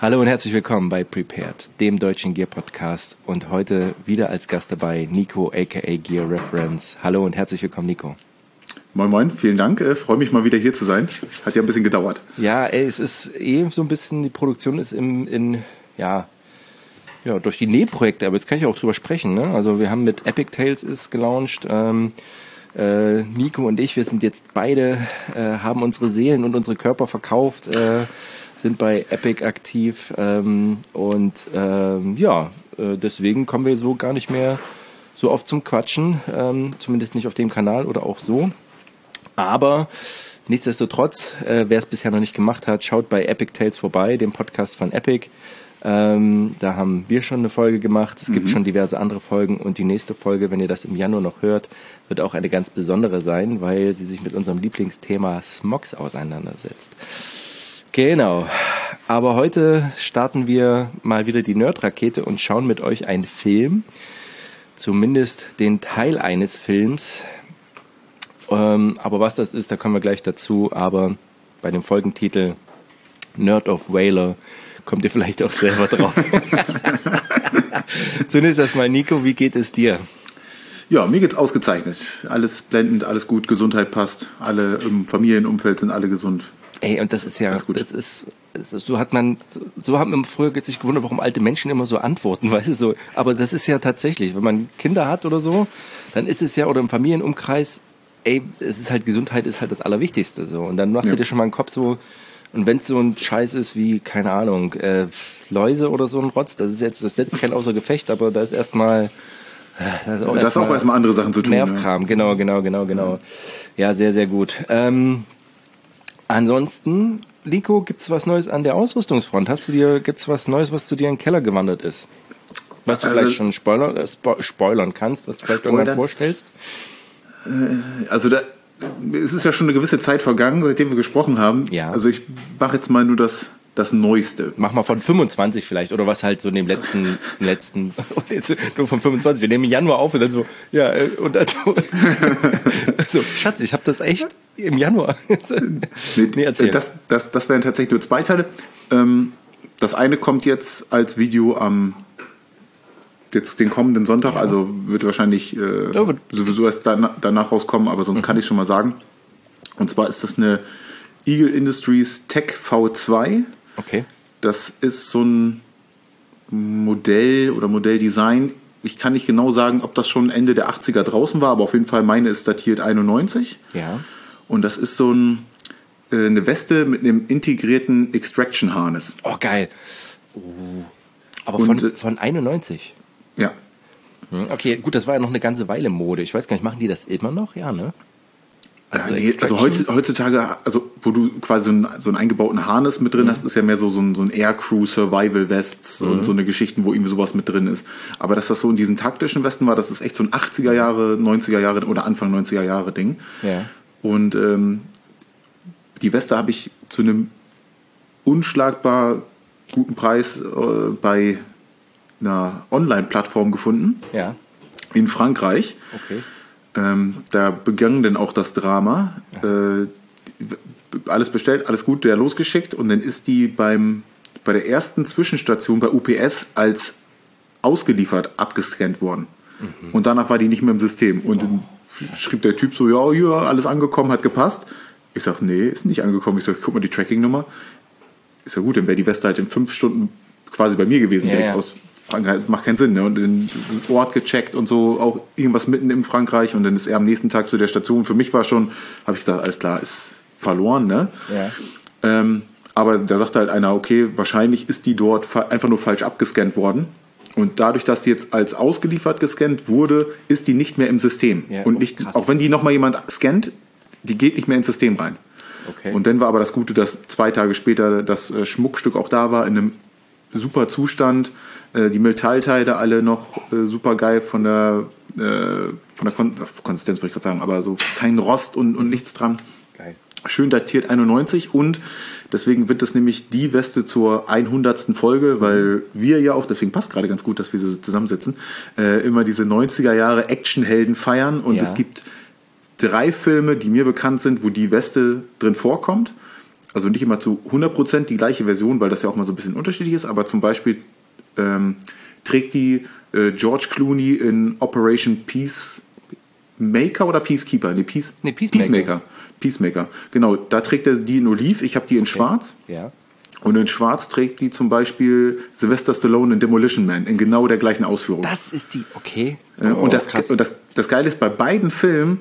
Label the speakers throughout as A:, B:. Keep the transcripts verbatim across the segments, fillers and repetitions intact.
A: Hallo und herzlich willkommen bei Prepared, dem deutschen Gear-Podcast. Und heute wieder als Gast dabei Nico, aka Gear Reference. Hallo und herzlich willkommen, Nico.
B: Moin Moin, vielen Dank. Äh, freue mich mal wieder hier zu sein. Hat ja ein bisschen gedauert.
A: Ja, ey, es ist eh so ein bisschen, die Produktion ist im, in, ja, ja, durch die Nebenprojekte, aber jetzt kann ich auch drüber sprechen, ne? Also wir haben mit Epic Tales ist gelauncht, ähm, äh, Nico und ich, wir sind jetzt beide, äh, haben unsere Seelen und unsere Körper verkauft, äh, sind bei Epic aktiv ähm, und ähm, ja, äh, deswegen kommen wir so gar nicht mehr so oft zum Quatschen, ähm, zumindest nicht auf dem Kanal oder auch so. Aber nichtsdestotrotz, äh, wer es bisher noch nicht gemacht hat, schaut bei Epic Tales vorbei, dem Podcast von Epic. Ähm, da haben wir schon eine Folge gemacht. Es gibt mhm. schon diverse andere Folgen und die nächste Folge, wenn ihr das im Januar noch hört, wird auch eine ganz besondere sein, weil sie sich mit unserem Lieblingsthema Smogs auseinandersetzt. Genau. Aber heute starten wir mal wieder die Nerd-Rakete und schauen mit euch einen Film, zumindest den Teil eines Films. Ähm, aber was das ist, da kommen wir gleich dazu. Aber bei dem Folgentitel Nerd of Whaler kommt ihr vielleicht auch selber drauf. Zunächst erstmal, Nico, wie geht es dir?
B: Ja, mir geht's ausgezeichnet. Alles blendend, alles gut, Gesundheit passt, alle im Familienumfeld sind alle gesund.
A: Ey, und das ist ja, das ist, das ist, so hat man, so hat man früher sich gewundert, warum alte Menschen immer so antworten, weißt du, so. Aber das ist ja tatsächlich, wenn man Kinder hat oder so, dann ist es ja, oder im Familienumkreis, ey, es ist halt, Gesundheit ist halt das Allerwichtigste, so. Und dann machst ja. du dir schon mal einen Kopf so, und wenn es so ein Scheiß ist wie, keine Ahnung, äh, Läuse oder so ein Rotz, das ist jetzt, das setzt kein außer Gefecht, aber da ist erstmal,
B: das ist auch, das erstmal, auch erstmal andere Sachen zu tun.
A: Nervkram, ja. genau, genau, genau, genau. Ja, sehr, sehr gut. Ähm, ansonsten, Nico, gibt's was Neues an der Ausrüstungsfront? Hast du dir, gibt's was Neues, was zu dir in den Keller gewandert ist? Was du also, vielleicht schon spoilern, äh, spo- spoilern kannst, was du vielleicht Spoiler? irgendwann vorstellst?
B: Also da, es ist ja schon eine gewisse Zeit vergangen, seitdem wir gesprochen haben.
A: Ja.
B: Also ich mache jetzt mal nur das, das Neueste.
A: Mach mal von fünfundzwanzig vielleicht, oder was halt so in dem letzten, letzten, nur von fünfundzwanzig. Wir nehmen im Januar auf und dann so, ja, und dann so, so Schatz, ich habe das echt im Januar.
B: nee, nee, erzähl. Das, das, das wären tatsächlich nur zwei Teile. Das eine kommt jetzt als Video am jetzt den kommenden Sonntag, ja. also wird wahrscheinlich äh, ja, wird sowieso erst danach, danach rauskommen, aber sonst mhm. kann ich schon mal sagen. Und zwar ist das eine Eagle Industries Tech V zwei.
A: Okay.
B: Das ist so ein Modell oder Modelldesign. Ich kann nicht genau sagen, ob das schon Ende der achtziger draußen war, aber auf jeden Fall meine ist datiert einundneunzig.
A: Ja.
B: Und das ist so ein, äh, eine Weste mit einem integrierten Extraction-Harness.
A: Oh, geil. Oh. Aber Und, von, von einundneunzig?
B: Ja.
A: Okay, gut, das war ja noch eine ganze Weile Mode. Ich weiß gar nicht, machen die das immer noch? Ja, ne?
B: Also, ja, nee, also heutzutage, also wo du quasi so einen, so einen eingebauten Harness mit drin mhm. hast, ist ja mehr so, so ein, so ein Aircrew Survival Vests mhm. und so eine Geschichten, wo irgendwie sowas mit drin ist. Aber dass das so in diesen taktischen Westen war, das ist echt so ein achtziger Jahre, neunziger Jahre oder Anfang neunziger Jahre Ding.
A: Ja.
B: Und ähm, die Weste habe ich zu einem unschlagbar guten Preis äh, bei einer Online-Plattform gefunden.
A: Ja.
B: In Frankreich.
A: Okay.
B: Ähm, da begann dann auch das Drama. Äh, alles bestellt, alles gut, der losgeschickt und dann ist die beim bei der ersten Zwischenstation bei U P S als ausgeliefert abgescannt worden. Mhm. Und danach war die nicht mehr im System. Und dann schrieb der Typ so, ja, hier, alles angekommen, hat gepasst. Ich sag, nee, ist nicht angekommen. Ich sag, guck mal die Tracking-Nummer. Ist ja gut, dann wäre die Weste halt in fünf Stunden quasi bei mir gewesen,
A: ja,
B: direkt
A: ja.
B: aus Frankreich. Macht keinen Sinn, ne? Und den Ort gecheckt und so, auch irgendwas mitten in Frankreich und dann ist er am nächsten Tag zu der Station. Für mich war schon, habe ich gedacht, alles klar, ist verloren, ne?
A: Ja.
B: Ähm, aber da sagte halt einer, okay, wahrscheinlich ist die dort fa- einfach nur falsch abgescannt worden. Und dadurch, dass sie jetzt als ausgeliefert gescannt wurde, ist die nicht mehr im System.
A: Ja,
B: und nicht,
A: krass.
B: auch wenn die nochmal jemand scannt, die geht nicht mehr ins System rein.
A: Okay.
B: Und dann war aber das Gute, dass zwei Tage später das äh, Schmuckstück auch da war, in einem super Zustand. Äh, die Metallteile alle noch äh, super geil von der, äh, von der Kon- Konsistenz, würde ich gerade sagen, aber so kein Rost und, und nichts dran.
A: Geil.
B: Schön datiert einundneunzig und deswegen wird das nämlich die Weste zur hundertsten Folge, weil wir ja auch, deswegen passt gerade ganz gut, dass wir so zusammensitzen, äh, immer diese neunziger Jahre Actionhelden feiern und
A: ja.
B: es gibt drei Filme, die mir bekannt sind, wo die Weste drin vorkommt. also nicht immer zu hundert Prozent die gleiche Version, weil das ja auch mal so ein bisschen unterschiedlich ist, aber zum Beispiel ähm, trägt die äh, George Clooney in Operation Peacemaker oder Peacekeeper? Nee, Peace,
A: nee Peacemaker.
B: Peacemaker. Peacemaker. Genau, da trägt er die in Oliv, ich habe die in okay. Schwarz.
A: Ja.
B: Und in Schwarz trägt die zum Beispiel Sylvester Stallone in Demolition Man in genau der gleichen Ausführung.
A: Das ist die, okay.
B: Oh, und das, und das, das Geile ist, bei beiden Filmen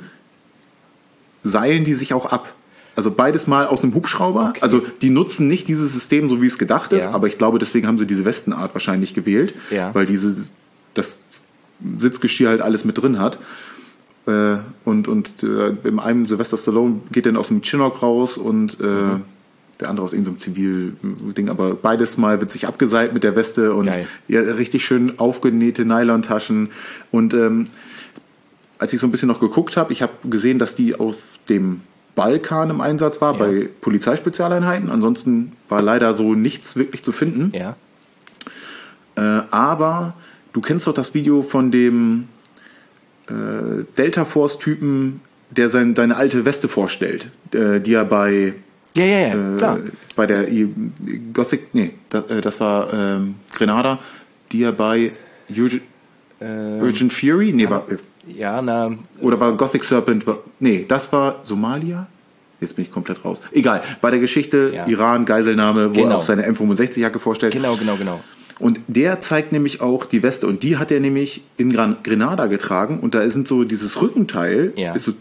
B: seilen die sich auch ab. Also beides mal aus einem Hubschrauber. Okay. Also die nutzen nicht dieses System, so wie es gedacht ist, ja. aber ich glaube, deswegen haben sie diese Westenart wahrscheinlich gewählt, ja. weil diese, das Sitzgestier halt alles mit drin hat. Äh, und und äh, im einen Sylvester Stallone geht dann aus dem Chinook raus und äh, mhm. der andere aus irgendeinem Zivil-Ding, aber beides mal wird sich abgeseilt mit der Weste und ja, richtig schön aufgenähte Nylontaschen. Und ähm, als ich so ein bisschen noch geguckt habe, ich habe gesehen, dass die auf dem Balkan im Einsatz war, ja. bei Polizeispezialeinheiten. Ansonsten war leider so nichts wirklich zu finden.
A: Ja.
B: Äh, aber du kennst doch das Video von dem äh, Delta Force-Typen, der sein, seine alte Weste vorstellt, äh, die er bei
A: Ja, ja, ja,
B: äh,
A: klar.
B: Bei der Gothic, nee, das, das war ähm, Grenada, die er bei Urgent, ähm, Urgent Fury, nee, war,
A: ja, na,
B: oder war Gothic Serpent, war, nee, das war Somalia? Jetzt bin ich komplett raus. Egal, bei der Geschichte ja. Iran, Geiselnahme, wo genau. er auch seine M fünfundsechzig-Jacke vorstellt.
A: Genau, genau, genau.
B: Und der zeigt nämlich auch die Weste und die hat er nämlich in Gran- Grenada getragen und da sind so dieses Rückenteil,
A: ja.
B: ist so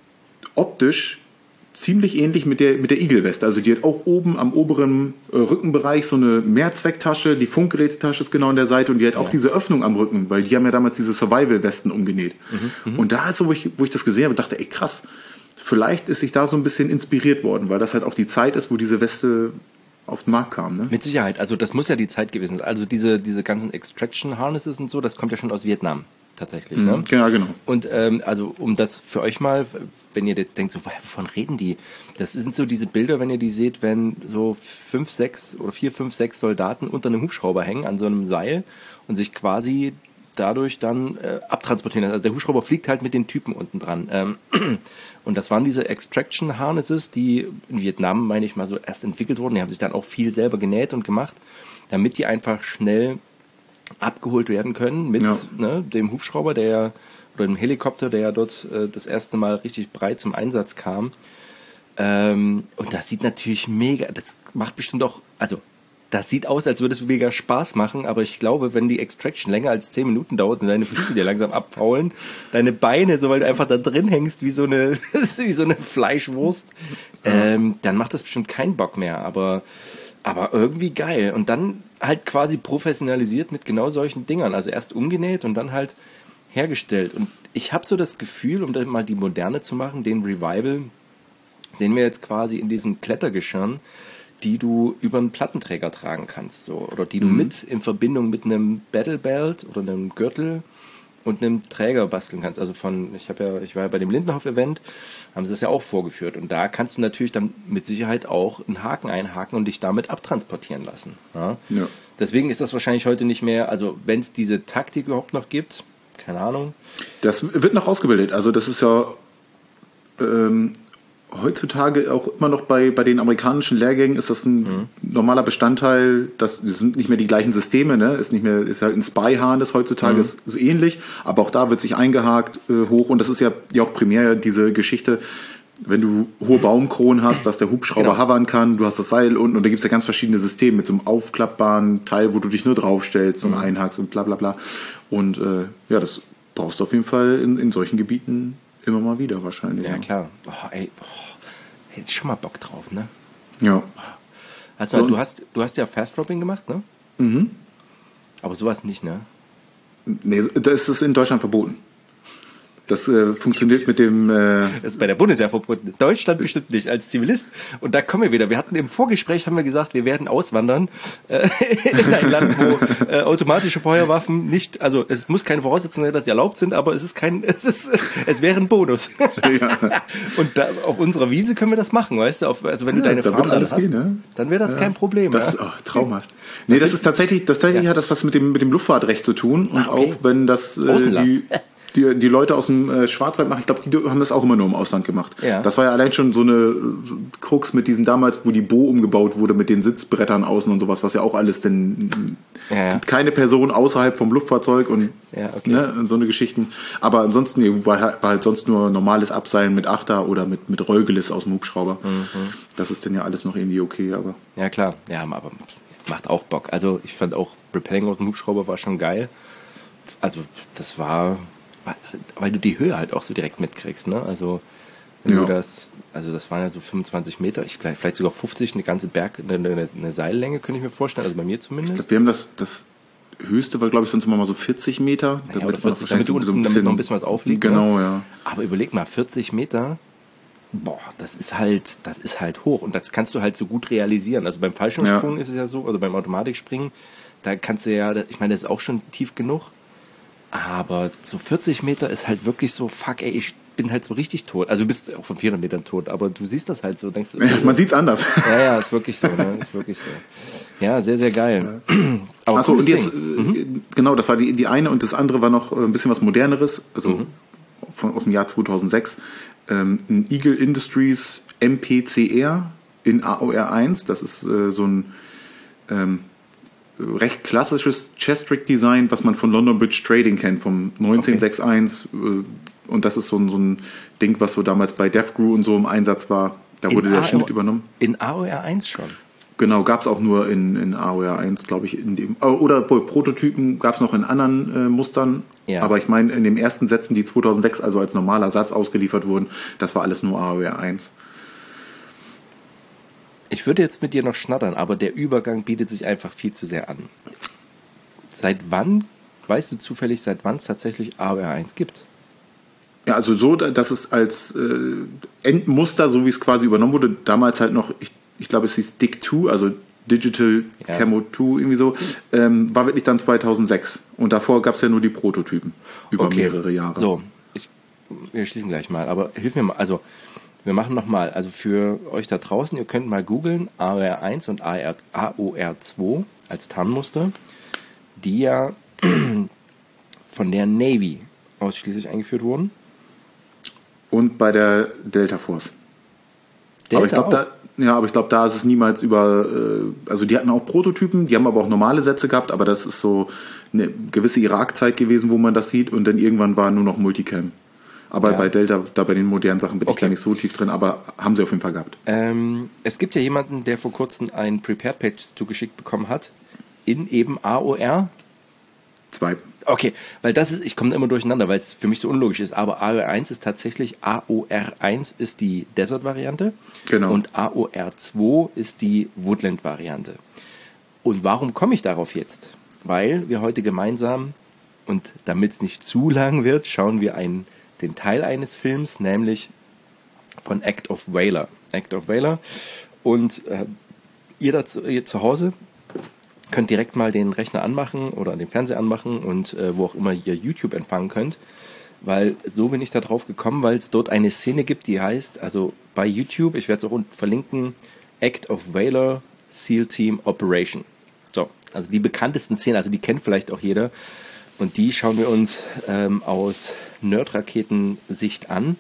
B: optisch ziemlich ähnlich mit der mit der Igelweste. Also die hat auch oben am oberen äh, Rückenbereich so eine Mehrzwecktasche, die Funkgerätetasche ist genau an der Seite und die hat auch ja. diese Öffnung am Rücken, weil die haben ja damals diese Survival-Westen umgenäht. Mhm, und da ist so, wo ich, wo ich das gesehen habe, dachte, ey krass, vielleicht ist sich da so ein bisschen inspiriert worden, weil das halt auch die Zeit ist, wo diese Weste auf den Markt kam. Ne?
A: Mit Sicherheit, also das muss ja die Zeit gewesen sein. Also diese, diese ganzen Extraction-Harnesses und so, das kommt ja schon aus Vietnam. Tatsächlich,
B: mhm,
A: ne?
B: Ja, genau.
A: Und ähm, also um das für euch mal, wenn ihr jetzt denkt, so wovon reden die? Das sind so diese Bilder, wenn ihr die seht, wenn so fünf, sechs oder vier, fünf, sechs Soldaten unter einem Hubschrauber hängen an so einem Seil und sich quasi dadurch dann äh, abtransportieren. Also der Hubschrauber fliegt halt mit den Typen unten dran. Ähm, und das waren diese Extraction Harnesses, die in Vietnam, meine ich mal, so erst entwickelt wurden. Die haben sich dann auch viel selber genäht und gemacht, damit die einfach schnell abgeholt werden können mit ja. ne, dem Hubschrauber, der ja, oder dem Helikopter, der ja dort äh, das erste Mal richtig breit zum Einsatz kam. Ähm, und das sieht natürlich mega, das macht bestimmt auch, also das sieht aus, als würde es mega Spaß machen, aber ich glaube, wenn die Extraction länger als zehn Minuten dauert und deine Füße dir langsam abfaulen, deine Beine, so weil du einfach da drin hängst wie so eine, wie so eine Fleischwurst, ähm, dann macht das bestimmt keinen Bock mehr, aber Aber irgendwie geil. Und dann halt quasi professionalisiert mit genau solchen Dingern. Also erst umgenäht und dann halt hergestellt. Und ich habe so das Gefühl, um dann mal die Moderne zu machen, den Revival, sehen wir jetzt quasi in diesen Klettergeschirren, die du über einen Plattenträger tragen kannst. So. Oder die du mhm. mit in Verbindung mit einem Battle Belt oder einem Gürtel und einem Träger basteln kannst. Also von, ich habe ja, ich war ja bei dem Lindenhof-Event, haben sie das ja auch vorgeführt. Und da kannst du natürlich dann mit Sicherheit auch einen Haken einhaken und dich damit abtransportieren lassen. Ja? Ja. Deswegen ist das wahrscheinlich heute nicht mehr, also wenn es diese Taktik überhaupt noch gibt, keine Ahnung.
B: Das wird noch ausgebildet. Also das ist ja ähm, heutzutage auch immer noch bei, bei den amerikanischen Lehrgängen ist das ein mhm. normaler Bestandteil, das, das sind nicht mehr die gleichen Systeme, ne? Ist nicht mehr, ist halt ein Spy-Harness heutzutage, mhm. ist so ähnlich, aber auch da wird sich eingehakt äh, hoch und das ist ja, ja auch primär diese Geschichte, wenn du hohe Baumkronen hast, dass der Hubschrauber genau. hovern kann, du hast das Seil unten und da gibt's ja ganz verschiedene Systeme mit so einem aufklappbaren Teil, wo du dich nur draufstellst mhm. und einhakst und bla bla bla. Und äh, ja, das brauchst du auf jeden Fall in, in solchen Gebieten immer mal wieder wahrscheinlich.
A: Ja, ja. klar. Oh, ey, oh, hätte schon mal Bock drauf, ne?
B: Ja.
A: Hast du, du, hast, du hast ja Fast-Dropping gemacht, ne?
B: Mhm.
A: Aber sowas nicht, ne?
B: Nee, das ist in Deutschland verboten. Das äh, funktioniert mit dem... Äh
A: das ist bei der Bundeswehr verboten. Deutschland bestimmt nicht, als Zivilist. Und da kommen wir wieder. Wir hatten im Vorgespräch, haben wir gesagt, wir werden auswandern äh, in ein Land, wo äh, automatische Feuerwaffen nicht... Also es muss keine Voraussetzung sein, dass sie erlaubt sind, aber es ist kein... Es, ist, es wäre ein Bonus. Ja. Und da, auf unserer Wiese können wir das machen, weißt du? Auf, also wenn ja, du deine
B: da
A: Farm dann
B: alles
A: hast,
B: gehen, ne?
A: dann wäre das ja. kein Problem.
B: Das,
A: ja?
B: oh, traumhaft. Nee, das ist tatsächlich... Das tatsächlich ja. hat das was mit dem, mit dem Luftfahrtrecht zu tun. Und ah, okay. auch wenn das... Äh, die, die, die Leute aus dem äh, Schwarzwald machen, ich glaube, die haben das auch immer nur im Ausland gemacht.
A: Ja.
B: Das war ja allein schon so eine so Krux mit diesen damals, wo die Bo umgebaut wurde, mit den Sitzbrettern außen und sowas, was ja auch alles denn
A: Ja, ja.
B: keine Person außerhalb vom Luftfahrzeug und,
A: Ja, okay.
B: ne, und so eine Geschichten. Aber ansonsten nee, war, halt- war halt sonst nur normales Abseilen mit Achter oder mit, mit Rollgelis aus dem Hubschrauber.
A: Mhm.
B: Das ist dann ja alles noch irgendwie okay, aber
A: Ja, klar. Ja, aber macht auch Bock. Also ich fand auch Rappelling aus dem Hubschrauber war schon geil. Also das war, weil du die Höhe halt auch so direkt mitkriegst, ne? Also wenn
B: Ja.
A: du das, also das waren ja so fünfundzwanzig Meter, ich, vielleicht sogar fünfzig, eine ganze Berg, eine, eine, eine Seillänge, könnte ich mir vorstellen, also bei mir
B: ich
A: zumindest.
B: glaube, wir haben das, das höchste war, glaube ich, sonst immer mal so vierzig Meter.
A: Ja, oder vierzig, damit, du unten, damit noch ein bisschen was aufliegt.
B: Genau,
A: ne?
B: ja.
A: Aber überleg mal, vierzig Meter, boah, das ist halt, das ist halt hoch und das kannst du halt so gut realisieren. Also beim Fallschirmsprung
B: Ja.
A: ist es ja so, also beim Automatikspringen, da kannst du ja, ich meine, das ist auch schon tief genug, aber so vierzig Meter ist halt wirklich so, fuck ey, ich bin halt so richtig tot. Also du bist auch von vierhundert Metern tot, aber du siehst das halt so, denkst du.
B: Ja, man sieht's anders.
A: Ja, ja, ist wirklich so, ne? Ist wirklich so. Ja, sehr, sehr geil. Aber
B: Achso,
A: cooles
B: und jetzt,
A: Ding.
B: äh, genau, das war die, die eine und das andere war noch äh, ein bisschen was Moderneres, also
A: Mhm.
B: von, aus dem Jahr zweitausendsechs. Ähm, ein Eagle Industries M P C R in A O R eins, das ist äh, so ein ähm, recht klassisches Chess-Trick-Design, was man von London Bridge Trading kennt, vom neunzehnhunderteinundsiebzig. Äh, und das ist so ein, so ein Ding, was so damals bei DevGru und so im Einsatz war. Da wurde
A: In
B: der
A: A O
B: Schnitt übernommen.
A: In A O R eins schon.
B: Genau, gab es auch nur in, in A O R eins, glaube ich, in dem, oder wohl Prototypen gab es noch in anderen äh, Mustern.
A: Ja.
B: Aber ich meine, in den ersten Sätzen, die zweitausendsechs also als normaler Satz ausgeliefert wurden, das war alles nur A O R eins.
A: Ich würde jetzt mit dir noch schnattern, aber der Übergang bietet sich einfach viel zu sehr an. Seit wann, weißt du zufällig, seit wann es tatsächlich A O R eins gibt?
B: Ja, also so, dass es als äh, Endmuster, so wie es quasi übernommen wurde, damals halt noch, ich, ich glaube, es hieß D I C zwei, also Digital
A: Ja.
B: Camo zwei, irgendwie so, ähm, war wirklich dann zweitausendsechs. Und davor gab es ja nur die Prototypen über
A: Okay.
B: mehrere Jahre.
A: So, ich, wir schließen gleich mal, aber hilf mir mal, also wir machen nochmal, also für euch da draußen, ihr könnt mal googeln, A O R eins und A O R zwei als Tarnmuster, die ja von der Navy ausschließlich eingeführt wurden.
B: Und bei der Delta Force.
A: Delta
B: aber ich glaube,
A: auch?
B: da, ja, aber ich glaube, da ist es niemals über, äh, also die hatten auch Prototypen, die haben aber auch normale Sätze gehabt, aber das ist so eine gewisse Irak-Zeit gewesen, wo man das sieht und dann irgendwann war nur noch Multicam. Aber
A: Ja.
B: bei Delta, da bei den modernen Sachen bin ich
A: Okay.
B: gar nicht so tief drin, aber haben sie auf jeden Fall gehabt.
A: Ähm, es gibt ja jemanden, der vor kurzem ein Prepared-Page zugeschickt bekommen hat, in eben A O R.
B: Zwei.
A: Okay, weil das ist, ich komme immer durcheinander, weil es für mich so unlogisch ist, aber A O R eins ist tatsächlich, A O R eins ist die Desert-Variante
B: Genau.
A: und A O R zwei ist die Woodland-Variante. Und warum komme ich darauf jetzt? Weil wir heute gemeinsam, und damit es nicht zu lang wird, schauen wir einen, den Teil eines Films, nämlich von Act of Valor. Act of Valor. Und äh, ihr, da, ihr zu Hause könnt direkt mal den Rechner anmachen oder den Fernseher anmachen und äh, wo auch immer ihr YouTube empfangen könnt, weil so bin ich da drauf gekommen, weil es dort eine Szene gibt, die heißt, also bei YouTube, ich werde es auch unten verlinken, Act of Valor SEAL Team Operation. So, also die bekanntesten Szenen, also die kennt vielleicht auch jeder und die schauen wir uns ähm, aus Nerd-Raketen-Sicht an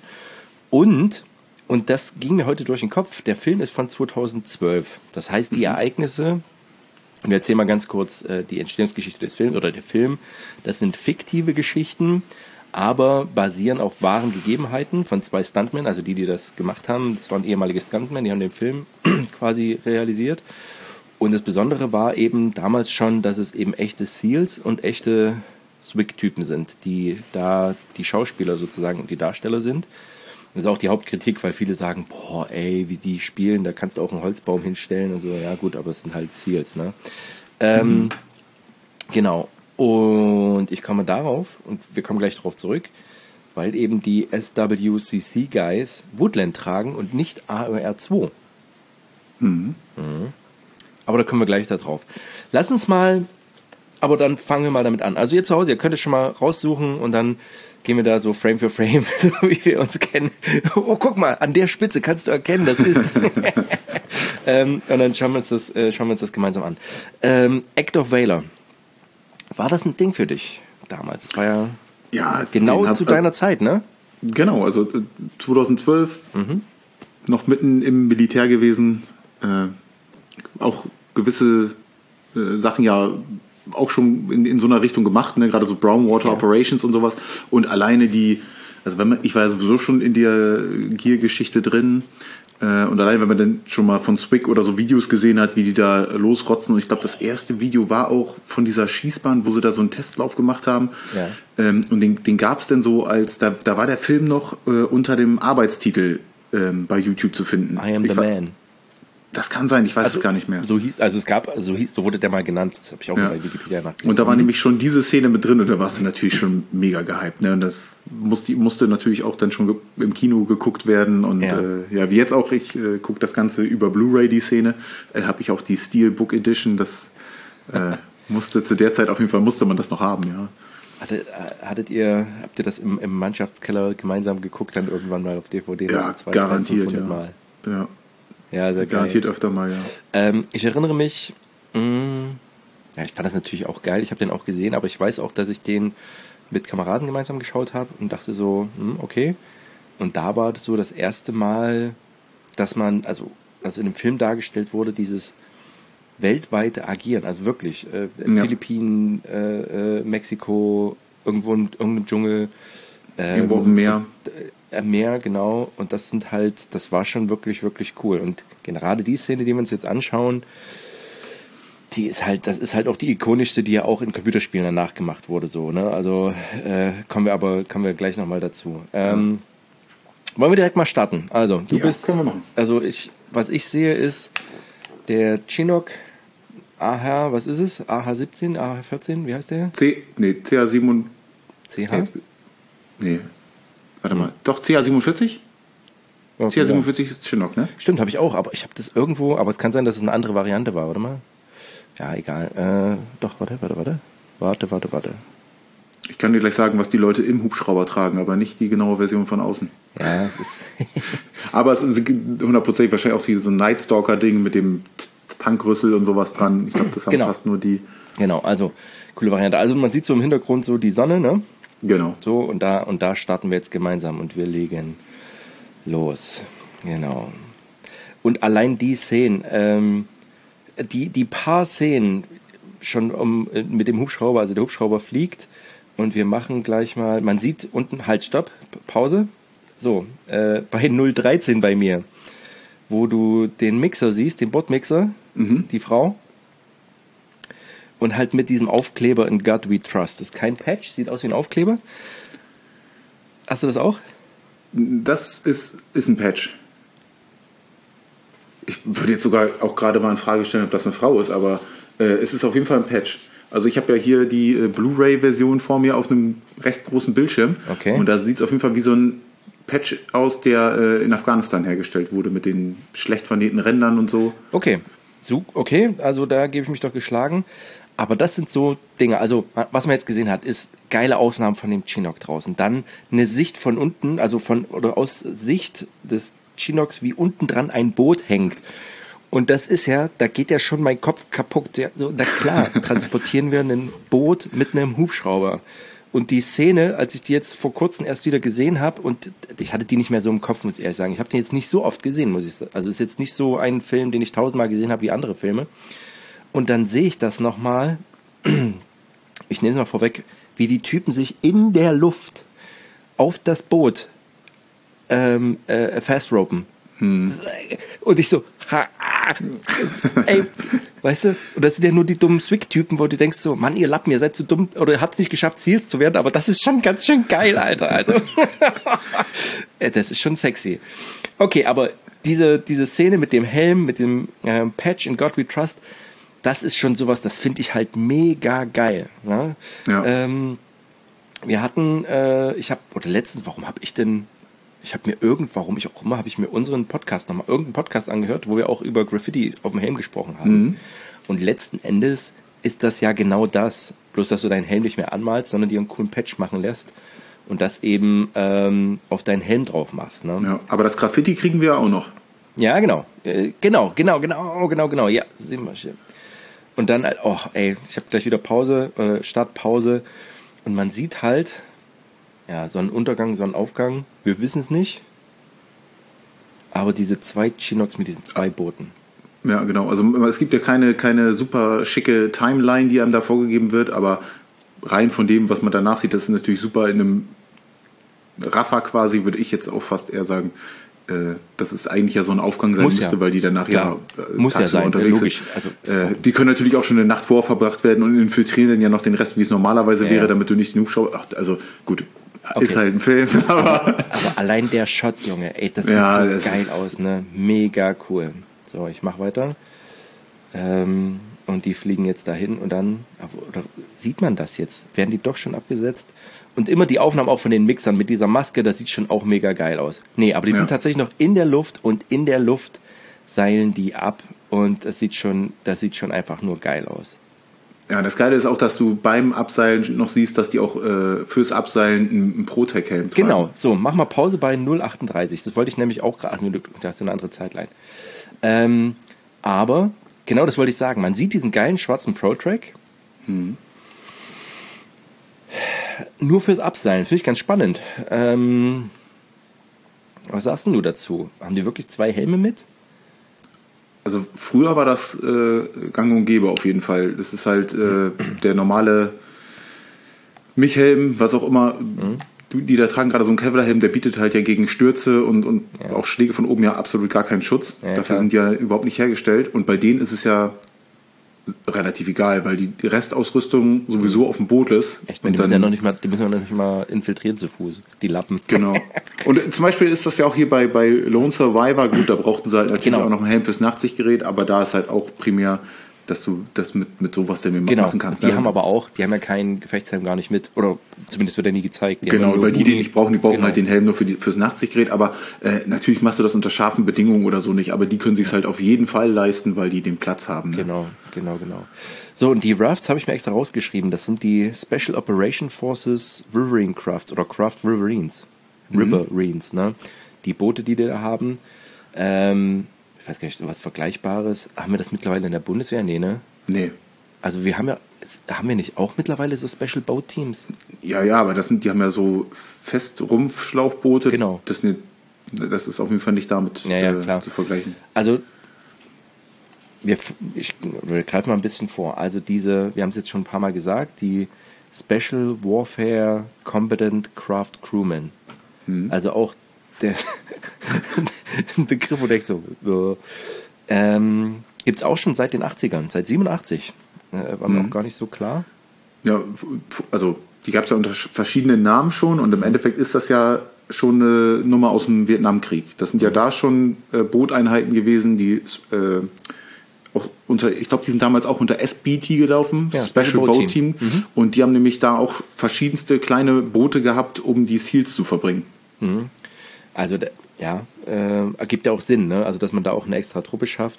A: und und das ging mir heute durch den Kopf, der Film ist von zweitausendzwölf, das heißt die Ereignisse. Und wir erzählen mal ganz kurz äh, die Entstehungsgeschichte des Films oder der Film. Das sind fiktive Geschichten, aber basieren auf wahren Gegebenheiten von zwei Stuntmen, also die, die das gemacht haben. Das waren ehemalige Stuntmen, die haben den Film quasi realisiert. Und das Besondere war eben damals schon, dass es eben echte Seals und echte Swig-Typen sind, die da die Schauspieler sozusagen und die Darsteller sind. Das ist auch die Hauptkritik, weil viele sagen, boah, ey, wie die spielen, da kannst du auch einen Holzbaum hinstellen und so. Ja gut, aber es sind halt Seals, ne? Ähm, mhm. Genau. Und ich komme darauf, und wir kommen gleich darauf zurück, weil eben die S W C C-Guys Woodland tragen und nicht A O R zwei.
B: Mhm.
A: Mhm. Aber da kommen wir gleich da drauf. Lass uns mal, aber dann fangen wir mal damit an. Also ihr zu Hause, ihr könnt es schon mal raussuchen und dann gehen wir da so Frame für Frame, so wie wir uns kennen. Oh, guck mal, an der Spitze kannst du erkennen, das ist. ähm, und dann schauen wir uns das, äh, schauen wir uns das gemeinsam an. Ähm, Act of Valor. War das ein Ding für dich damals? Das war ja.
B: Ja,
A: genau
B: hab,
A: zu deiner also, Zeit, ne?
B: Genau, also zweitausendzwölf, mhm. noch mitten im Militär gewesen, äh, auch gewisse äh, Sachen ja auch schon in, in so einer Richtung gemacht, ne? Gerade so Brownwater ja. Operations und sowas. Und alleine die, also wenn man, ich war ja sowieso schon in der Gear-Geschichte drin, äh, und alleine wenn man dann schon mal von Swig oder so Videos gesehen hat, wie die da losrotzen, und ich glaube, das erste Video war auch von dieser Schießbahn, wo sie da so einen Testlauf gemacht haben. Ja. Ähm, und den, den gab es dann so als, da, da war der Film noch äh, unter dem Arbeitstitel ähm, bei YouTube zu finden.
A: I am
B: ich
A: the
B: war,
A: man.
B: Das kann sein, ich weiß
A: also,
B: es gar nicht mehr.
A: So hieß, also es gab, so hieß, so wurde der mal genannt, das habe ich auch ja. bei Wikipedia nachgelesen.
B: Und da war mhm. nämlich schon diese Szene mit drin und da warst du natürlich schon mega gehypt, ne? Und das musste, musste natürlich auch dann schon im Kino geguckt werden und ja, äh, ja wie jetzt auch, ich äh, gucke das Ganze über Blu-ray, die Szene, äh, habe ich auch die Steelbook Edition, das äh, musste zu der Zeit auf jeden Fall, musste man das noch haben, ja.
A: Hattet, hattet ihr, habt ihr das im, im Mannschaftskeller gemeinsam geguckt, dann irgendwann mal auf D V D?
B: Ja, garantiert, ja.
A: Mal.
B: Ja.
A: Ja, sehr
B: garantiert
A: geil.
B: öfter mal, ja.
A: Ähm, ich erinnere mich, mh, ja, ich fand das natürlich auch geil, ich habe den auch gesehen, aber ich weiß auch, dass ich den mit Kameraden gemeinsam geschaut habe und dachte so, mh, okay. Und da war das so das erste Mal, dass man, also, als in dem Film dargestellt wurde, dieses weltweite Agieren, also wirklich, äh, ja. Philippinen, äh, äh, Mexiko, irgendwo in irgendeinem Dschungel.
B: Äh, irgendwo auf dem Meer.
A: Äh, Meer, genau. Und das sind halt, das war schon wirklich, wirklich cool. Und gerade die Szene, die wir uns jetzt anschauen, die ist halt, das ist halt auch die ikonischste, die ja auch in Computerspielen danach gemacht wurde, so, ne? Also, äh, kommen wir aber, kommen wir gleich nochmal dazu. Ähm, ja. Wollen wir direkt mal starten? Also, du
B: ja,
A: bist,
B: können wir machen.
A: Also ich, was ich sehe ist, der Chinook A H, was ist es? A H siebzehn, A H vierzehn, wie heißt der?
B: C, nee, C H sieben.
A: C H?
B: Nee. Warte mal, doch C H siebenundvierzig? Okay, C H siebenundvierzig ja. ist Chinook, ne?
A: Stimmt, habe ich auch, aber ich habe das irgendwo, aber es kann sein, dass es eine andere Variante war, warte mal. Ja, egal. Äh, doch, warte, warte, warte. Warte, warte, warte.
B: Ich kann dir gleich sagen, was die Leute im Hubschrauber tragen, aber nicht die genaue Version von außen.
A: Ja.
B: Aber es ist hundertprozentig wahrscheinlich auch so ein Nightstalker-Ding mit dem Tankrüssel und sowas dran. Ich glaube, das haben
A: genau.
B: fast nur die.
A: Genau, also coole Variante. Also man sieht so im Hintergrund so die Sonne, ne?
B: Genau.
A: So, und da, und da starten wir jetzt gemeinsam und wir legen los. Genau. Und allein die Szenen, ähm, die, die paar Szenen schon um, mit dem Hubschrauber, also der Hubschrauber fliegt und wir machen gleich mal, man sieht unten, halt, stopp, Pause. So, äh, bei null dreizehn bei mir, wo du den Mixer siehst, den Bordmixer, mhm. die Frau. Und halt mit diesem Aufkleber in God We Trust. Das ist kein Patch, sieht aus wie ein Aufkleber. Hast du das auch?
B: Das ist, ist ein Patch. Ich würde jetzt sogar auch gerade mal in Frage stellen, ob das eine Frau ist, aber äh, es ist auf jeden Fall ein Patch. Also ich habe ja hier die äh, Blu-ray-Version vor mir auf einem recht großen Bildschirm.
A: Okay.
B: Und da sieht es auf jeden Fall wie so ein Patch aus, der äh, in Afghanistan hergestellt wurde, mit den schlecht vernähten Rändern und so.
A: Okay, so, okay, also da gebe ich mich doch geschlagen. Aber das sind so Dinge, also was man jetzt gesehen hat, ist geile Aufnahmen von dem Chinook draußen. Dann eine Sicht von unten, also von oder aus Sicht des Chinooks, wie unten dran ein Boot hängt. Und das ist ja, da geht ja schon mein Kopf kaputt. Ja, so, na klar, transportieren wir ein Boot mit einem Hubschrauber. Und die Szene, als ich die jetzt vor kurzem erst wieder gesehen habe, und ich hatte die nicht mehr so im Kopf, muss ich ehrlich sagen. Ich habe den jetzt nicht so oft gesehen, muss ich sagen. Also es ist jetzt nicht so ein Film, den ich tausendmal gesehen habe wie andere Filme. Und dann sehe ich das nochmal, ich nehme es mal vorweg, wie die Typen sich in der Luft auf das Boot ähm, äh, fastropen. Hm. Und ich so, ha, ah, ey, weißt du, und das sind ja nur die dummen Swig-Typen, wo du denkst so, Mann, ihr Lappen, ihr seid so dumm, oder ihr habt es nicht geschafft, Ziels zu werden, aber das ist schon ganz schön geil, Alter. Also, das ist schon sexy. Okay, aber diese, diese Szene mit dem Helm, mit dem ähm, Patch in God We Trust, das ist schon sowas, das finde ich halt mega geil. Ne?
B: Ja.
A: Ähm, wir hatten, äh, ich habe, oder letztens, warum habe ich denn, ich habe mir irgend, warum ich auch immer, habe ich mir unseren Podcast nochmal, irgendeinen Podcast angehört, wo wir auch über Graffiti auf dem Helm gesprochen haben. Mhm. Und letzten Endes ist das ja genau das, bloß dass du deinen Helm nicht mehr anmalst, sondern dir einen coolen Patch machen lässt und das eben ähm, auf deinen Helm drauf machst. Ne?
B: Ja, aber das Graffiti kriegen wir auch noch.
A: Ja, genau. Äh, genau, genau, genau, genau, genau. Ja, sehen wir schon. Und dann, oh ey, ich habe gleich wieder Pause, äh, Startpause und man sieht halt, Ja, Sonnenuntergang, Sonnenaufgang, wir wissen es nicht. Aber diese zwei Chinooks mit diesen zwei Booten.
B: Ja, genau. Also es gibt ja keine, keine super schicke Timeline, die einem da vorgegeben wird, aber rein von dem, was man danach sieht, das ist natürlich super in einem Raffer quasi, würde ich jetzt auch fast eher sagen, äh, dass es eigentlich ja so ein Aufgang sein
A: Muss
B: müsste,
A: ja.
B: weil die danach
A: Klar.
B: ja äh,
A: Muss ja
B: tagsüber
A: sein,
B: unterwegs
A: logisch.
B: sind.
A: Also,
B: äh, die können natürlich auch schon eine Nacht vorher verbracht werden und infiltrieren dann ja noch den Rest, wie es normalerweise
A: Ja,
B: wäre,
A: ja.
B: damit du nicht genug schaust. Ach, also gut,
A: Okay.
B: ist halt ein Film. Aber
A: Aber allein der Shot, Junge, ey, das
B: Ja,
A: sieht so
B: das
A: geil
B: ist-
A: aus, ne? Mega cool. So, ich mach weiter. Ähm, und die fliegen jetzt dahin und dann, oder sieht man das jetzt? Werden die doch schon abgesetzt? Und immer die Aufnahmen auch von den Mixern mit dieser Maske, das sieht schon auch mega geil aus. Nee, aber die
B: Ja.
A: sind tatsächlich noch in der Luft und in der Luft seilen die ab und das sieht schon, das sieht schon einfach nur geil aus.
B: ja, das Geile ist auch, dass du beim Abseilen noch siehst, dass die auch äh, fürs Abseilen einen, einen Protec-Helm tragen.
A: Genau, so, mach mal Pause bei null achtunddreißig. Das wollte ich nämlich auch gerade. Ach, nee, du du hast eine andere Zeitline. Ähm, aber, genau das wollte ich sagen. Man sieht diesen geilen schwarzen Pro-Track.
B: Hm.
A: Nur fürs Abseilen. Finde ich ganz spannend. Ähm, was sagst denn du dazu? Haben die wirklich zwei Helme mit?
B: Also früher war das äh, gang und gäbe auf jeden Fall. Das ist halt äh, der normale Mich-Helm, was auch immer.
A: Mhm.
B: Du, die da tragen gerade so einen Kevlar-Helm, der bietet halt ja gegen Stürze und, und
A: Ja.
B: auch Schläge von oben ja absolut gar keinen Schutz.
A: Ja,
B: Dafür
A: klar.
B: sind die ja überhaupt nicht hergestellt. Und bei denen ist es ja relativ egal, weil die die Restausrüstung sowieso auf dem Boot ist.
A: Echt, die
B: und
A: müssen ja noch nicht mal, die müssen ja noch nicht mal infiltrieren zu Fuß. Die Lappen.
B: Genau. Und äh, zum Beispiel ist das ja auch hier bei, bei Lone Survivor, gut, da brauchten sie halt natürlich
A: Genau.
B: auch noch einen Helm fürs Nachtsichtgerät, aber da ist halt auch primär, dass du das mit, mit sowas dann
A: Genau,
B: machen kannst.
A: die
B: ne?
A: haben aber auch, die haben ja keinen Gefechtshelm gar nicht mit. Oder zumindest wird er nie gezeigt. Die haben
B: Genau,
A: ja nur
B: weil die den
A: Gummi.
B: nicht brauchen, die brauchen
A: Genau.
B: halt den Helm nur für die, fürs Nachtsichtgerät, aber äh, natürlich machst du das unter scharfen Bedingungen oder so nicht, aber die können sich's halt auf jeden Fall leisten, weil die den Platz haben. Ne?
A: Genau, genau, genau. So, und die Rafts habe ich mir extra rausgeschrieben. Das sind die Special Operation Forces Riverine Craft oder Craft Riverines. Riverines, ne? Die Boote, die die da haben. Ähm, ich weiß gar nicht, was Vergleichbares. Haben wir das mittlerweile in der Bundeswehr? Nee, ne?
B: Nee.
A: Also wir haben ja, haben wir nicht auch mittlerweile so Special Boat Teams?
B: Ja, ja, aber das sind, die haben ja so Festrumpfschlauchboote.
A: Genau.
B: Das, sind, das ist auf jeden Fall nicht damit
A: Ja, ja,
B: äh,
A: klar.
B: zu vergleichen.
A: Also wir, ich, wir greifen mal ein bisschen vor. Also diese, wir haben es jetzt schon ein paar Mal gesagt, die Special Warfare Combatant Craft Crewmen. Also auch der ein Begriff, wo du denkst so, so ähm, gibt es auch schon seit den achtzigern, seit siebenundachtzig. Äh, war mir
B: Mhm.
A: auch gar nicht so klar.
B: Ja, f- f- also die gab es ja unter sch- verschiedenen Namen schon und im Endeffekt ist das ja schon eine Nummer aus dem Vietnamkrieg. Das sind ja da schon äh, Booteinheiten gewesen, die äh, auch unter, ich glaube, die sind damals auch unter S B T gelaufen,
A: Ja,
B: Special
A: Special
B: Boat
A: Boat
B: Team.
A: Team. Mhm.
B: Und die haben nämlich da auch verschiedenste kleine Boote gehabt, um die Seals zu verbringen.
A: Also da- ja, äh, ergibt ja auch Sinn, ne? Also dass man da auch eine extra Truppe schafft.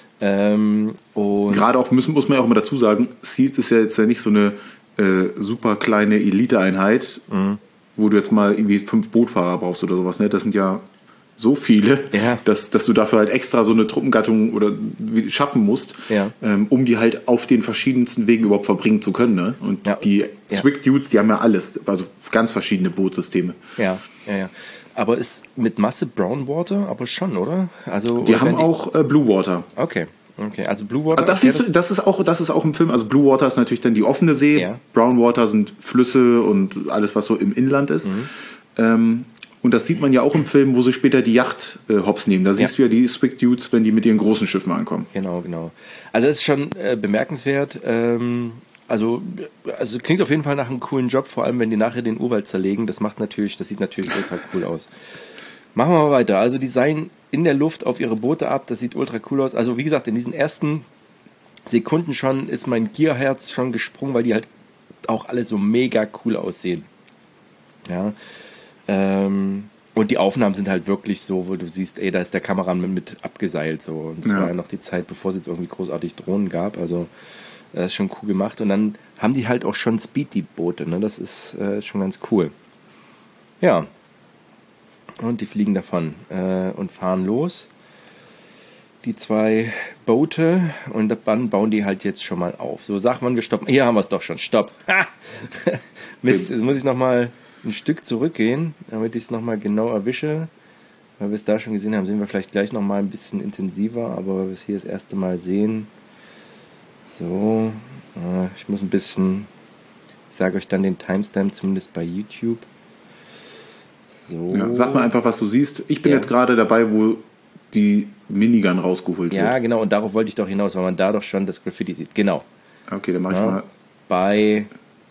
A: Ähm, und
B: Gerade auch, müssen, muss man ja auch mal dazu sagen, Seals ist ja jetzt ja nicht so eine äh, super kleine Elite-Einheit,
A: Mhm.
B: wo du jetzt mal irgendwie fünf Bootfahrer brauchst oder sowas. Ne? Das sind ja so viele,
A: Ja.
B: dass, dass du dafür halt extra so eine Truppengattung oder wie- schaffen musst,
A: Ja.
B: ähm, um die halt auf den verschiedensten Wegen überhaupt verbringen zu können. Ne? Und
A: Ja.
B: die
A: Ja.
B: Swig Dudes, die haben ja alles, also ganz verschiedene Bootsysteme.
A: ja, ja, ja. Aber ist mit Masse Brown Water, aber schon, oder? Also
B: Die
A: oder
B: haben
A: werden
B: auch äh, Blue Water.
A: Okay, okay. Also Blue Water.
B: Also das,
A: okay,
B: ist, das, ist auch, das ist auch im Film, also Blue Water ist natürlich dann die offene See,
A: Ja.
B: Brown Water sind Flüsse und alles, was so im Inland ist.
A: Mhm.
B: Ähm, und das sieht man ja auch im Film, wo sie später die Yacht äh, hops nehmen. Da siehst du ja die Swig Dudes, wenn die mit ihren großen Schiffen ankommen.
A: Genau, genau. Also das ist schon äh, bemerkenswert. Ähm, also, also klingt auf jeden Fall nach einem coolen Job, vor allem wenn die nachher den Urwald zerlegen. Das macht natürlich, das sieht natürlich ultra cool aus. Machen wir mal weiter. Also die seilen in der Luft auf ihre Boote ab. Das sieht ultra cool aus. Also wie gesagt, in diesen ersten Sekunden schon ist mein Gierherz schon gesprungen, weil die halt auch alle so mega cool aussehen. Ja. Ähm, und die Aufnahmen sind halt wirklich so, wo du siehst, ey, da ist der Kameramann mit abgeseilt so. Und das
B: Ja.
A: war ja noch die Zeit, bevor es jetzt irgendwie großartig Drohnen gab. Also das ist schon cool gemacht. Und dann haben die halt auch schon Speed, die Boote. Ne? Das ist äh, schon ganz cool. Ja. Und die fliegen davon äh, und fahren los. Die zwei Boote. Und dann bauen die halt jetzt schon mal auf. So, sag man, wir stoppen. Hier haben wir es doch schon. Stopp. Ha! Mist, jetzt muss ich nochmal... ein Stück zurückgehen, damit ich es nochmal genau erwische. Weil wir es da schon gesehen haben, sehen wir vielleicht gleich nochmal ein bisschen intensiver, aber weil wir es hier das erste Mal sehen. So, äh, ich muss ein bisschen, ich sage euch dann den Timestamp, zumindest bei YouTube. So.
B: Ja, sag mal einfach, was du siehst. Ich bin
A: Ja.
B: jetzt gerade dabei, wo die Minigun rausgeholt
A: Ja,
B: wird.
A: genau, und darauf wollte ich doch hinaus, weil man da doch schon das Graffiti sieht. Genau.
B: Okay, dann mache ich
A: Ja.
B: mal.
A: Bei,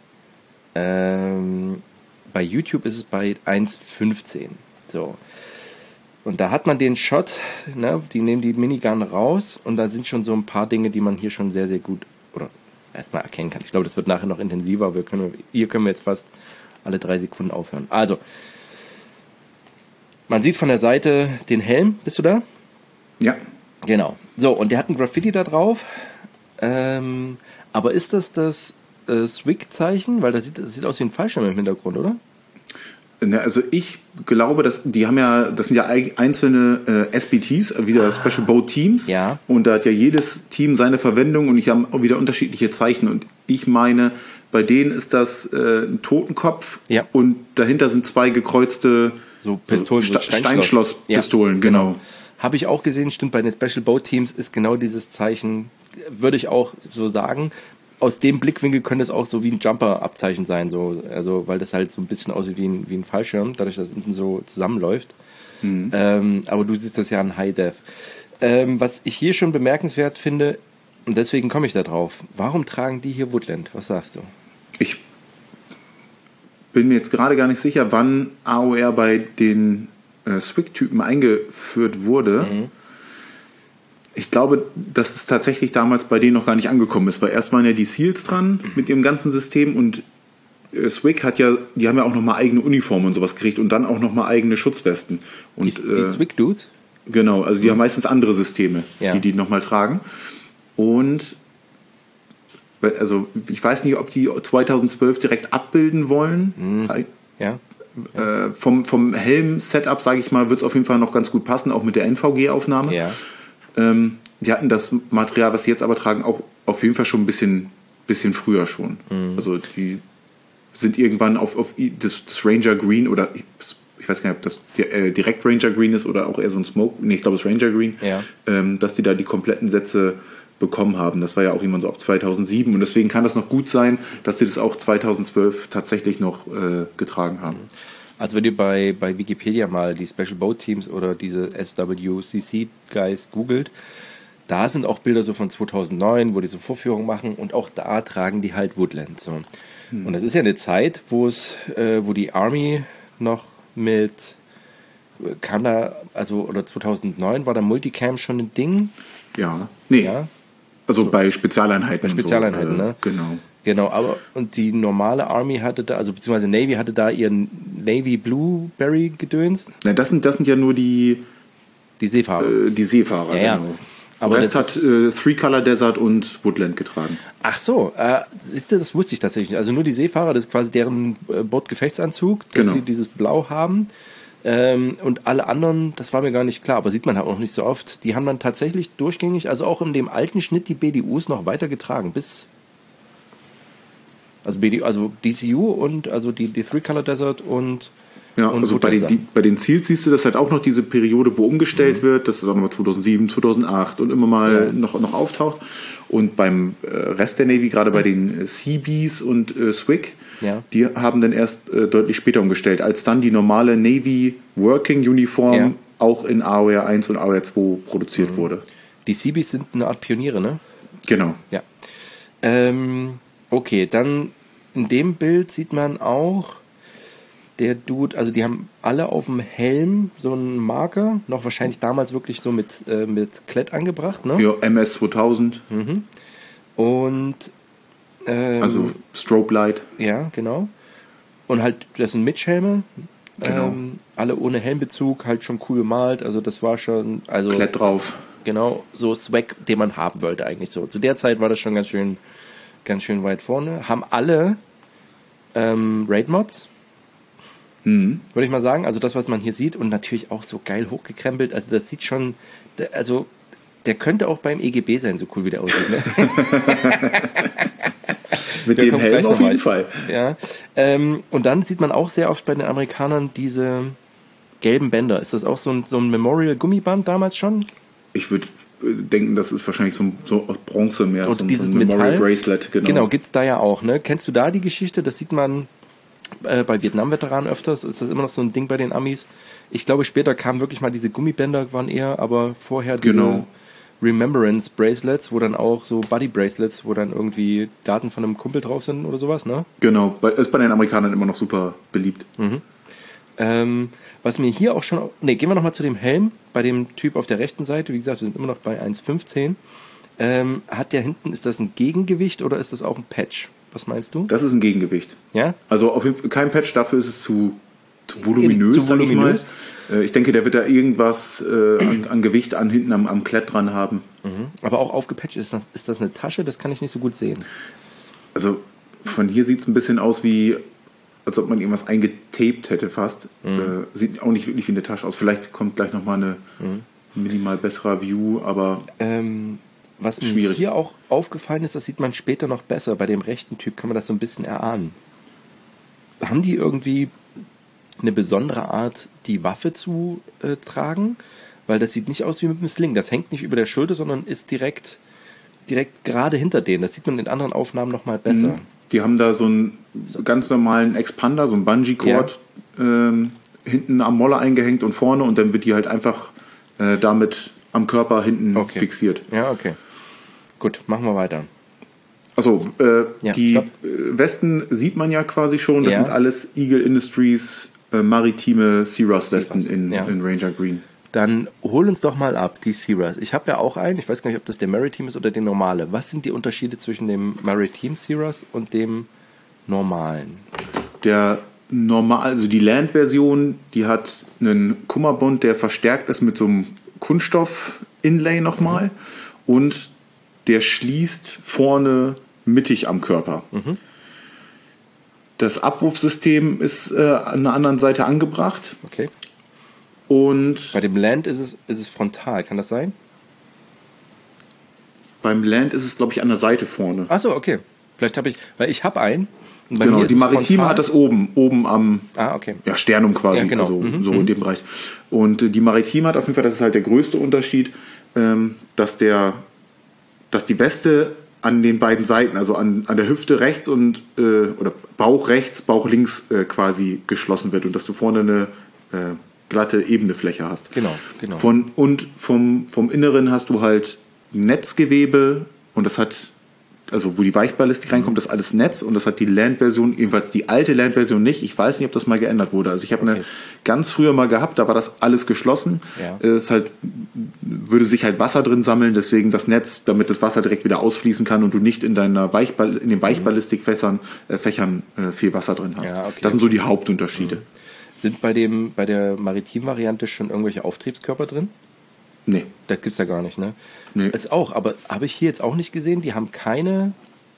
A: ähm, bei YouTube ist es bei eins fünfzehn. So. Und da hat man den Shot, ne, die nehmen die Minigun raus und da sind schon so ein paar Dinge, die man hier schon sehr, sehr gut oder erstmal erkennen kann. Ich glaube, das wird nachher noch intensiver. Wir können, hier können wir jetzt fast alle drei Sekunden aufhören. Also, man sieht von der Seite den Helm. Bist du da?
B: Ja.
A: Genau. So, und der hat ein Graffiti da drauf. Ähm, aber ist das das äh, Swig-Zeichen? Weil das sieht, das sieht aus wie ein Fallschirm im Hintergrund, oder?
B: Ne, also ich glaube, dass die haben ja, das sind ja eig- einzelne äh, S B Ts, wieder Special Boat Teams.
A: Ja.
B: Und da hat ja jedes Team seine Verwendung und ich habe auch wieder unterschiedliche Zeichen. Und ich meine, bei denen ist das äh, ein Totenkopf
A: Ja.
B: und dahinter sind zwei gekreuzte
A: So Pistolen,
B: so
A: so
B: Sta- Steinschlosspistolen,
A: Ja,
B: genau.
A: Habe ich auch gesehen, stimmt, bei den Special Boat Teams ist genau dieses Zeichen, würde ich auch so sagen. Aus dem Blickwinkel könnte es auch so wie ein Jumper-Abzeichen sein, so, also, weil das halt so ein bisschen aussieht wie ein, wie ein Fallschirm, dadurch, dass es hinten so zusammenläuft. Mhm. Ähm, aber du siehst das ja in High Def. Ähm, was ich hier schon bemerkenswert finde, und deswegen komme ich da drauf, warum tragen die hier Woodland? Was sagst du?
B: Ich bin mir jetzt gerade gar nicht sicher, wann A O R bei den äh, Swig-Typen eingeführt wurde.
A: Mhm.
B: Ich glaube, dass es tatsächlich damals bei denen noch gar nicht angekommen ist, weil erst waren ja die Seals dran mit ihrem ganzen System und äh, Swig hat ja, die haben ja auch nochmal eigene Uniformen und sowas gekriegt und dann auch nochmal eigene Schutzwesten. Und,
A: Die, die
B: äh,
A: Swig-Dudes?
B: Genau, also die haben meistens andere Systeme,
A: Ja.
B: die die nochmal tragen. Und also ich weiß nicht, ob die zweitausendzwölf direkt abbilden wollen.
A: Mhm. Ja.
B: Äh, vom, vom Helm-Setup, sage ich mal, wird es auf jeden Fall noch ganz gut passen, auch mit der N V G-Aufnahme.
A: Ja.
B: Ähm, die hatten das Material, was sie jetzt aber tragen, auch auf jeden Fall schon ein bisschen, bisschen früher schon.
A: Mhm.
B: Also die sind irgendwann auf, auf das, das Ranger Green oder ich, ich weiß gar nicht, ob das äh, direkt Ranger Green ist oder auch eher so ein Smoke, nee, ich glaube es ist Ranger Green,
A: Ja.
B: ähm, dass die da die kompletten Sätze bekommen haben. Das war ja auch irgendwann so ab zweitausendsieben und deswegen kann das noch gut sein, dass sie das auch zweitausendzwölf tatsächlich noch äh, getragen haben.
A: Also wenn ihr bei, bei Wikipedia mal die Special Boat Teams oder diese S W C C Guys googelt, da sind auch Bilder so von zweitausendneun, wo die so Vorführungen machen und auch da tragen die halt Woodland. So. Hm. Und das ist ja eine Zeit, wo es, äh, wo die Army noch mit kam da, also oder zweitausendneun war da Multicam schon ein Ding.
B: Ja, nee.
A: Ja.
B: Also bei Spezialeinheiten.
A: Bei Spezialeinheiten,
B: und so, äh,
A: ne?
B: Genau.
A: Genau, aber und die normale Army hatte da, also beziehungsweise Navy hatte da ihren Navy Blueberry Gedöns.
B: Na, das sind, das sind ja nur die,
A: Die Seefahrer.
B: äh, die Seefahrer,
A: Ja, ja.
B: genau.
A: Aber
B: Der Rest
A: das
B: hat äh, Three Color Desert und Woodland getragen.
A: Ach so, äh, siehst du, das wusste ich tatsächlich nicht. Also nur die Seefahrer, das ist quasi deren äh, Bootgefechtsanzug, dass
B: Genau.
A: sie dieses Blau haben. Ähm, und alle anderen, das war mir gar nicht klar, aber sieht man halt auch nicht so oft. Die haben dann tatsächlich durchgängig, also auch in dem alten Schnitt, die B D Us noch weiter getragen, bis also, B D, also D C U und also die, die Three Color Desert und
B: Ja,
A: und
B: also bei den, die, bei den Seals siehst du das halt auch noch diese Periode, wo umgestellt mhm. wird, das ist auch nochmal zweitausendsieben, zweitausendacht und immer mal
A: ja.
B: noch, noch auftaucht. Und beim äh, Rest der Navy, gerade bei den äh, Seabees und äh, Swig,
A: ja.
B: die haben dann erst äh, deutlich später umgestellt, als dann die normale Navy Working Uniform
A: ja.
B: auch in A O R eins und A O R zwei produziert mhm. wurde.
A: Die Seabees sind eine Art Pioniere, ne?
B: Genau.
A: Ja. Ähm, okay, dann in dem Bild sieht man auch der Dude, also die haben alle auf dem Helm so einen Marker, noch wahrscheinlich damals wirklich so mit, äh, mit Klett angebracht, ne?
B: Ja, M S zweitausend.
A: Mhm. Und ähm,
B: also Strobe Light.
A: Ja, genau. Und halt, das sind Mitchhelme.
B: Genau.
A: Ähm, alle ohne Helmbezug, halt schon cool gemalt. Also das war schon, also
B: Klett drauf.
A: Genau, so Swag, den man haben wollte eigentlich so. Zu der Zeit war das schon ganz schön, ganz schön weit vorne. Haben alle ähm, Raid-Mods,
B: mhm.
A: würde ich mal sagen. Also das, was man hier sieht und natürlich auch so geil hochgekrempelt. Also das sieht schon, also der könnte auch beim E G B sein, so cool wie der aussieht. Ne?
B: Mit
A: Wir
B: dem
A: kommen
B: Helm
A: gleich
B: auf
A: noch
B: jeden
A: mal.
B: Fall.
A: Ja. Ähm, und dann sieht man auch sehr oft bei den Amerikanern diese gelben Bänder. Ist das auch so ein, so ein Memorial-Gummiband damals schon?
B: Ich würde denken, das ist wahrscheinlich so, so aus Bronze mehr,
A: Und
B: so, ein-
A: dieses
B: so ein Memorial
A: Metall?
B: Bracelet. Genau.
A: Genau, gibt's da ja auch. Ne? Kennst du da die Geschichte? Das sieht man äh, bei Vietnam-Veteranen öfters. Ist das immer noch so ein Ding bei den Amis? Ich glaube, später kamen wirklich mal diese Gummibänder, waren eher, aber vorher diese
B: Genau.
A: Remembrance Bracelets, wo dann auch so Buddy Bracelets, wo dann irgendwie Daten von einem Kumpel drauf sind oder sowas, ne?
B: Genau, bei- ist bei den Amerikanern immer noch super beliebt.
A: Ähm, was mir hier auch schon, ne, gehen wir nochmal zu dem Helm, bei dem Typ auf der rechten Seite, wie gesagt, wir sind immer noch bei eins fünfzehn. Ähm, hat der hinten, ist das ein Gegengewicht oder ist das auch ein Patch? Was meinst du?
B: Das ist ein Gegengewicht.
A: Ja?
B: Also auf jeden Fall kein Patch, dafür ist es zu, zu voluminös,
A: Zu
B: sag ich mal.
A: voluminös.
B: Äh, Ich denke, der wird da irgendwas äh, an, an Gewicht an hinten am, am Klett dran haben.
A: Aber auch aufgepatcht, ist das, ist das eine Tasche? Das kann ich nicht so gut sehen.
B: Also von hier sieht es ein bisschen aus wie, als ob man irgendwas eingetaped hätte fast.
A: Mhm.
B: Äh, sieht auch nicht wirklich wie eine Tasche aus. Vielleicht kommt gleich nochmal eine
A: Mhm.
B: minimal besserer View, aber
A: Ähm, was mir
B: Schwierig.
A: hier auch aufgefallen ist, das sieht man später noch besser. Bei dem rechten Typ kann man das so ein bisschen erahnen. Haben die irgendwie eine besondere Art, die Waffe zu äh, tragen? Weil das sieht nicht aus wie mit einem Sling. Das hängt nicht über der Schulter, sondern ist direkt, direkt gerade hinter denen. Das sieht man in anderen Aufnahmen nochmal besser.
B: die haben da so einen ganz normalen Expander, so einen Bungee-Cord ähm, hinten am Moller eingehängt und vorne und dann wird die halt einfach äh, damit am Körper hinten
A: Okay.
B: fixiert.
A: Ja, okay. Gut, machen wir weiter.
B: Achso, äh,
A: Ja,
B: die
A: stopp.
B: äh, Westen sieht man ja quasi schon. Das
A: Ja.
B: sind alles Eagle Industries äh, maritime Searas-Westen in,
A: Ja.
B: in Ranger Green.
A: Dann hol uns doch mal ab, die Searas. Ich habe ja auch einen, ich weiß gar nicht, ob das der Maritime ist oder der normale. Was sind die Unterschiede zwischen dem Maritime Searas und dem normalen?
B: Der normal, also die Land-Version, die hat einen Kummerbund, der verstärkt ist mit so einem Kunststoff-Inlay nochmal und der schließt vorne mittig am Körper. Das Abwurfsystem ist äh, an der anderen Seite angebracht
A: Okay.
B: und
A: Bei dem Land ist es, ist es frontal, kann das sein?
B: beim Land ist es, glaube ich, an der Seite vorne.
A: Achso, okay. Vielleicht habe ich, weil ich habe einen. Und bei
B: Genau,
A: mir ist
B: die
A: es
B: Maritime
A: frontal.
B: hat das oben, oben am
A: Ah, okay.
B: ja, Sternum quasi,
A: Ja, genau.
B: also
A: Mhm,
B: so
A: mhm.
B: in dem Bereich. Und äh, die Maritime hat auf jeden Fall, das ist halt der größte Unterschied, ähm, dass der, dass die Weste an den beiden Seiten, also an, an der Hüfte rechts und äh, oder Bauch rechts, Bauch links äh, quasi geschlossen wird und dass du vorne eine äh, glatte, ebene Fläche hast.
A: Genau, genau.
B: Von, und vom, vom Inneren hast du halt Netzgewebe und das hat, also wo die Weichballistik reinkommt, das ist alles Netz und das hat die Land-Version, jedenfalls die alte Land-Version nicht. Ich weiß nicht, ob das mal geändert wurde. Also ich habe
A: Okay.
B: eine ganz früher mal gehabt, da war das alles geschlossen.
A: Ja.
B: Es halt, würde sich halt Wasser drin sammeln, deswegen das Netz, damit das Wasser direkt wieder ausfließen kann und du nicht in deiner Weichball, in den Weichballistikfässern äh, Fächern äh, viel Wasser drin hast.
A: Ja, okay.
B: Das sind so die Hauptunterschiede.
A: Sind bei dem, bei der Maritim-Variante schon irgendwelche Auftriebskörper drin?
B: Nee.
A: Das gibt's da gar nicht, ne?
B: Nee.
A: Ist auch, aber habe ich hier jetzt auch nicht gesehen, die haben keine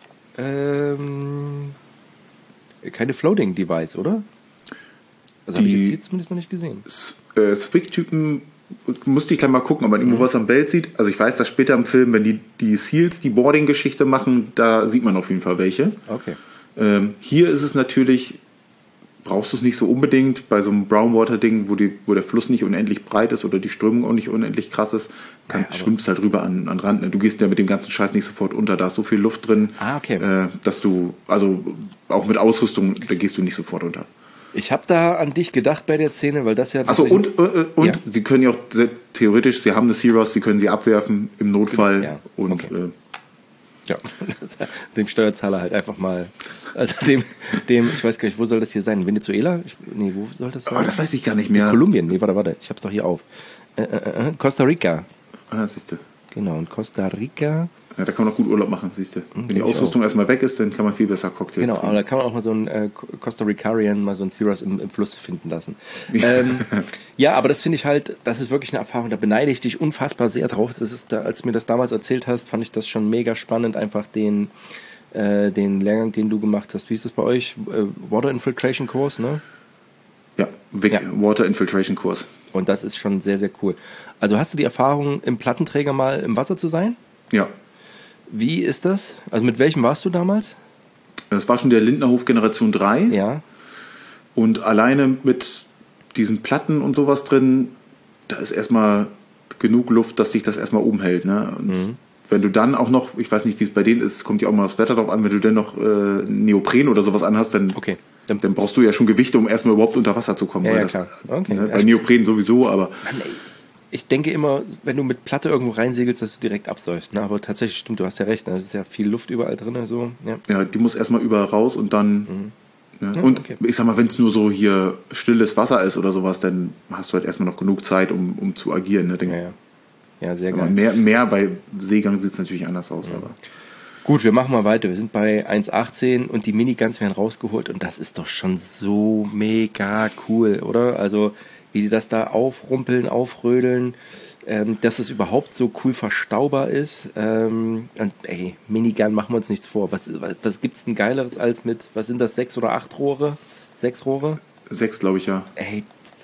A: ähm, keine Floating Device, oder? Also habe ich
B: Die-
A: jetzt hier zumindest noch nicht gesehen.
B: S- äh, Swig-Typen musste ich gleich mal gucken, ob man
A: Mhm.
B: irgendwo was am Bild sieht. Also ich weiß, dass später im Film, wenn die, die Seals die Boarding-Geschichte machen, da sieht man auf jeden Fall welche.
A: Okay.
B: Ähm, hier ist es natürlich, brauchst du es nicht so unbedingt, bei so einem Brownwater-Ding, wo, die, wo der Fluss nicht unendlich breit ist oder die Strömung auch nicht unendlich krass ist, kann,
A: Ja, aber-
B: schwimmst halt rüber an, an Rand. Ne? Du gehst ja mit dem ganzen Scheiß nicht sofort unter, da ist so viel Luft drin,
A: Ah, okay.
B: äh, dass du, also auch mit Ausrüstung, da gehst du nicht sofort unter.
A: Ich habe da an dich gedacht bei der Szene, weil das ja...
B: Achso, und, äh, und
A: Ja.
B: sie können ja auch sehr, theoretisch, sie haben eine Searas, sie können sie abwerfen im Notfall.
A: Ja,
B: Und
A: okay.
B: äh,
A: Ja, dem Steuerzahler halt einfach mal, also dem, dem, ich weiß gar nicht, wo soll das hier sein? Venezuela? Ich, nee, wo soll das sein?
B: oh, das weiß ich gar nicht mehr.
A: Kolumbien, nee, warte, warte, ich hab's doch hier auf. Äh, äh, äh, Costa Rica,
B: Ah, siehst du.
A: genau, in Costa Rica,
B: Ja, da kann man auch gut Urlaub machen, siehst du. Wenn die
A: denke ich
B: Ausrüstung erstmal weg ist, dann kann man viel besser Cocktails
A: genau, aber
B: trinken.
A: da kann man auch mal so einen äh, Costa Ricarian, mal so einen Searas im, im Fluss finden lassen. ähm, ja, aber das finde ich halt, das ist wirklich eine Erfahrung, da beneide ich dich unfassbar sehr drauf. Das ist, da, als du mir das damals erzählt hast, fand ich das schon mega spannend, einfach den, äh, den Lehrgang, den du gemacht hast. Wie ist das bei euch? Äh, Water Infiltration Course, ne?
B: Ja, Vic,
A: Ja.
B: Water Infiltration Kurs.
A: Und das ist schon sehr, sehr cool. Also hast du die Erfahrung, im Plattenträger mal im Wasser zu sein?
B: Ja.
A: Wie ist das? Also mit welchem warst du damals?
B: Das war schon der Lindnerhof Generation drei.
A: Ja.
B: Und alleine mit diesen Platten und sowas drin, da ist erstmal genug Luft, dass dich das erstmal oben hält. Ne? Und mhm. wenn du dann auch noch, ich weiß nicht, wie es bei denen ist, kommt ja auch mal das Wetter drauf an, wenn du dann noch äh, Neopren oder sowas anhast, dann,
A: okay.
B: dann, dann brauchst du ja schon Gewichte, um erstmal überhaupt unter Wasser zu kommen.
A: Ja,
B: weil
A: ja,
B: das,
A: klar. Okay.
B: Ne, bei Neopren sowieso, aber...
A: Mann, ey. Ich denke immer, wenn du mit Platte irgendwo reinsegelst, dass du direkt absäufst. Ne? Aber tatsächlich stimmt, du hast ja recht. Da ist ja viel Luft überall drin. So. Ja.
B: ja, die muss erstmal überall raus und dann... Mhm. Ne? Ja, und okay. ich sag mal, wenn es nur so hier stilles Wasser ist oder sowas, dann hast du halt erstmal noch genug Zeit, um, um zu agieren. Ne? Den,
A: ja, ja. ja, sehr geil.
B: Mehr, mehr bei Seegang sieht es natürlich anders aus. Mhm. Aber.
A: Gut, wir machen mal weiter. Wir sind bei eins achtzehn und die Miniguns werden rausgeholt und das ist doch schon so mega cool, oder? Also wie die das da aufrumpeln, aufrödeln, ähm, dass es überhaupt so cool verstaubar ist. Ähm, und ey, Minigun, machen wir uns nichts vor. Was, was, was gibt's denn Geileres als mit, was sind das, sechs oder acht Rohre? Sechs Rohre?
B: Sechs, glaube ich, ja.
A: Ey,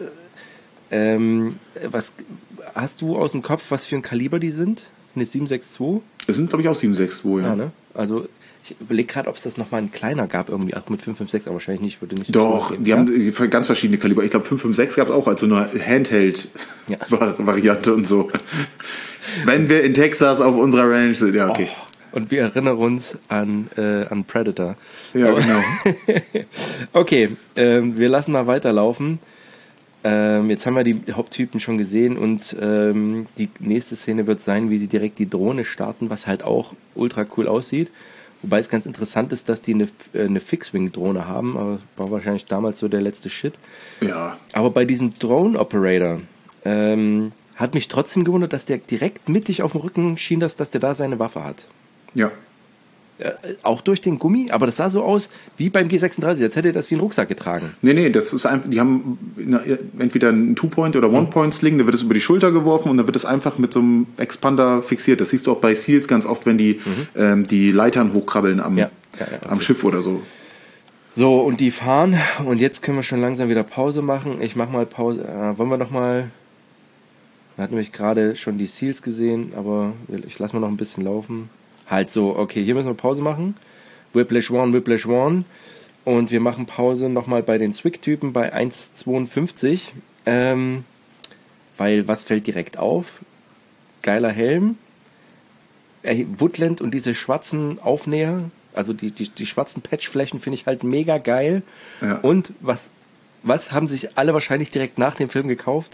A: ähm, was hast du aus dem Kopf, was für ein Kaliber die sind? Sind das sieben sechs zwei?
B: Das sind, glaube ich, auch sieben sechs zwei, ja.
A: ja ne? Also ich überlege gerade, ob es das nochmal ein kleiner gab, irgendwie auch mit fünf fünf sechs, aber wahrscheinlich nicht. Würde nicht
B: Doch,
A: so
B: die ja? haben ganz verschiedene Kaliber. Ich glaube, fünf fünf sechs gab es auch als so eine Handheld-Variante ja. und so. Wenn wir in Texas auf unserer Ranch sind, ja, okay.
A: Oh, und wir erinnern uns an, äh, an Predator.
B: Ja, aber, genau.
A: Okay, ähm, wir lassen mal weiterlaufen. Ähm, jetzt haben wir die Haupttypen schon gesehen und ähm, die nächste Szene wird sein, wie sie direkt die Drohne starten, was halt auch ultra cool aussieht. Wobei es ganz interessant ist, dass die eine, eine Fixed-Wing-Drohne haben, aber war wahrscheinlich damals so der letzte Shit.
B: Ja.
A: Aber bei diesem Drone-Operator ähm, hat mich trotzdem gewundert, dass der direkt mittig auf dem Rücken schien, dass, dass der da seine Waffe hat.
B: Ja.
A: Äh, auch durch den Gummi, aber das sah so aus wie beim G sechsunddreißig, als hätte er das wie einen Rucksack getragen.
B: Nee, nee, das ist einfach, die haben entweder einen Two-Point- oder One-Point-Sling, da wird es über die Schulter geworfen und dann wird es einfach mit so einem Expander fixiert. Das siehst du auch bei SEALs ganz oft, wenn die mhm. ähm, die Leitern hochkrabbeln am, ja. Ja, ja, okay. am Schiff oder so.
A: So, und die fahren und jetzt können wir schon langsam wieder Pause machen. Ich mach mal Pause. Äh, wollen wir noch mal... Wir hatten nämlich gerade schon die SEALs gesehen, aber ich lasse mal noch ein bisschen laufen. Halt so, okay, hier müssen wir Pause machen. Whiplash One, Whiplash One. Und wir machen Pause nochmal bei den Zwick-Typen bei eins zweiundfünfzig. Ähm, weil, was fällt direkt auf? Geiler Helm. Äh, Woodland und diese schwarzen Aufnäher, also die, die, die schwarzen Patchflächen finde ich halt mega geil.
B: Ja.
A: Und was, was haben sich alle wahrscheinlich direkt nach dem Film gekauft?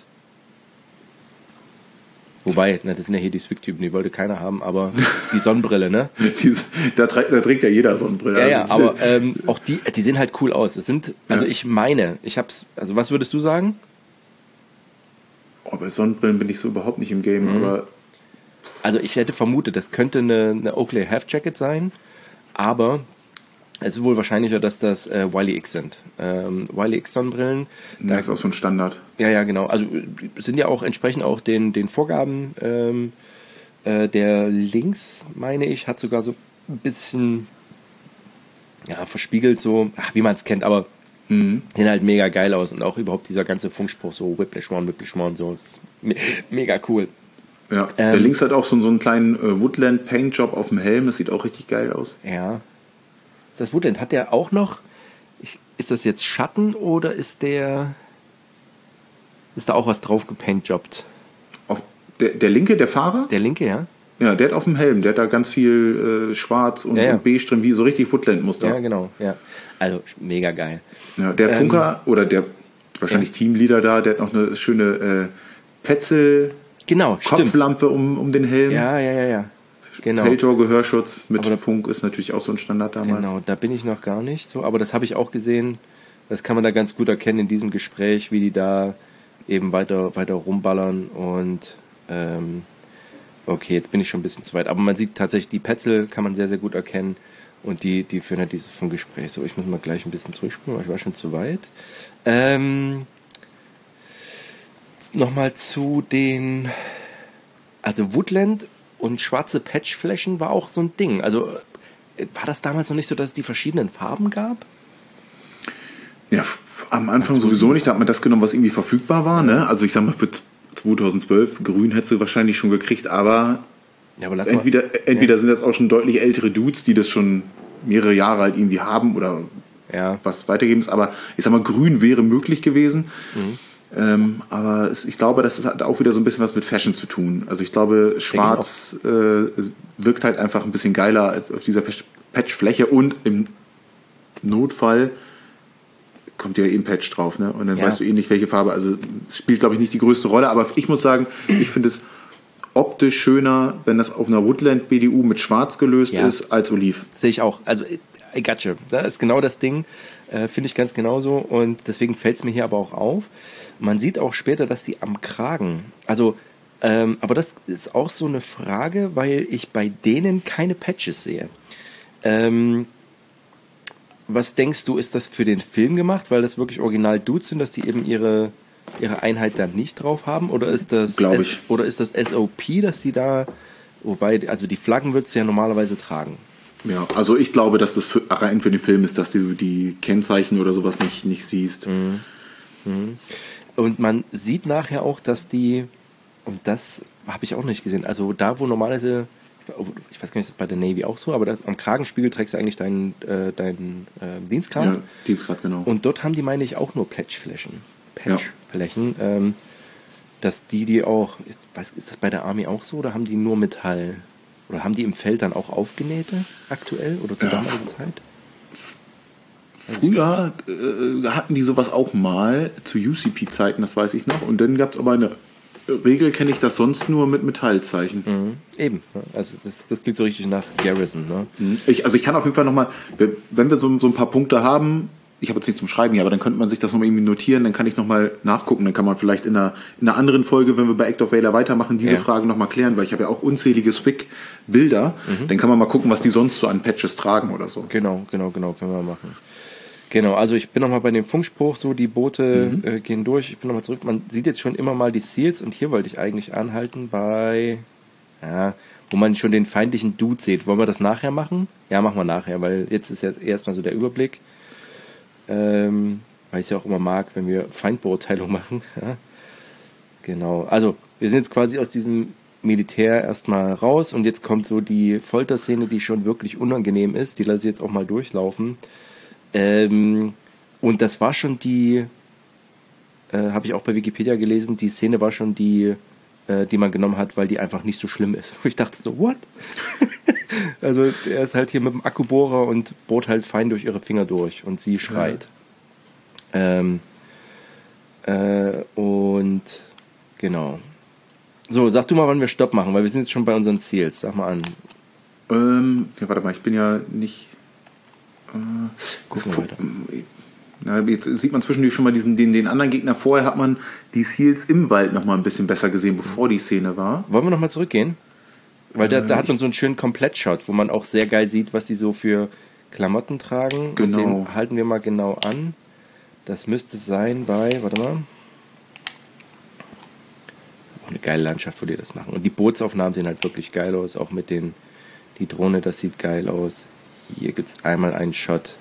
A: Wobei, na, das sind ja hier die Zwick-Typen, die wollte keiner haben, aber die Sonnenbrille, ne?
B: die, da, trägt, da trägt ja jeder Sonnenbrille.
A: Ja, ja, aber ähm, auch die, die sehen halt cool aus. Das sind, also ja. ich meine, ich hab's, also was würdest du sagen?
B: Oh, bei Sonnenbrillen bin ich so überhaupt nicht im Game, mhm. aber...
A: Also ich hätte vermutet, das könnte eine, eine Oakley Half Jacket sein, aber es ist wohl wahrscheinlicher, dass das äh, Wiley X sind. Ähm, Wiley X Sonnenbrillen.
B: Das da, ist auch so ein Standard.
A: Ja, ja, genau. Also sind ja auch entsprechend auch den, den Vorgaben. Ähm, äh, der links, meine ich, hat sogar so ein bisschen ja, verspiegelt so, ach, wie man es kennt, aber mhm. sehen halt mega geil aus. Und auch überhaupt dieser ganze Funkspruch, so Whiplash One, Whiplash One, so, ist me- mega cool.
B: Ja, ähm, der links hat auch so, so einen kleinen äh, Woodland Paint Job auf dem Helm, das sieht auch richtig geil aus.
A: Ja. Das Woodland, hat der auch noch, ich, ist das jetzt Schatten oder ist der, ist da auch was drauf gepaintjobbt?
B: Auf der, der linke, der Fahrer?
A: Der linke, ja.
B: Ja, der hat auf dem Helm, der hat da ganz viel äh, schwarz und, ja, ja. und beige drin, wie so richtig Woodland-Muster.
A: Ja, genau, ja. Also, mega geil.
B: Ja, der ähm, Funker, oder der, wahrscheinlich ja. Teamleader da, der hat noch eine schöne äh, Petzl,
A: genau,
B: Kopflampe um, um den Helm.
A: Ja, ja, ja, ja. Genau.
B: Peltor, Gehörschutz mit
A: da,
B: Funk ist natürlich auch so ein Standard damals.
A: Genau, da bin ich noch gar nicht so, aber das habe ich auch gesehen. Das kann man da ganz gut erkennen in diesem Gespräch, wie die da eben weiter, weiter rumballern und ähm, okay, jetzt bin ich schon ein bisschen zu weit. Aber man sieht tatsächlich, die Petzl kann man sehr, sehr gut erkennen und die, die führen halt dieses vom Gespräch. So, ich muss mal gleich ein bisschen zurückspulen, weil ich war schon zu weit. Ähm, Nochmal zu den, also Woodland und schwarze Patchflächen war auch so ein Ding. Also war das damals noch nicht so, dass es die verschiedenen Farben gab?
B: Ja, am Anfang sowieso nicht. Da hat man das genommen, was irgendwie verfügbar war. Ne? Also ich sag mal, für zweitausendzwölf, grün hättest du wahrscheinlich schon gekriegt, aber,
A: ja, aber
B: entweder,
A: mal,
B: entweder
A: ja.
B: sind das auch schon deutlich ältere Dudes, die das schon mehrere Jahre halt irgendwie haben oder
A: ja.
B: was weitergeben ist. Aber ich sag mal, grün wäre möglich gewesen. Mhm. Ähm, aber es, ich glaube, das hat auch wieder so ein bisschen was mit Fashion zu tun. Also ich glaube, schwarz äh, wirkt halt einfach ein bisschen geiler als auf dieser Patchfläche und im Notfall kommt ja eben Patch drauf, ne? Und dann ja. weißt du eh nicht, welche Farbe. Also es spielt, glaube ich, nicht die größte Rolle. Aber ich muss sagen, ich finde es optisch schöner, wenn das auf einer Woodland B D U mit schwarz gelöst ja. ist, als Oliv.
A: Sehe ich auch. Also I gotcha. Das ist genau das Ding. Äh, finde ich ganz genauso. Und deswegen fällt es mir hier aber auch auf. Man sieht auch später, dass die am Kragen, also, ähm, aber das ist auch so eine Frage, weil ich bei denen keine Patches sehe. Ähm, was denkst du, ist das für den Film gemacht, weil das wirklich original Dudes sind, dass die eben ihre, ihre Einheit da nicht drauf haben? Oder ist das,
B: Glaube ich.
A: S- oder ist das S O P, dass die da, wobei, also die Flaggen würdest du ja normalerweise tragen.
B: Ja, also ich glaube, dass das für, rein für den Film ist, dass du die Kennzeichen oder sowas nicht, nicht siehst.
A: Mhm. Mhm. Und man sieht nachher auch, dass die, und das habe ich auch nicht gesehen, also da, wo normalerweise, ich weiß gar nicht, ist das bei der Navy auch so, aber da, am Kragenspiegel trägst du eigentlich deinen, äh, deinen äh, Dienstgrad.
B: Ja, Dienstgrad, genau.
A: Und dort haben die, meine ich, auch nur Patchflächen. Patchflächen. Ja. Ähm, dass die, die auch, ich weiß, ist das bei der Army auch so, oder haben die nur Metall? Oder haben die im Feld dann auch aufgenähte aktuell oder zur ja, damaligen Zeit?
B: Früher äh, hatten die sowas auch mal zu U C P-Zeiten, das weiß ich noch. Und dann gab es aber eine Regel, kenne ich das sonst nur mit Metallzeichen.
A: Mhm. Eben, also das, das klingt so richtig nach Garrison. Ne?
B: Ich, also ich kann auf jeden Fall nochmal, wenn wir so, so ein paar Punkte haben, ich habe jetzt nicht zum Schreiben hier, aber dann könnte man sich das nochmal irgendwie notieren, dann kann ich nochmal nachgucken, dann kann man vielleicht in einer, in einer anderen Folge, wenn wir bei Act of Valor weitermachen, diese ja. Fragen nochmal klären, weil ich habe ja auch unzählige Spic-Bilder, mhm. dann kann man mal gucken, was die sonst so an Patches tragen oder so.
A: Genau, genau, genau, können wir machen. Genau, also ich bin nochmal bei dem Funkspruch, so die Boote mhm. äh, gehen durch, ich bin nochmal zurück, man sieht jetzt schon immer mal die Seals und hier wollte ich eigentlich anhalten bei, ja, wo man schon den feindlichen Dude sieht. Wollen wir das nachher machen? Ja, machen wir nachher, weil jetzt ist ja erstmal so der Überblick, ähm, weil ich es ja auch immer mag, wenn wir Feindbeurteilung machen. Ja. Genau, also wir sind jetzt quasi aus diesem Militär erstmal raus und jetzt kommt so die Folterszene, die schon wirklich unangenehm ist, die lasse ich jetzt auch mal durchlaufen. Ähm, und das war schon die, äh, habe ich auch bei Wikipedia gelesen, die Szene war schon die, äh, die man genommen hat, weil die einfach nicht so schlimm ist. Wo ich dachte so, what? Also er ist halt hier mit dem Akkubohrer und bohrt halt fein durch ihre Finger durch und sie schreit. Ja. Ähm, äh, und genau. So, sag du mal, wann wir Stopp machen, weil wir sind jetzt schon bei unseren Ziels. Sag mal an.
B: Ähm, ja, warte mal, ich bin ja nicht...
A: Gucken wir weiter.
B: Na, jetzt sieht man zwischendurch schon mal diesen, den, den anderen Gegner. Vorher hat man die Seals im Wald noch mal ein bisschen besser gesehen, bevor die Szene war.
A: Wollen wir noch mal zurückgehen? Weil da, da hat man so einen schönen Komplettshot, wo man auch sehr geil sieht, was die so für Klamotten tragen.
B: Genau.
A: Und den halten wir mal genau an. Das müsste sein bei, warte mal. Auch eine geile Landschaft, wo die das machen. Und die Bootsaufnahmen sehen halt wirklich geil aus. Auch mit den, die Drohne, das sieht geil aus. Hier gibt es einmal einen Shot.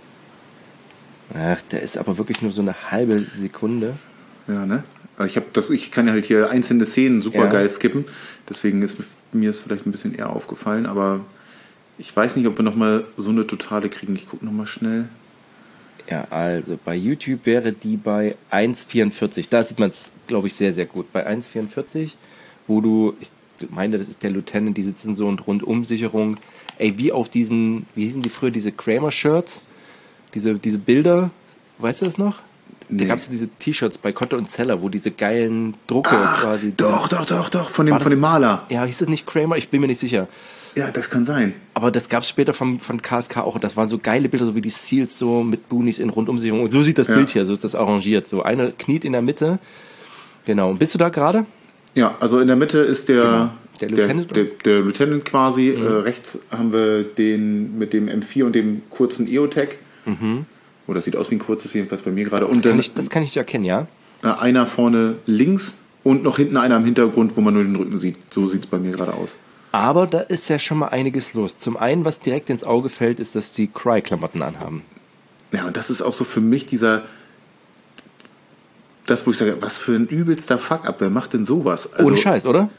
A: Ach, der ist aber wirklich nur so eine halbe Sekunde.
B: Ja, ne? Ich habe das, ich kann ja halt hier einzelne Szenen super
A: ja.
B: geil skippen. Deswegen ist mir es vielleicht ein bisschen eher aufgefallen. Aber ich weiß nicht, ob wir nochmal so eine totale kriegen. Ich gucke nochmal schnell.
A: Ja, also bei YouTube wäre die bei eins vierundvierzig. Da sieht man es, glaube ich, sehr, sehr gut. Bei eins vierundvierzig, wo du, ich meine, das ist der Lieutenant, die sitzen so und Rundumsicherung. Ey, wie auf diesen, wie hießen die früher, diese Kramer-Shirts? Diese, diese Bilder, weißt du das noch? Nee. Da gab es diese T-Shirts bei Cotte und Zeller, wo diese geilen Drucke
B: Ach,
A: quasi...
B: Doch, doch, doch, doch, von dem, von dem Maler.
A: Ja, hieß das nicht Kramer? Ich bin mir nicht sicher.
B: Ja, das kann sein.
A: Aber das gab es später vom, von K S K auch. Und das waren so geile Bilder, so wie die Seals so mit Boonies in Rundumsicherung. Und so sieht das ja. Bild hier, so ist das arrangiert. So eine kniet in der Mitte. Genau. Und bist du da gerade?
B: Ja, also in der Mitte ist der...
A: Genau. Der Lieutenant,
B: der, der, der Lieutenant quasi. Mhm. Äh, rechts haben wir den mit dem M vier und dem kurzen E O Tech.
A: Mhm.
B: Oh, das sieht aus wie ein kurzes, jedenfalls bei mir gerade.
A: Und dann, ich, das kann ich erkennen, ja.
B: Einer vorne links und noch hinten einer im Hintergrund, wo man nur den Rücken sieht. So sieht es bei mir gerade aus.
A: Aber da ist ja schon mal einiges los. Zum einen, was direkt ins Auge fällt, ist, dass die Cry-Klamotten anhaben.
B: Ja, und das ist auch so für mich dieser... Das, wo ich sage, was für ein übelster Fuck-up. Wer macht denn sowas? Also,
A: ohne Scheiß, oder?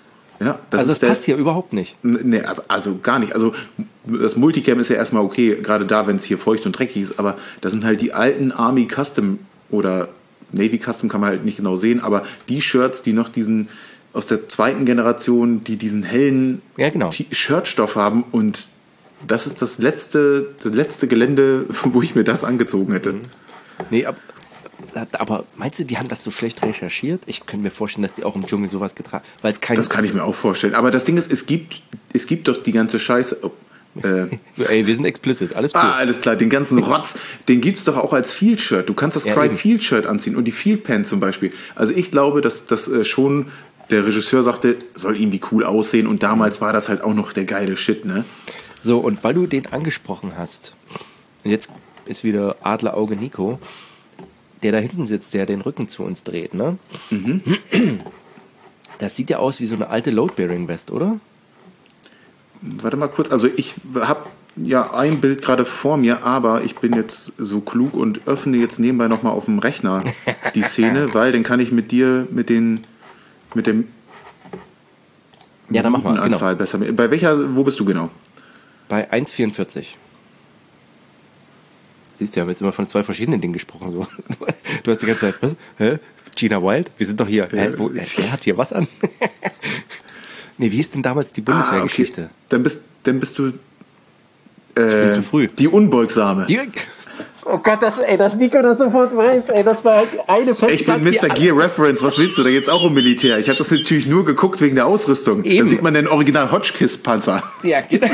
B: Ja, das
A: also
B: ist
A: das passt hier überhaupt nicht.
B: Nee, also gar nicht. Also das Multicam ist ja erstmal okay, gerade da, wenn es hier feucht und dreckig ist, aber das sind halt die alten Army Custom oder Navy Custom, kann man halt nicht genau sehen, aber die Shirts, die noch diesen aus der zweiten Generation, die diesen hellen
A: ja, genau.
B: Shirtstoff haben, und das ist das letzte, das letzte Gelände, wo ich mir das angezogen hätte.
A: Nee, ab, aber meinst du, die haben das so schlecht recherchiert? Ich könnte mir vorstellen, dass die auch im Dschungel sowas getragen haben. Weil es kein
B: Das kann ich mir auch vorstellen. Aber das Ding ist, es gibt, es gibt doch die ganze Scheiße. Oh, äh,
A: Ey, wir sind explicit, alles cool.
B: Ah, alles klar, den ganzen Rotz, den gibt's doch auch als Field-Shirt. Du kannst das
A: ja,
B: Cry Field-Shirt anziehen und die Field-Pen zum Beispiel. Also ich glaube, dass das äh, schon der Regisseur sagte, soll irgendwie cool aussehen, und damals war das halt auch noch der geile Shit, ne?
A: So, und weil du den angesprochen hast, und jetzt ist wieder Adlerauge Nico, der da hinten sitzt, der den Rücken zu uns dreht, ne? Mhm. Das sieht ja aus wie so eine alte Load-Bearing-West, oder?
B: Warte mal kurz, also ich habe ja ein Bild gerade vor mir, aber ich bin jetzt so klug und öffne jetzt nebenbei nochmal auf dem Rechner die Szene, weil dann kann ich mit dir, mit den, mit dem
A: ja, dann mach mal,
B: Anzahl
A: genau.
B: besser. Bei welcher, wo bist du genau?
A: Bei eins Komma vierundvierzig. Siehst du, wir haben jetzt immer von zwei verschiedenen Dingen gesprochen. So. Du hast die ganze Zeit, was? Hä? Gina Wild? Wir sind doch hier. Hä? Wo, wer hat hier was an? Nee, wie hieß denn damals die Bundeswehrgeschichte?
B: Ah, okay. Dann bist, dann bist du
A: äh, zu früh.
B: Die Unbeugsame. Die,
A: oh Gott, das, ey, das Nico das sofort weiß, ey, das war halt eine Festplatte.
B: Ich bin Mister Gear Reference, was willst du da jetzt auch um Militär? Ich habe das natürlich nur geguckt wegen der Ausrüstung. Eben. Da sieht man den Original Hotchkiss-Panzer.
A: Ja, genau.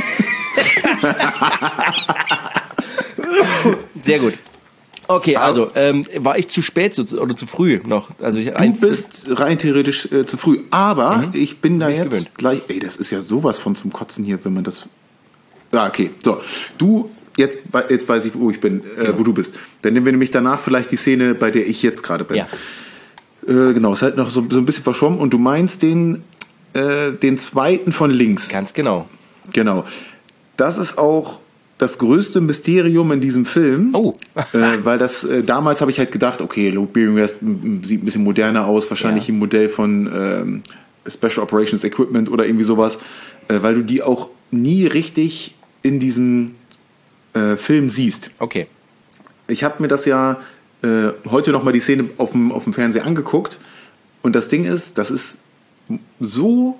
A: Sehr gut. Okay, also ähm, war ich zu spät zu, oder zu früh noch? Also ich,
B: du
A: ein,
B: bist rein theoretisch äh, zu früh, aber mhm. ich bin da bin jetzt gewöhnt. Gleich. Ey, das ist ja sowas von zum Kotzen hier, wenn man das. Ja, okay. So, du jetzt, jetzt weiß ich, wo ich bin, äh, genau. wo du bist. Dann nehmen wir nämlich danach vielleicht die Szene, bei der ich jetzt gerade bin.
A: Ja.
B: Äh, genau, ist halt noch so, so ein bisschen verschwommen, und du meinst den äh, den zweiten von links.
A: Ganz genau.
B: Genau. Das ist auch das größte Mysterium in diesem Film,
A: oh.
B: äh, weil das äh, damals habe ich halt gedacht, okay, Load Bearing West sieht ein bisschen moderner aus, wahrscheinlich ja. im Modell von ähm, Special Operations Equipment oder irgendwie sowas, äh, weil du die auch nie richtig in diesem äh, Film siehst.
A: Okay.
B: Ich habe mir das ja äh, heute noch mal die Szene auf dem auf dem Fernseher angeguckt, und das Ding ist, das ist so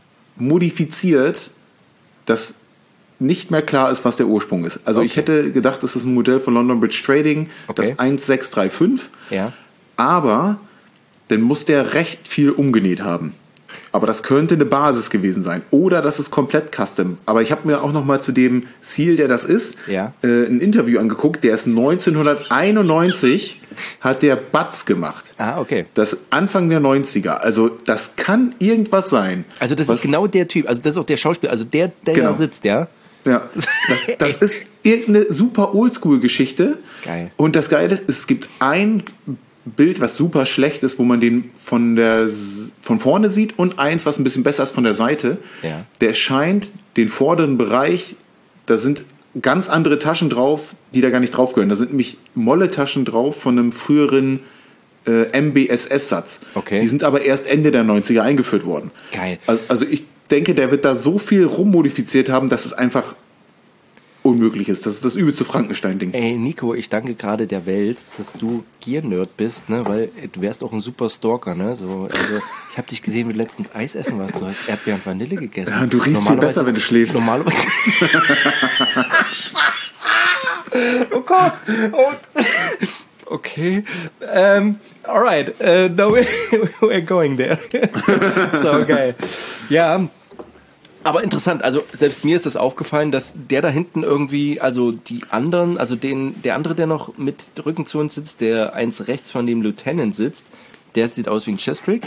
B: modifiziert, dass nicht mehr klar ist, was der Ursprung ist. Also okay. ich hätte gedacht, das ist ein Modell von London Bridge Trading, okay. das eins sechs drei fünf.
A: Ja.
B: Aber dann muss der recht viel umgenäht haben. Aber das könnte eine Basis gewesen sein. Oder das ist komplett Custom. Aber ich habe mir auch noch mal zu dem Seal, der das ist,
A: ja.
B: äh, ein Interview angeguckt. Der ist neunzehnhunderteinundneunzig, hat der Butz gemacht.
A: Ah, okay.
B: Das Anfang der neunziger. Also das kann irgendwas sein.
A: Also das ist genau der Typ. Also das ist auch der Schauspieler. Also der, der
B: genau.
A: da sitzt, ja.
B: Ja, das, das ist irgendeine super Oldschool-Geschichte.
A: Geil.
B: Und das Geile ist, es gibt ein Bild, was super schlecht ist, wo man den von der von vorne sieht, und eins, was ein bisschen besser ist von der Seite.
A: Ja.
B: Der scheint den vorderen Bereich, da sind ganz andere Taschen drauf, die da gar nicht drauf gehören. Da sind nämlich Molle-Taschen drauf von einem früheren äh, M B S S-Satz.
A: Okay.
B: Die sind aber erst Ende der neunziger eingeführt worden.
A: Geil.
B: Also, also ich denke, der wird da so viel rummodifiziert haben, dass es einfach unmöglich ist. Das ist das übelste Frankenstein-Ding.
A: Ey, Nico, ich danke gerade der Welt, dass du Gear-Nerd bist, ne, weil du wärst auch ein super Stalker, ne, so, also, ich habe dich gesehen, wie du letztens Eis essen warst, du hast Erdbeeren und Vanille gegessen.
B: Ja, du riechst viel besser, wenn du schläfst.
A: Normalerweise. Oh Gott. Oh. Okay. Um, alright. Uh, now we're going there. So, geil. Ja. Aber interessant, also selbst mir ist das aufgefallen, dass der da hinten irgendwie, also die anderen, also den, der andere, der noch mit Rücken zu uns sitzt, der eins rechts von dem Lieutenant sitzt, der sieht aus wie ein Chestrick.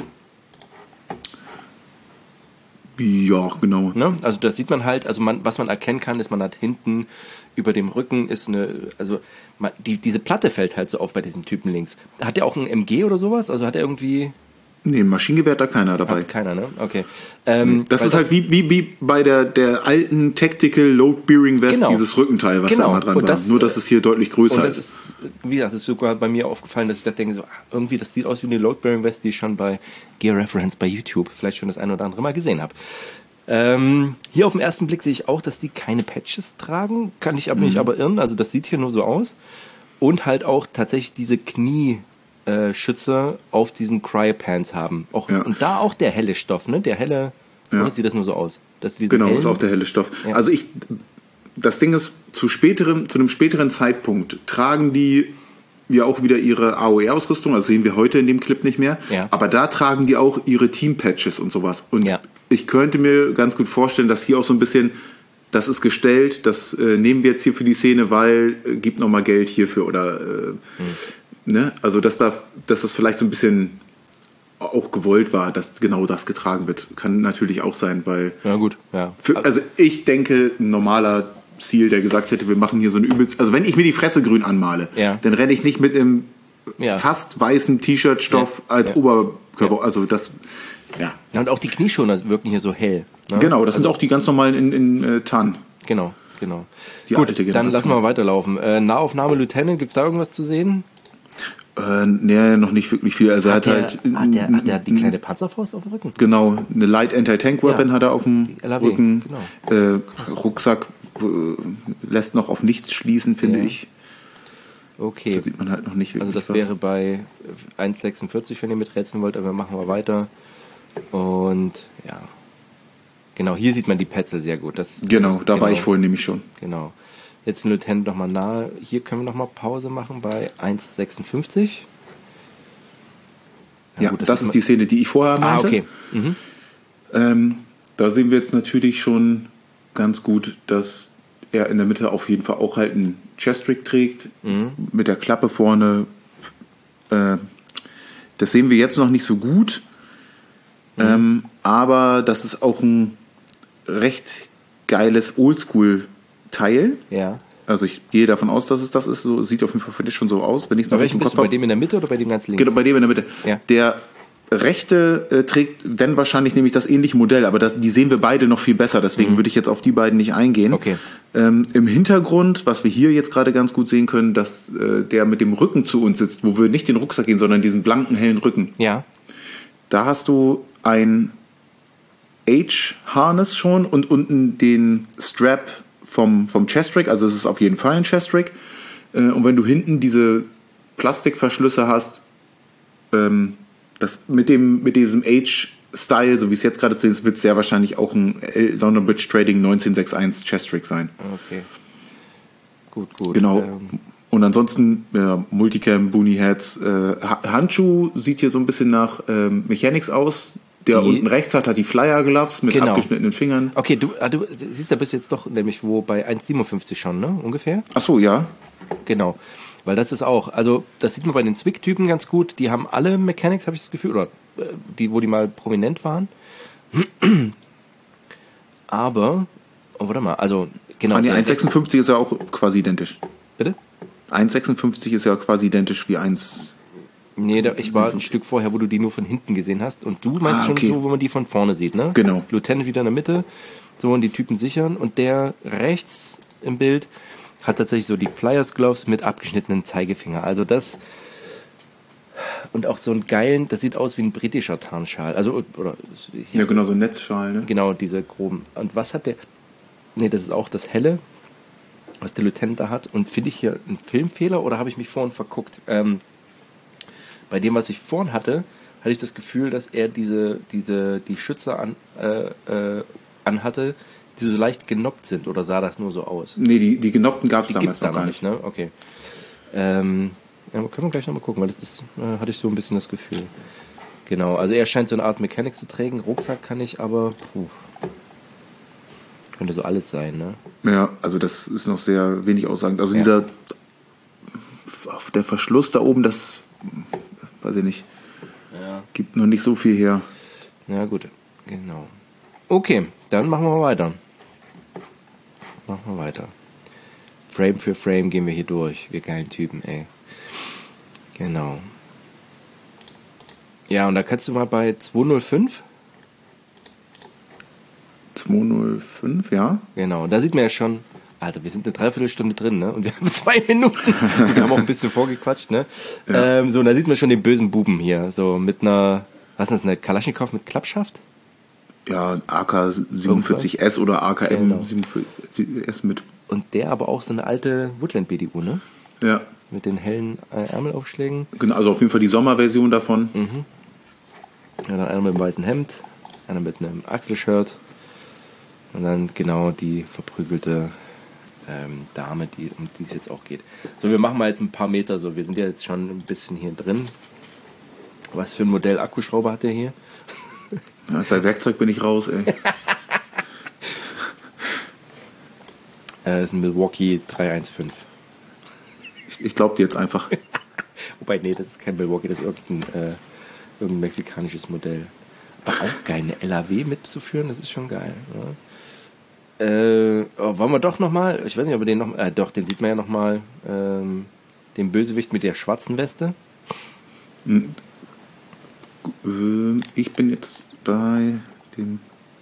B: Ja, genau.
A: Ne? Also das sieht man halt, also man, was man erkennen kann, ist, man hat hinten über dem Rücken ist eine, also man, die, diese Platte fällt halt so auf bei diesen Typen links. Hat der auch ein M G oder sowas? Also hat er irgendwie...
B: Nee, Maschinengewehr hat da keiner dabei.
A: Hat keiner, ne? Okay. Ähm,
B: das ist halt wie, wie, wie bei der, der alten Tactical Load Bearing Vest,
A: genau.
B: dieses Rückenteil, was
A: genau.
B: da mal dran
A: und
B: war.
A: das,
B: Nur, dass es hier deutlich größer
A: und das
B: ist.
A: ist. Wie gesagt, es ist sogar bei mir aufgefallen, dass ich da denke, so, ach, irgendwie, das sieht aus wie eine Load Bearing Vest, die ich schon bei Gear Reference bei YouTube vielleicht schon das eine oder andere Mal gesehen habe. Ähm, hier auf den ersten Blick sehe ich auch, dass die keine Patches tragen. Kann ich aber mhm. nicht aber irren. Also das sieht hier nur so aus. Und halt auch tatsächlich diese Knieschützer äh, auf diesen Cryopants haben. Auch, ja. Und da auch der helle Stoff, ne? Der helle, ja. Oder sieht das nur so aus? Dass diese
B: genau,
A: hellen,
B: ist auch der helle Stoff.
A: Ja.
B: Also ich, das Ding ist, zu späterem, zu einem späteren Zeitpunkt tragen die ja auch wieder ihre A O E-Ausrüstung, das sehen wir heute in dem Clip nicht mehr,
A: ja.
B: aber da tragen die auch ihre Team-Patches und sowas. Und
A: ja.
B: ich könnte mir ganz gut vorstellen, dass hier auch so ein bisschen, das ist gestellt, das äh, nehmen wir jetzt hier für die Szene, weil äh, gibt nochmal Geld hierfür oder äh, hm. ne? Also dass da, dass das vielleicht so ein bisschen auch gewollt war, dass genau das getragen wird. Kann natürlich auch sein, weil
A: ja gut, ja.
B: Für, also ich denke, ein normaler Ziel, der gesagt hätte, wir machen hier so ein übelst, also wenn ich mir die Fresse grün anmale,
A: ja.
B: dann renne ich nicht mit einem
A: ja.
B: fast weißen T-Shirt-Stoff ja. als
A: ja.
B: Oberkörper,
A: ja.
B: also das, ja.
A: ja. Und auch die Knieschoner wirken hier so hell. Ne?
B: Genau, das
A: also,
B: sind auch die ganz normalen in, in äh, Tarn.
A: Genau, genau.
B: Die
A: Gut,
B: alte
A: dann lassen wir weiterlaufen. Äh, Nahaufnahme Lieutenant, gibt's da irgendwas zu sehen?
B: Äh, nee, noch nicht wirklich viel. Also
A: hat
B: er
A: der,
B: hat halt.
A: Hat der, hat der die kleine Panzerfaust auf dem Rücken?
B: Genau, eine Light Anti-Tank-Weapon
A: ja.
B: hat er auf dem
A: L A W,
B: Rücken.
A: Genau.
B: Äh, Rucksack äh, lässt noch auf nichts schließen, finde
A: ja.
B: ich.
A: Okay.
B: Da sieht man halt noch nicht wirklich
A: Also das
B: was.
A: wäre bei eins Komma sechsundvierzig, wenn ihr miträtseln wollt, aber machen wir weiter. Und ja. Genau, hier sieht man die Petzl sehr gut. Das,
B: genau,
A: das,
B: da
A: genau,
B: war ich vorhin nämlich schon.
A: Genau. Jetzt ein Lieutenant nochmal nahe. Hier können wir nochmal Pause machen bei eins Komma sechsundfünfzig.
B: Ja, ja gut, das, das ist die Szene, die ich vorher meinte.
A: Ah, okay. Mhm.
B: Ähm, da sehen wir jetzt natürlich schon ganz gut, dass er in der Mitte auf jeden Fall auch halt einen Chest-Rig trägt, mhm. mit der Klappe vorne. Äh, das sehen wir jetzt noch nicht so gut, mhm. ähm, aber das ist auch ein recht geiles Oldschool-Teil.
A: Ja.
B: Also ich gehe davon aus, dass es das ist. So sieht auf jeden Fall für dich schon so aus, wenn ich es noch
A: richtig im Kopf habe. Bei dem in der Mitte oder bei dem ganz links?
B: Genau, bei dem in der Mitte.
A: Ja.
B: Der rechte äh, trägt dann wahrscheinlich nämlich das ähnliche Modell, aber das, die sehen wir beide noch viel besser. Deswegen mhm. würde ich jetzt auf die beiden nicht eingehen.
A: Okay.
B: Ähm, im Hintergrund, was wir hier jetzt gerade ganz gut sehen können, dass äh, der mit dem Rücken zu uns sitzt, wo wir nicht den Rucksack gehen, sondern diesen blanken, hellen Rücken.
A: Ja.
B: Da hast du ein H-Harness schon und unten den Strap vom, vom Chest-Rig, also es ist auf jeden Fall ein Chest-Rig. Äh, und wenn du hinten diese Plastikverschlüsse hast, ähm, das mit dem mit diesem H-Style, so wie es jetzt gerade zu sehen ist, wird es sehr wahrscheinlich auch ein London Bridge Trading neunzehnhunderteinundeinundsiebzig Chest-Rig sein.
A: Okay. Gut, gut.
B: Genau.
A: Ähm.
B: Und ansonsten, ja, Multicam, Boonie Heads, äh, Handschuh sieht hier so ein bisschen nach ähm, Mechanics aus. Der die, unten rechts hat, hat die Flyer Gloves mit genau. abgeschnittenen Fingern.
A: Okay, du, du siehst, da bist jetzt doch nämlich wo bei eins Komma siebenundfünfzig schon, ne? Ungefähr?
B: Ach so, ja.
A: Genau. Weil das ist auch, also das sieht man bei den Zwick-Typen ganz gut. Die haben alle Mechanics, habe ich das Gefühl, oder die, wo die mal prominent waren. Aber, oh, warte mal, also genau.
B: Ah, nee, eins Komma sechsundfünfzig ist ja auch quasi identisch.
A: Bitte?
B: eins Komma sechsundfünfzig ist ja quasi identisch wie eins.
A: Nee, da, ich war ein Stück vorher, wo du die nur von hinten gesehen hast. Und du meinst ah, okay. schon so, wo man die von vorne sieht, ne?
B: Genau.
A: Lieutenant wieder in der Mitte, so und die Typen sichern. Und der rechts im Bild hat tatsächlich so die Flyers Gloves mit abgeschnittenen Zeigefinger. Also das und auch so einen geilen, das sieht aus wie ein britischer Tarnschal. Also oder
B: ja, genau, so ein Netzschal, ne?
A: Genau, diese groben. Und was hat der? Nee, das ist auch das helle, was der Lieutenant da hat. Und finde ich hier einen Filmfehler oder habe ich mich vorhin verguckt? Ähm, bei dem, was ich vorhin hatte, hatte ich das Gefühl, dass er diese, diese, die Schützer an, äh, äh, anhatte, die so leicht genoppt sind, oder sah das nur so aus?
B: Nee, die, die genoppten gab es damals noch
A: da
B: gar nicht.
A: Ne? Okay. Ähm, ja, können wir gleich nochmal gucken, weil das ist, äh, hatte ich so ein bisschen das Gefühl. Genau, also er scheint so eine Art Mechanics zu tragen. Rucksack kann ich aber, puh, könnte so alles sein, ne?
B: Ja, also das ist noch sehr wenig aussagend. Also ja. dieser, der Verschluss da oben, das, weiß ich nicht,
A: ja.
B: gibt noch nicht so viel her.
A: Ja gut, genau. Okay, dann machen wir weiter. Machen wir weiter. Frame für Frame gehen wir hier durch. Wir geilen Typen, ey. Genau. Ja, und da kannst du mal bei zweihundertfünf.
B: zweihundertfünf, ja.
A: Genau, da sieht man ja schon, Alter, wir sind eine Dreiviertelstunde drin, ne? Und wir haben zwei Minuten. Wir haben auch ein bisschen vorgequatscht, ne? Ja. Ähm, so, und da sieht man schon den bösen Buben hier. So mit einer, was ist das, eine Kalaschnikow mit Klappschaft?
B: Ja, A K siebenundvierzig S oder A K M genau. siebenundvierzig S mit.
A: Und der aber auch so eine alte Woodland-B D U, ne?
B: Ja.
A: Mit den hellen äh, Ärmelaufschlägen.
B: Genau, also auf jeden Fall die Sommerversion davon.
A: Mhm. Ja, dann einer mit einem weißen Hemd, einer mit einem Achselshirt. Und dann genau die verprügelte ähm, Dame, die, um die es jetzt auch geht. So, wir machen mal jetzt ein paar Meter so. Wir sind ja jetzt schon ein bisschen hier drin. Was für ein Modell Akkuschrauber hat der hier?
B: Ja, bei Werkzeug bin ich raus, ey.
A: Das ist ein Milwaukee drei eins fünf.
B: Ich, ich glaube dir jetzt einfach.
A: Wobei, nee, das ist kein Milwaukee, das ist irgendein, äh, irgendein mexikanisches Modell. Aber auch geil, eine L A W mitzuführen, das ist schon geil. Ja. Äh, oh, wollen wir doch nochmal, ich weiß nicht, ob wir den noch, äh, doch, den sieht man ja nochmal, ähm, den Bösewicht mit der schwarzen Weste.
B: Ich bin jetzt bei dem...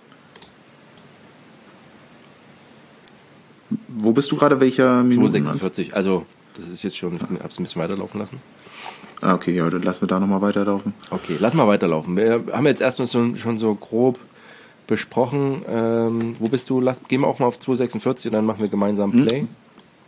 B: Wo bist du gerade? Welcher Minute?
A: zweihundertsechsundvierzig, also das ist jetzt schon, ich habe es ein bisschen weiterlaufen lassen.
B: Ah, okay, ja, dann lassen wir da nochmal weiterlaufen.
A: Okay, lass mal weiterlaufen. Wir haben jetzt erstmal so, schon so grob besprochen. Ähm, wo bist du? Lass, gehen wir auch mal auf zweihundertsechsundvierzig und dann machen wir gemeinsam Play. Hm.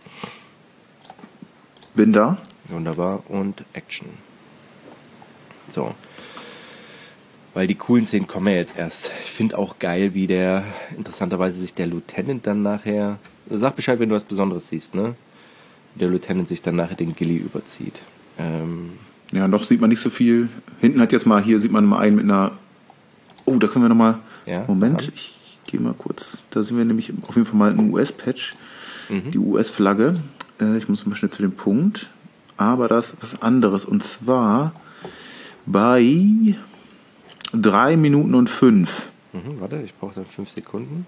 B: Bin da.
A: Wunderbar. Und Action. So. Weil die coolen Szenen kommen ja jetzt erst. Ich finde auch geil, wie der, interessanterweise sich der Lieutenant dann nachher, sag Bescheid, wenn du was Besonderes siehst, ne? Der Lieutenant sich dann nachher den Gilly überzieht. Ähm,
B: ja, noch sieht man nicht so viel. Hinten hat jetzt mal, hier sieht man mal einen mit einer, oh, da können wir nochmal,
A: ja,
B: Moment,
A: ja.
B: ich gehe mal kurz, da sehen wir nämlich auf jeden Fall mal einen U S-Patch, mhm. die U S-Flagge. Äh, ich muss mal schnell zu dem Punkt. Aber das ist was anderes. Und zwar bei drei Minuten und fünf.
A: Mhm, warte, ich brauche dann fünf Sekunden.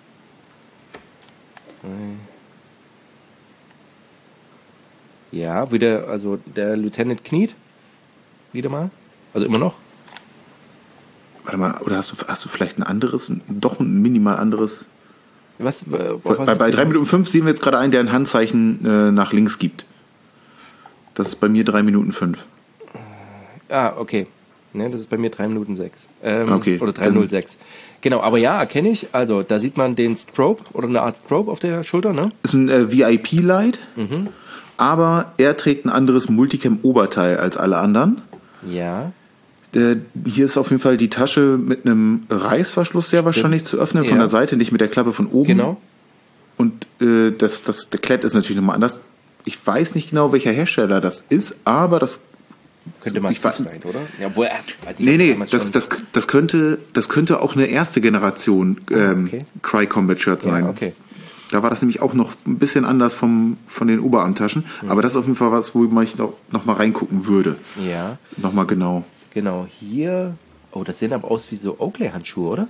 A: Ja, wieder, also der Lieutenant kniet. Wieder mal. Also immer noch.
B: Warte mal, oder hast du, hast du vielleicht ein anderes, doch ein minimal anderes?
A: Was? Äh,
B: was bei bei drei Minuten fünf sehen wir jetzt gerade einen, der ein Handzeichen äh, nach links gibt. Das ist bei mir drei Minuten fünf.
A: Ah, okay. Ne, das ist bei mir drei Minuten sechs. Ähm,
B: okay.
A: Oder drei null sechs. Genau, aber ja, erkenne ich. Also, da sieht man den Strobe oder eine Art Strobe auf der Schulter, ne?
B: Ist ein äh, V I P-Light,
A: mhm.
B: aber er trägt ein anderes Multicam-Oberteil als alle anderen.
A: Ja.
B: Äh, hier ist auf jeden Fall die Tasche mit einem Reißverschluss sehr wahrscheinlich Stimmt. zu öffnen, von ja. der Seite, nicht mit der Klappe von oben.
A: Genau.
B: Und äh, das, das, der Klett ist natürlich nochmal anders. Ich weiß nicht genau, welcher Hersteller das ist, aber das
A: könnte man sein, oder? Ja, wohl, weiß ich
B: nee, nee, das, das, das, könnte, das könnte auch eine erste Generation ähm,
A: okay.
B: Cry-Combat-Shirt sein.
A: Ja, okay.
B: Da war das nämlich auch noch ein bisschen anders vom, von den Oberarmtaschen. Mhm. Aber das ist auf jeden Fall was, wo man noch, noch mal reingucken würde.
A: Ja.
B: Nochmal genau.
A: Genau, hier... Oh, das sehen aber aus wie so Oakley-Handschuhe, oder?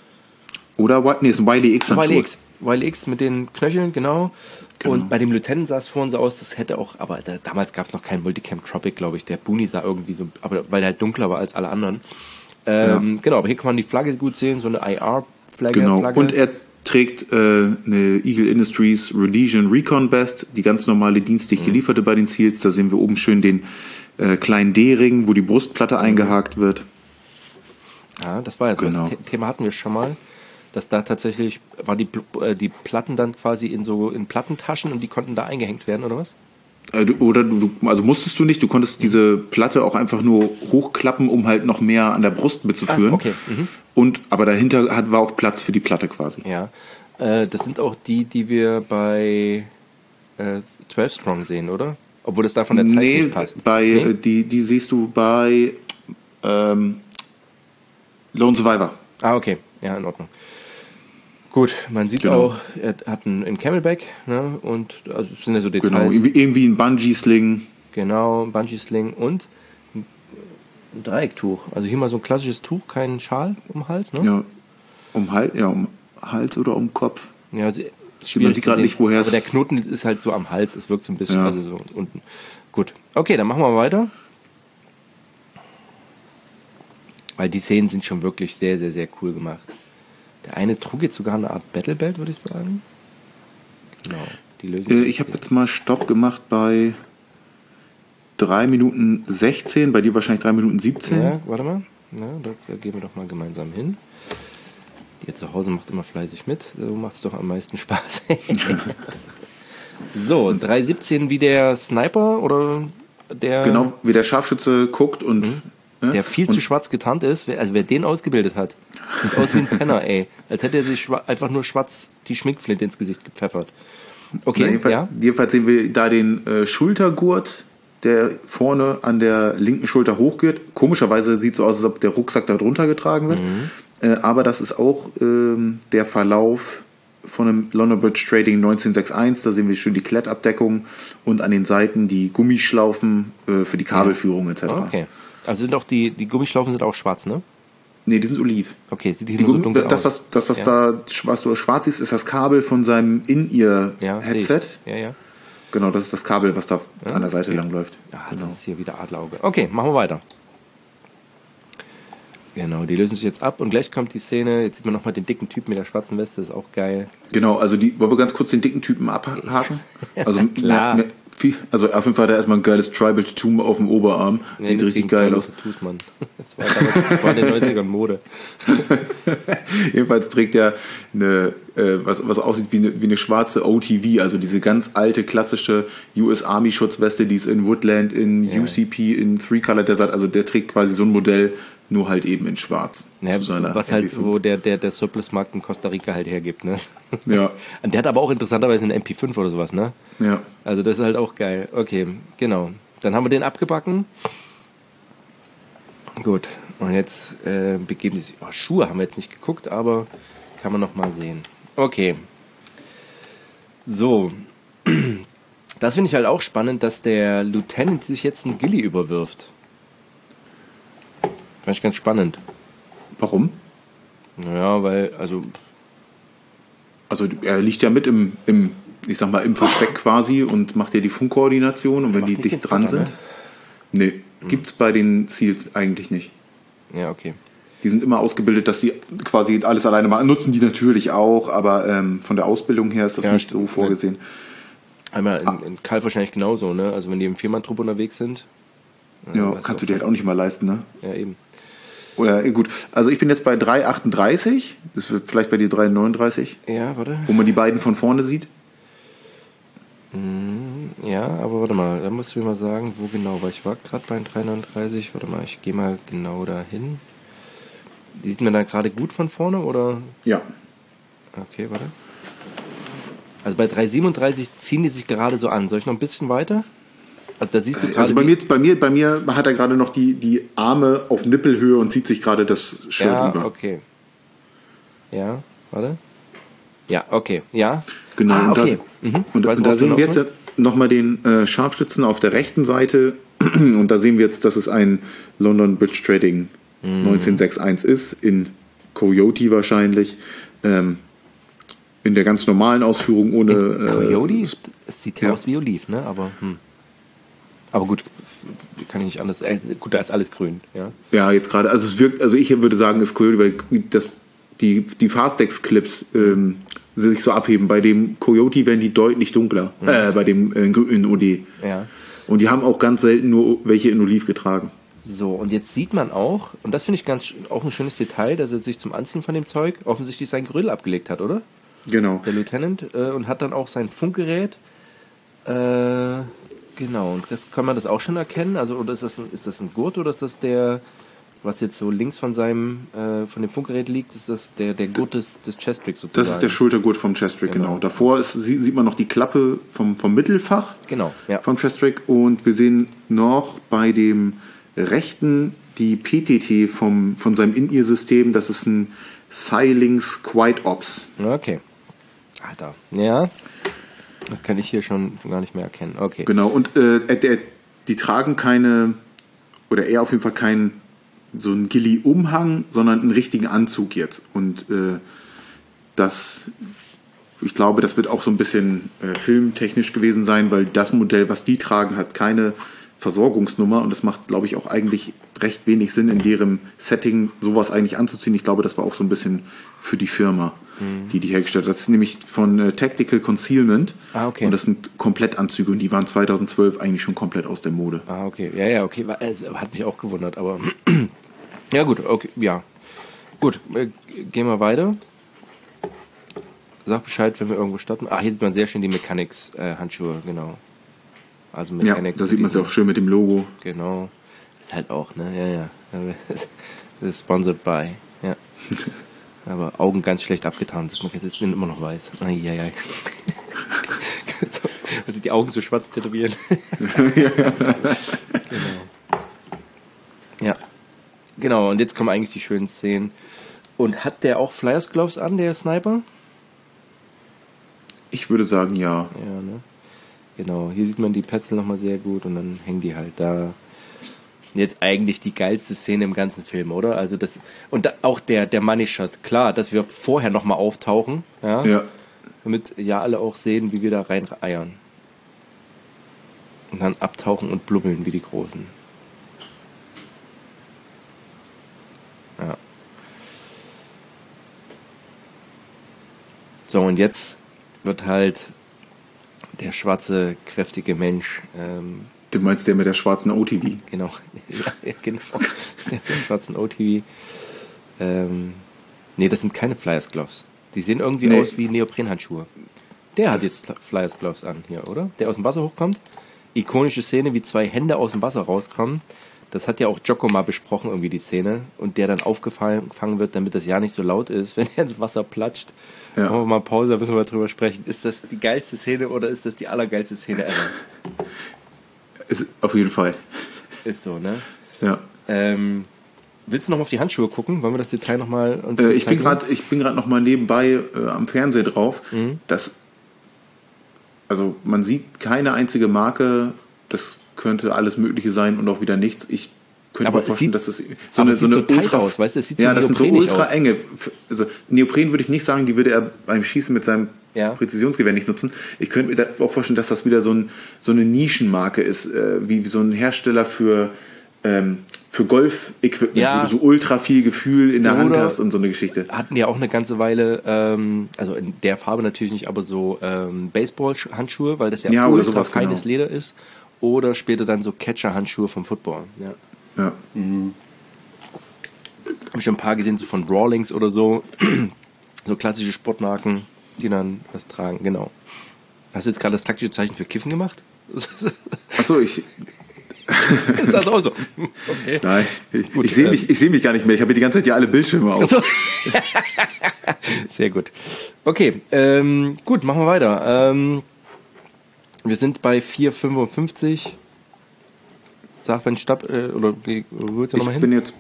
B: Oder, nee, ist ein Wiley X-Handschuh.
A: Wiley X. Wiley X mit den Knöcheln, genau. Genau. Und bei dem Lieutenant sah es vorhin so aus, das hätte auch, aber da, damals gab es noch keinen Multicam Tropic, glaube ich. Der Booney sah irgendwie so, aber weil der halt dunkler war als alle anderen. Ähm, ja. Genau, aber hier kann man die Flagge gut sehen, so eine I R-Flagge.
B: Genau,
A: Flagge.
B: Und er trägt äh, eine Eagle Industries Rhodesian Recon Vest, die ganz normale dienstlich mhm. gelieferte bei den Seals. Da sehen wir oben schön den äh, kleinen D-Ring, wo die Brustplatte mhm. eingehakt wird.
A: Ja, das war ja so. Genau. Das Thema hatten wir schon mal. Dass da tatsächlich, waren die, die Platten dann quasi in so in Plattentaschen und die konnten da eingehängt werden, oder was?
B: Oder du, also musstest du nicht, du konntest diese Platte auch einfach nur hochklappen, um halt noch mehr an der Brust mitzuführen.
A: Ah, okay. Mhm.
B: Und, aber dahinter hat, war auch Platz für die Platte quasi.
A: Ja, äh, das sind auch die, die wir bei äh, zwölf Strong sehen, oder? Obwohl das da von der Zeit
B: nee,
A: nicht passt.
B: Bei, nee, die, die siehst du bei ähm, Lone Survivor.
A: Ah, okay, ja, in Ordnung. Gut, man sieht genau. auch, er hat einen, einen Camelback, ne, und also das sind ja so Details.
B: Genau, irgendwie ein Bungee-Sling.
A: Genau, ein Bungee-Sling und ein Dreiecktuch. Also hier mal so ein klassisches Tuch, kein Schal um den Hals, ne?
B: Ja, um Hals, ja, um Hals oder um Kopf.
A: Ja, sie,
B: man sieht gerade nicht, woher es...
A: Aber der Knoten ist halt so am Hals, es wirkt so ein bisschen,
B: ja.
A: also so unten. Gut, okay, dann machen wir weiter. Weil die Szenen sind schon wirklich sehr, sehr, sehr cool gemacht. Der eine trug jetzt sogar eine Art Battlebelt, würde ich sagen. Genau. Die lösen
B: äh, ich habe jetzt mal Stopp gemacht bei drei Minuten sechzehn, bei dir wahrscheinlich drei Minuten siebzehn.
A: Ja, warte mal. Ja, da gehen wir doch mal gemeinsam hin. Die zu Hause macht immer fleißig mit. So macht es doch am meisten Spaß. So, drei siebzehn wie der Sniper oder der...
B: Genau, wie der Scharfschütze guckt und...
A: Mhm. Der viel zu schwarz getarnt ist, also wer den ausgebildet hat, sieht aus wie ein Penner, ey. Als hätte er sich einfach nur schwarz die Schminkflinte ins Gesicht gepfeffert. Okay,
B: Na, jedenfalls,
A: ja.
B: Jedenfalls sehen wir da den äh, Schultergurt, der vorne an der linken Schulter hochgeht. Komischerweise sieht es so aus, als ob der Rucksack da drunter getragen wird. Mhm. Äh, aber das ist auch ähm, der Verlauf von einem London Bridge Trading neunzehnhunderteinundeinundsiebzig. Da sehen wir schon die Klettabdeckung und an den Seiten die Gummischlaufen äh, für die Kabelführung et cetera.
A: Okay. Also sind auch die, die Gummischlaufen sind auch schwarz, ne?
B: Nee, die sind oliv.
A: Okay, sieht hier
B: die
A: nur so
B: Gummi,
A: dunkel
B: das,
A: aus.
B: was, das, was
A: ja.
B: da was du schwarz siehst, ist das Kabel von seinem In-Ear-Headset.
A: Ja, ja, ja.
B: Genau, das ist das Kabel, was da ja, an der Seite
A: okay.
B: lang läuft.
A: Ja,
B: genau.
A: Das ist hier wieder Adlerauge. Okay, machen wir weiter. Genau, die lösen sich jetzt ab und gleich kommt die Szene. Jetzt sieht man nochmal den dicken Typen mit der schwarzen Weste, ist auch geil.
B: Genau, also die, wollen wir ganz kurz den dicken Typen abhaken? Also,
A: klar.
B: Mehr, mehr, viel, also auf jeden Fall hat er erstmal ein geiles Tribal-Tattoo auf dem Oberarm.
A: Nee,
B: Sieht richtig geil aus.
A: Tattoos, Mann. Das war, damals, das war in den neunzigern Mode.
B: Jedenfalls trägt er eine, äh, was, was aussieht wie eine, wie eine schwarze O T V, also diese ganz alte, klassische U S Army Schutzweste, die es in Woodland, in ja. U C P, in Three Color Desert, also der trägt quasi so ein Modell, nur halt eben in schwarz.
A: Ja, was halt so der, der, der Surplus-Markt in Costa Rica halt hergibt, ne?
B: Ja.
A: Der hat aber auch interessanterweise eine M P fünf oder sowas, ne?
B: Ja.
A: Also das ist halt auch geil. Okay, genau. Dann haben wir den abgebacken. Gut. Und jetzt äh, begeben die sich. Oh, Schuhe haben wir jetzt nicht geguckt, aber kann man noch mal sehen. Okay. So. Das finde ich halt auch spannend, dass der Lieutenant sich jetzt einen Gilly überwirft. Fand ich ganz spannend.
B: Warum?
A: Naja, weil, also...
B: Also er liegt ja mit im, im ich sag mal, im Versteck quasi und macht ja die Funkkoordination und wenn die dicht dran sind... Ne? Nee, hm. gibt's bei den Seals eigentlich nicht.
A: Ja, okay.
B: Die sind immer ausgebildet, dass sie quasi alles alleine machen. Nutzen die natürlich auch, aber ähm, von der Ausbildung her ist das ja, nicht so vorgesehen.
A: Einmal in, in Kalf wahrscheinlich genauso, ne? Also wenn die im Viermann-Trupp unterwegs sind...
B: Ja, kannst du dir halt auch nicht mal leisten, ne?
A: Ja, eben.
B: Oder gut, also ich bin jetzt bei drei achtunddreißig, das wird vielleicht bei dir drei neununddreißig.
A: Ja, warte.
B: Wo man die beiden von vorne sieht.
A: Ja, aber warte mal, da musst du mir mal sagen, wo genau, weil ich war gerade bei drei neununddreißig, warte mal, ich gehe mal genau dahin. Sieht man da gerade gut von vorne, oder?
B: Ja.
A: Okay, warte. Also bei drei siebenunddreißig ziehen die sich gerade so an. Soll ich noch ein bisschen weiter? Also, da siehst du gerade
B: also bei mir, bei mir, bei mir hat er gerade noch die, die Arme auf Nippelhöhe und zieht sich gerade das Shirt
A: ja,
B: über.
A: Okay. Ja, warte. Ja, okay. Ja.
B: Genau.
A: Ah,
B: und
A: okay.
B: das,
A: mhm.
B: und, und da sehen wir jetzt nochmal den äh, Scharfschützen auf der rechten Seite. Und da sehen wir jetzt, dass es ein London Bridge Trading mhm. neunzehnhundereinundsechzig ist, in Coyote wahrscheinlich. Ähm, in der ganz normalen Ausführung ohne...
A: In Coyote?
B: Äh,
A: es sieht ja aus wie Oliv, ne? Aber... Hm. Aber gut, kann ich nicht anders. Äh, gut, da ist alles grün, ja.
B: Ja, jetzt gerade, also es wirkt, also ich würde sagen, es ist Coyote, weil das, die, die Fastex-Clips ähm, sich so abheben. Bei dem Coyote werden die deutlich dunkler. Mhm. Äh, bei dem äh, in O D.
A: Ja.
B: Und die haben auch ganz selten nur welche in Oliv getragen.
A: So, und jetzt sieht man auch, und das finde ich ganz auch ein schönes Detail, dass er sich zum Anziehen von dem Zeug offensichtlich sein Grill abgelegt hat, oder?
B: Genau.
A: Der Lieutenant, äh, und hat dann auch sein Funkgerät. Äh. Genau, und jetzt kann man das auch schon erkennen. Also, oder ist das ein, ist das ein Gurt oder ist das der, was jetzt so links von seinem, äh, von dem Funkgerät liegt, ist das der, der Gurt des, des Chestrick sozusagen? Das
B: ist der Schultergurt vom Chestrick, genau. genau. Davor ist, sieht man noch die Klappe vom, vom Mittelfach.
A: Genau, ja.
B: Vom Chestrick und wir sehen noch bei dem rechten die P T T vom, von seinem In-Ear-System. Das ist ein Xilinx Quiet Ops.
A: Okay. Alter. Ja. Das kann ich hier schon gar nicht mehr erkennen. Okay.
B: Genau, und äh, der, die tragen keine, oder eher auf jeden Fall keinen so einen Gilly-Umhang, sondern einen richtigen Anzug jetzt. Und äh, das, ich glaube, das wird auch so ein bisschen äh, filmtechnisch gewesen sein, weil das Modell, was die tragen, hat keine Versorgungsnummer und es macht, glaube ich, auch eigentlich recht wenig Sinn, in deren Setting sowas eigentlich anzuziehen. Ich glaube, das war auch so ein bisschen für die Firma, mhm. die die hergestellt hat. Das ist nämlich von äh, Tactical Concealment
A: ah, okay.
B: und das sind Komplettanzüge und die waren zweitausendzwölf eigentlich schon komplett aus der Mode.
A: Ah, okay. Ja, ja, okay. Also, hat mich auch gewundert, aber ja gut, okay, ja. Gut, äh, gehen wir weiter. Sag Bescheid, wenn wir irgendwo starten. Ah, hier sieht man sehr schön die Mechanics-Handschuhe, äh, genau. Also Mechanics.
B: Ja, da sieht man es ja auch schön mit dem Logo.
A: Genau. Ist halt auch, ne? Ja, ja. Das ist sponsored by. Ja. Aber Augen ganz schlecht abgetan, dass man jetzt immer noch weiß. Eieiei. Also die Augen so schwarz tätowieren. Genau. Ja. Genau, und jetzt kommen eigentlich die schönen Szenen. Und hat der auch Flyers Gloves an, der Sniper?
B: Ich würde sagen, ja.
A: Ja, ne? Genau, hier sieht man die Petzl nochmal sehr gut und dann hängen die halt da. Jetzt eigentlich die geilste Szene im ganzen Film, oder? Also das und da, auch der der Money Shot, klar, dass wir vorher nochmal auftauchen, ja?
B: Ja.
A: Damit ja alle auch sehen, wie wir da rein eiern. Und dann abtauchen und blubbeln wie die Großen. Ja. So, und jetzt wird halt der schwarze, kräftige Mensch. Ähm,
B: du meinst der mit der schwarzen O T V?
A: Genau, ja, genau. Der mit dem schwarzen O T V. Ähm, nee, das sind keine Flyers Gloves. Die sehen irgendwie nee. aus wie Neoprenhandschuhe. Der das hat jetzt Flyers Gloves an hier, oder? Der aus dem Wasser hochkommt. Ikonische Szene, wie zwei Hände aus dem Wasser rauskommen. Das hat ja auch Jocko mal besprochen, irgendwie die Szene. Und der dann aufgefangen wird, damit das ja nicht so laut ist, wenn er ins Wasser platscht. Ja. Machen wir mal Pause, da müssen wir mal drüber sprechen. Ist das die geilste Szene oder ist das die allergeilste Szene ever?
B: Ist auf jeden Fall.
A: Ist so, ne?
B: Ja.
A: Ähm, willst du noch mal auf die Handschuhe gucken? Wollen wir das Detail nochmal uns
B: äh, ich, bin grad, ich bin gerade noch mal nebenbei äh, am Fernseher drauf. Mhm. Das, also man sieht keine einzige Marke, das könnte alles Mögliche sein und auch wieder nichts. Ich könnte
A: aber
B: mir vorstellen,
A: sieht,
B: dass es so eine, so eine
A: so
B: ultra
A: aus, weißt du? Es sieht
B: ja,
A: so
B: das sind so ultra
A: aus.
B: enge. Also Neopren würde ich nicht sagen, die würde er beim Schießen mit seinem
A: ja.
B: Präzisionsgewehr nicht nutzen. Ich könnte mir da auch vorstellen, dass das wieder so, ein, so eine Nischenmarke ist, äh, wie, wie so ein Hersteller für ähm, für Golf-Equipment,
A: ja.
B: wo du so ultra viel Gefühl in der
A: Oder
B: Hand hast und so eine Geschichte.
A: Hatten ja auch eine ganze Weile, ähm, also in der Farbe natürlich nicht, aber so ähm, Baseball-Handschuhe, weil das ja,
B: ja
A: ultra
B: sowas,
A: feines
B: genau.
A: Leder ist. Oder später dann so Catcher-Handschuhe vom Football. Ja.
B: Ja.
A: Mhm. Habe ich schon ein paar gesehen, so von Rawlings oder so. So klassische Sportmarken, die dann was tragen, genau. Hast du jetzt gerade das taktische Zeichen für Kiffen gemacht?
B: Achso, ich...
A: Ist das auch so? Okay.
B: Nein, ich, ich sehe mich, ich seh mich gar nicht mehr. Ich habe die ganze Zeit ja alle Bildschirme auf.
A: So. Sehr gut. Okay, ähm, gut, machen wir weiter. Ähm, wir sind bei vier fünfundfünfzig. Sag, wenn Stab, äh, oder wie, wo willst du nochmal hin?
B: Ich bin jetzt...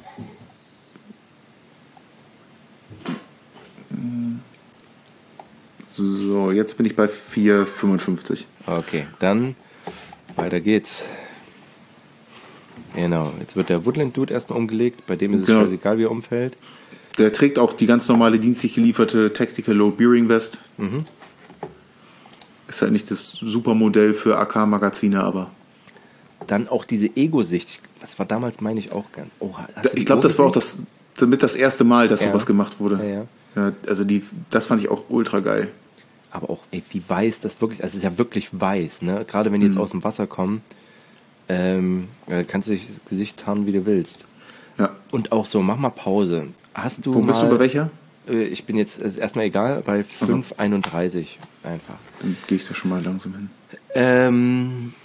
B: So, jetzt bin ich bei vier fünfundfünfzig.
A: Okay, dann weiter geht's. Genau, jetzt wird der Woodland Dude erstmal umgelegt, bei dem ist es
B: ja.
A: scheißegal, wie er umfällt.
B: Der trägt auch die ganz normale dienstlich gelieferte Tactical Load Bearing Vest. Mhm. Ist halt nicht das Supermodell für A K-Magazine, aber...
A: Dann auch diese Ego-Sicht, das war damals, meine ich, auch ganz... Oh,
B: ich glaube, das war auch das, damit das erste Mal, dass
A: ja.
B: sowas gemacht wurde.
A: Ja, ja.
B: Ja, also die, das fand ich auch ultra geil.
A: Aber auch, ey, wie weiß das wirklich, also es ist ja wirklich weiß, ne? Gerade wenn die jetzt mhm. aus dem Wasser kommen, ähm, kannst du dich das Gesicht tarnen, wie du willst.
B: Ja.
A: Und auch so, mach mal Pause. Hast du
B: Wo bist
A: mal,
B: du bei welcher?
A: Äh, ich bin jetzt, ist erstmal egal, bei fünf einunddreißig einfach.
B: Dann gehe ich da schon mal langsam hin.
A: Ähm,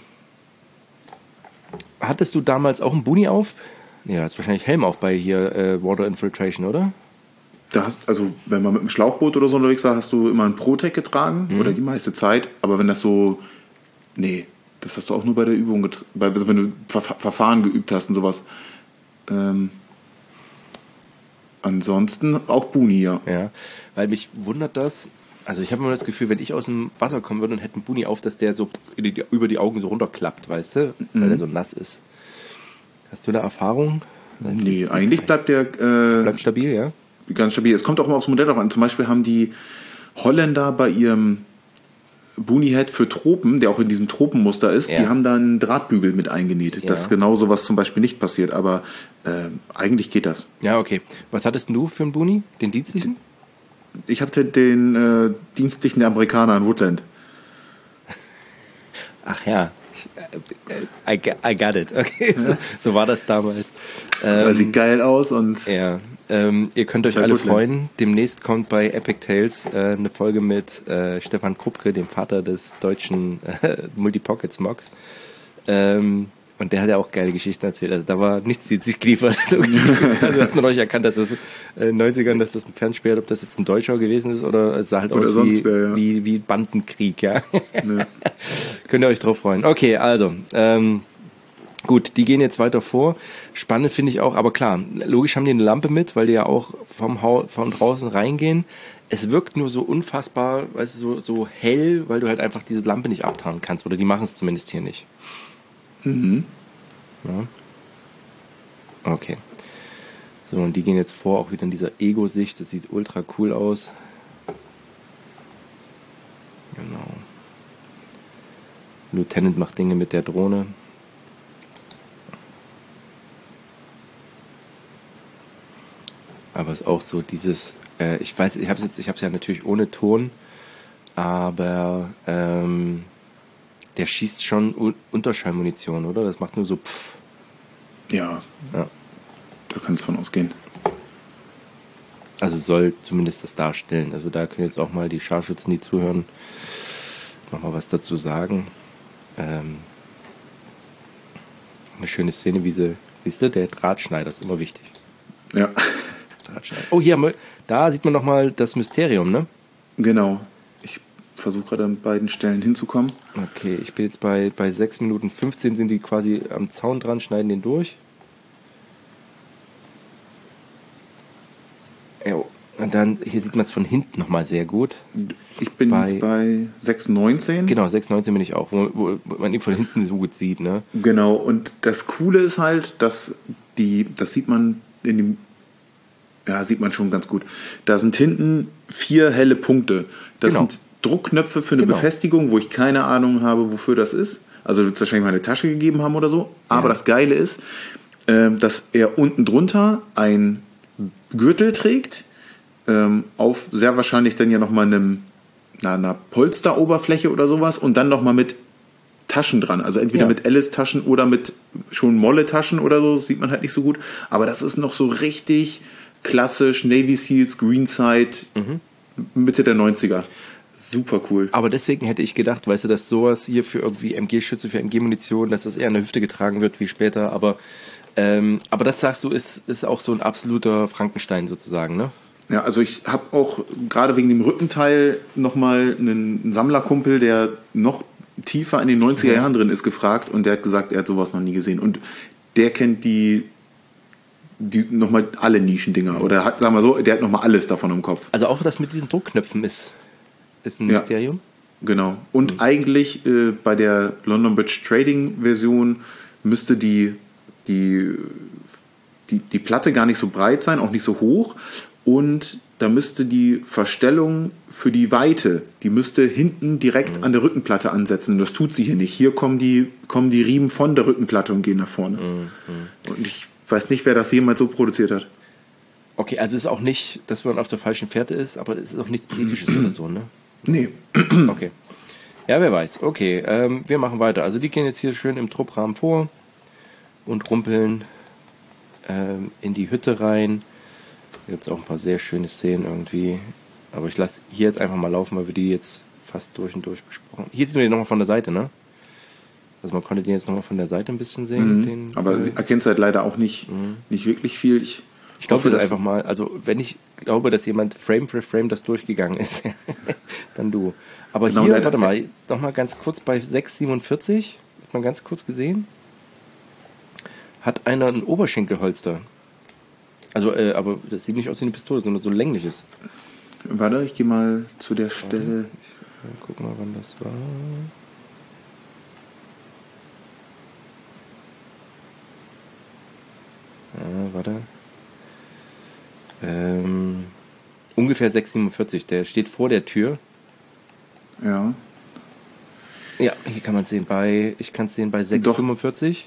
A: hattest du damals auch einen Buni auf? Ja, das ist wahrscheinlich Helm auch bei hier äh, Water Infiltration, oder?
B: Da hast, also wenn man mit einem Schlauchboot oder so unterwegs war, hast du immer einen Pro-Tech getragen, mhm. oder die meiste Zeit. Aber wenn das so, nee, das hast du auch nur bei der Übung, bei, also wenn du Ver Verfahren geübt hast und sowas. Ähm, ansonsten auch Buni, ja.
A: Ja, weil mich wundert das, also ich habe immer das Gefühl, wenn ich aus dem Wasser kommen würde und hätte einen Buni auf, dass der so die, über die Augen so runterklappt, weißt du, weil mhm. der so nass ist. Hast du da Erfahrung?
B: Nee, eigentlich bleibt der... Äh,
A: bleibt stabil, ja?
B: Ganz stabil. Es kommt auch immer aufs Modell drauf an. Zum Beispiel haben die Holländer bei ihrem Boonie Head für Tropen, der auch in diesem Tropenmuster ist,
A: Ja.
B: die haben da einen Drahtbügel mit eingenäht.
A: Ja.
B: Das ist genau sowas zum Beispiel nicht passiert, aber äh, eigentlich geht das.
A: Ja, okay. Was hattest denn du für einen Boonie? Den dienstlichen?
B: Ich hatte den äh, dienstlichen Amerikaner in Woodland.
A: Ach ja. I, I, I got it. Okay, so, so war das damals. Ähm,
B: Das sieht geil aus und
A: Ja, ähm, ihr könnt euch
B: Sehr
A: alle
B: gut,
A: freuen. Demnächst kommt bei Epic Tales äh, eine Folge mit äh, Stefan Krupke, dem Vater des deutschen äh, Multipocket-Smogs. Ähm, und der hat ja auch geile Geschichten erzählt. Also da war nichts sich geliefert. Also hat man euch erkannt, dass das äh, in den neunzigern, dass das ein Fernspiel, ob das jetzt ein Deutscher gewesen ist oder es sah halt
B: Oder
A: aus
B: sonst
A: wie,
B: wer, ja.
A: wie, wie Bandenkrieg, ja.
B: ne.
A: Könnt ihr euch drauf freuen. Okay, also, ähm, gut, die gehen jetzt weiter vor. Spannend finde ich auch, aber klar, logisch haben die eine Lampe mit, weil die ja auch vom, Hau- von draußen reingehen. Es wirkt nur so unfassbar, weißt du, so, so hell, weil du halt einfach diese Lampe nicht abtarnen kannst. Oder die machen es zumindest hier nicht.
B: Mhm.
A: Ja. Okay. So, und die gehen jetzt vor, auch wieder in dieser Ego-Sicht. Das sieht ultra cool aus. Genau. Lieutenant macht Dinge mit der Drohne. Aber es ist auch so dieses, äh, ich weiß, ich habe es jetzt, ich habe es ja natürlich ohne Ton, aber ähm, der schießt schon U- Unterschallmunition, oder? Das macht nur so pff.
B: Ja,
A: Ja.
B: da kannst du von ausgehen.
A: Also soll zumindest das darstellen. Also da können jetzt auch mal die Scharfschützen, die zuhören, nochmal was dazu sagen. Ähm, eine schöne Szene, wie sie, siehst du, der Drahtschneider ist immer wichtig.
B: Ja,
A: Drahtschneider. Oh, hier, haben wir- da sieht man nochmal das Mysterium, ne?
B: genau. Ich versuche gerade an beiden Stellen hinzukommen.
A: Okay, ich bin jetzt bei, bei sechs Minuten fünfzehn, sind die quasi am Zaun dran, schneiden den durch. Jo. Und dann, hier sieht man es von hinten nochmal sehr gut.
B: Ich bin
A: Bei-
B: jetzt bei sechs neunzehn.
A: Genau, sechs neunzehn bin ich auch, wo, wo wo man ihn von hinten so gut sieht, ne?
B: Genau, und das Coole ist halt, dass die, das sieht man in dem, ja, sieht man schon ganz gut. Da sind hinten vier helle Punkte. Das
A: Genau.
B: sind Druckknöpfe für eine
A: Genau.
B: Befestigung, wo ich keine Ahnung habe, wofür das ist. Also wird es wahrscheinlich mal eine Tasche gegeben haben oder so. Aber
A: Ja.
B: das Geile ist, ähm, dass er unten drunter ein Gürtel trägt, ähm, auf sehr wahrscheinlich dann ja nochmal einem, na, einer Polsteroberfläche oder sowas und dann nochmal mit Taschen dran. Also entweder
A: Ja.
B: mit Alice-Taschen oder mit schon Molle-Taschen oder so, das sieht man halt nicht so gut. Aber das ist noch so richtig klassisch Navy Seals, Greenside, Mitte der neunziger. Super cool.
A: Aber deswegen hätte ich gedacht, weißt du, dass sowas hier für irgendwie M G-Schütze, für M G-Munition, dass das eher an der Hüfte getragen wird wie später. Aber, ähm, aber das sagst du, ist, ist auch so ein absoluter Frankenstein sozusagen, ne?
B: Ja, also ich habe auch gerade wegen dem Rückenteil nochmal einen, einen Sammlerkumpel, der noch tiefer in den neunziger Jahren drin ist, gefragt und der hat gesagt, er hat sowas noch nie gesehen. Und der kennt die, die nochmal alle Nischendinger. Oder hat, sagen wir so, der hat nochmal alles davon im Kopf.
A: Also auch das mit diesen Druckknöpfen ist, ist ein
B: Ja.
A: Mysterium.
B: Genau. Und
A: Mhm.
B: eigentlich äh, bei der London Bridge Trading Version müsste die, die, die, die Platte gar nicht so breit sein, auch nicht so hoch. Und da müsste die Verstellung für die Weite, die müsste hinten direkt
A: Mhm.
B: an der Rückenplatte ansetzen. Das tut sie hier nicht. Hier kommen die, kommen die Riemen von der Rückenplatte und gehen nach vorne.
A: Mhm.
B: Und ich weiß nicht, wer das jemals so produziert hat.
A: Okay, also es ist auch nicht, dass man auf der falschen Fährte ist, aber es ist auch nichts Britisches oder so, ne?
B: Nee.
A: Okay. Ja, wer weiß. Okay, ähm, wir machen weiter. Also die gehen jetzt hier schön im Trupprahmen vor und rumpeln ähm, in die Hütte rein. Jetzt auch ein paar sehr schöne Szenen irgendwie. Aber ich lasse hier jetzt einfach mal laufen, weil wir die jetzt fast durch und durch besprochen haben. Hier sieht man den nochmal von der Seite, ne? Also man konnte den jetzt nochmal von der Seite ein bisschen sehen. Den,
B: Aber
A: äh,
B: sie erkennt halt leider auch nicht, nicht wirklich viel. Ich,
A: Ich glaube
B: hoffe,
A: das
B: dass-
A: einfach mal, also wenn ich glaube, dass jemand Frame für Frame das durchgegangen ist, dann du. Aber
B: Genau,
A: hier,
B: der-
A: warte mal, noch mal ganz kurz bei sechs siebenundvierzig, hat man ganz kurz gesehen, hat einer ein Oberschenkelholster. Also, äh, aber das sieht nicht aus wie eine Pistole, sondern so ein längliches.
B: Warte, ich gehe mal zu der Stelle.
A: Ja, guck mal, wann das war. Ja, warte. Ähm, ungefähr sechs siebenundvierzig. Der steht vor der Tür.
B: Ja.
A: Ja, hier kann man es sehen bei, ich kann es sehen bei sechs Komma fünfundvierzig.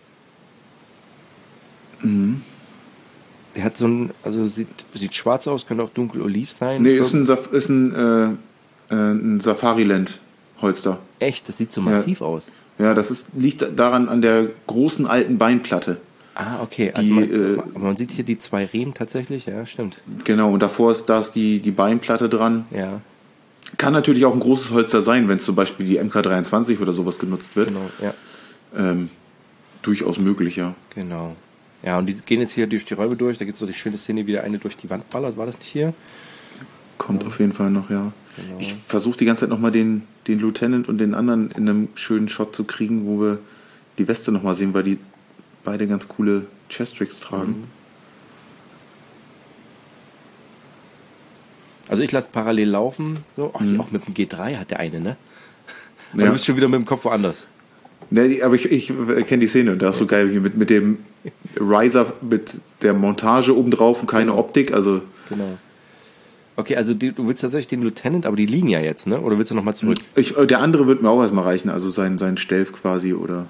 B: Mhm.
A: Der hat so ein, also sieht, sieht schwarz aus, könnte auch dunkel oliv sein.
B: Nee, ist ein, Saf- ist ein, äh, äh, ein Safari-Land-Holster.
A: Echt, das sieht so massiv
B: Ja.
A: aus.
B: Ja, das ist, liegt daran an der großen alten Beinplatte.
A: Ah, okay. Also
B: Die,
A: man,
B: äh,
A: aber man sieht hier die zwei Riemen tatsächlich, ja, stimmt.
B: Genau, und davor ist, da ist die, die Beinplatte dran.
A: Ja,
B: Kann natürlich auch ein großes Holster sein, wenn es zum Beispiel die M K dreiundzwanzig oder sowas genutzt wird.
A: genau, ja,
B: Ähm, durchaus möglich, ja.
A: genau. Ja, und die gehen jetzt hier durch die Räume durch, da gibt es so die schöne Szene, wie der eine durch die Wand ballert, war das nicht hier?
B: Kommt auf jeden Fall noch, ja.
A: Genau.
B: Ich versuche die ganze Zeit nochmal den, den Lieutenant und den anderen in einem schönen Shot zu kriegen, wo wir die Weste nochmal sehen, weil die beide ganz coole Chest-Tricks tragen.
A: Mhm. Also ich lasse parallel laufen, so, oh, hier
B: Mhm.
A: auch mit dem G drei hat der eine, ne? Aber
B: Ja.
A: du bist schon wieder mit dem Kopf woanders.
B: Ne, die- aber ich, ich kenne die Szene und da ist so geil hier mit, mit dem Riser, mit der Montage obendrauf und keine Optik, also
A: Genau. Okay, also die, du willst tatsächlich den Lieutenant, aber die liegen ja jetzt, ne? Oder willst du nochmal zurück?
B: ich, der andere wird mir auch erstmal reichen, also sein, sein Stealth quasi oder.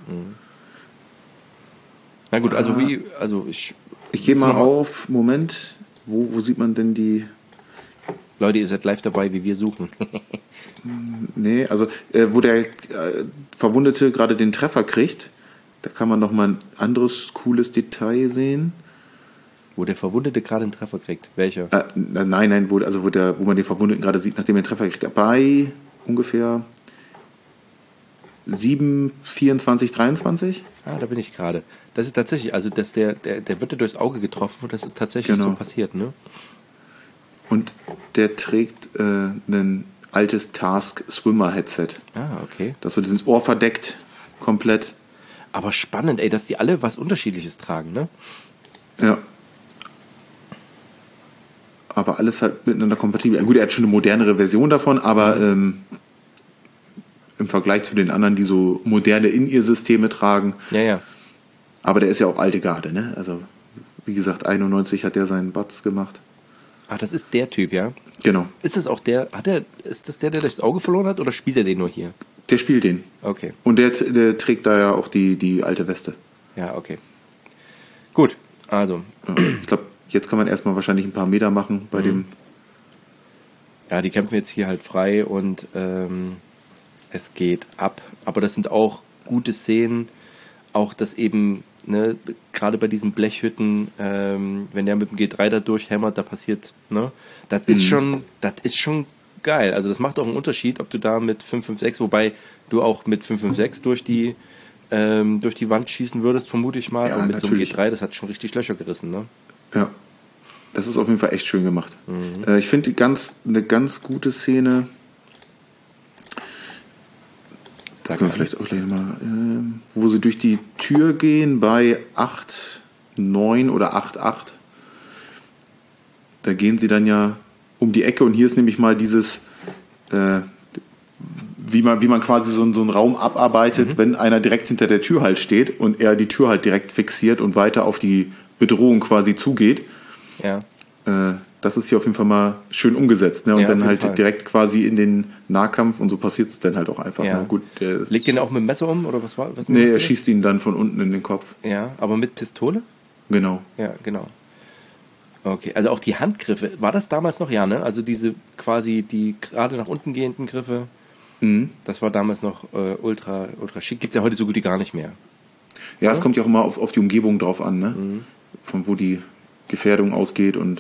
A: Na gut, also
B: Ah.
A: wie, also ich...
B: Ich gehe mal
A: Noch
B: auf, Moment, wo, wo sieht man denn die.
A: Leute, ihr seid live dabei, wie wir suchen.
B: Nee, also äh, wo der äh, Verwundete gerade den Treffer kriegt, da kann man noch mal ein anderes cooles Detail sehen.
A: Wo der Verwundete gerade einen Treffer kriegt. Welcher?
B: Äh, nein, nein, wo, also wo, der, wo man den Verwundeten gerade sieht, nachdem er den Treffer kriegt. Bei ungefähr sieben, vierundzwanzig, dreiundzwanzig.
A: Ah, da bin ich gerade. Das ist tatsächlich, also dass der, der, der wird ja durchs Auge getroffen und das ist tatsächlich
B: Genau.
A: so passiert, ne?
B: Und der trägt äh, ein altes Task Swimmer Headset.
A: Ah, okay.
B: Das so dieses Ohr verdeckt, komplett.
A: Aber spannend, ey, dass die alle was Unterschiedliches tragen, ne?
B: Ja. Aber alles halt miteinander kompatibel. Ja, gut, er hat schon eine modernere Version davon, aber ähm, im Vergleich zu den anderen, die so moderne In-Ear-Systeme tragen,
A: Ja, ja.
B: aber der ist ja auch alte Garde, ne? Also, wie gesagt, einundneunzig hat der seinen Batz gemacht.
A: Ah, das ist der Typ, ja?
B: Genau.
A: Ist das auch der, hat er, ist das der, der durchs Auge verloren hat oder spielt er den nur hier?
B: Der spielt den.
A: Okay.
B: Und der, der trägt da ja auch die, die alte Weste.
A: Ja, okay. Gut, also,
B: Ja. Ich glaube, jetzt kann man erstmal wahrscheinlich ein paar Meter machen bei dem.
A: ja, die kämpfen jetzt hier halt frei und ähm, es geht ab. Aber das sind auch gute Szenen, auch das eben, ne, gerade bei diesen Blechhütten, ähm, wenn der mit dem G drei da durchhämmert, da passiert, ne, das ist
B: Mhm.
A: schon, das ist schon geil. Also das macht auch einen Unterschied, ob du da mit fünf fünf sechs, wobei du auch mit fünf fünf sechs durch die ähm, durch die Wand schießen würdest, vermute ich mal.
B: Ja,
A: und mit so einem G
B: natürlich.
A: drei, das hat schon richtig Löcher gerissen, ne?
B: Ja. Das ist auf jeden Fall echt schön gemacht. Äh, ich finde die ganz, eine ganz gute Szene. Da können wir vielleicht auch gleich mal, ähm, wo sie durch die Tür gehen bei acht neun oder acht acht. Da gehen sie dann ja um die Ecke und hier ist nämlich mal dieses, äh, wie man, wie man quasi so, einen- so einen Raum abarbeitet, wenn einer direkt hinter der Tür halt steht und er die Tür halt direkt fixiert und weiter auf die Bedrohung quasi zugeht.
A: Ja.
B: Äh, das ist hier auf jeden Fall mal schön umgesetzt, ne? Und
A: Ja, auf
B: dann
A: jeden
B: halt
A: Fall.
B: direkt quasi in den Nahkampf und so passiert es dann halt auch einfach.
A: Ja.
B: Ne? Gut, der
A: Legt den auch mit dem Messer um oder was war? Was
B: Nee,
A: macht
B: er
A: der?
B: schießt ihn dann von unten in den Kopf.
A: Ja, aber mit Pistole?
B: Genau.
A: Ja, genau. Okay, also auch die Handgriffe, war das damals noch? Ja, ne? Also diese quasi die gerade nach unten gehenden Griffe,
B: Mhm.
A: das war damals noch äh, ultra, ultra schick. Gibt's ja heute so gut wie gar nicht mehr.
B: Ja, es kommt ja auch immer auf, auf die Umgebung drauf an, ne?
A: Mhm.
B: Von wo die Gefährdung ausgeht und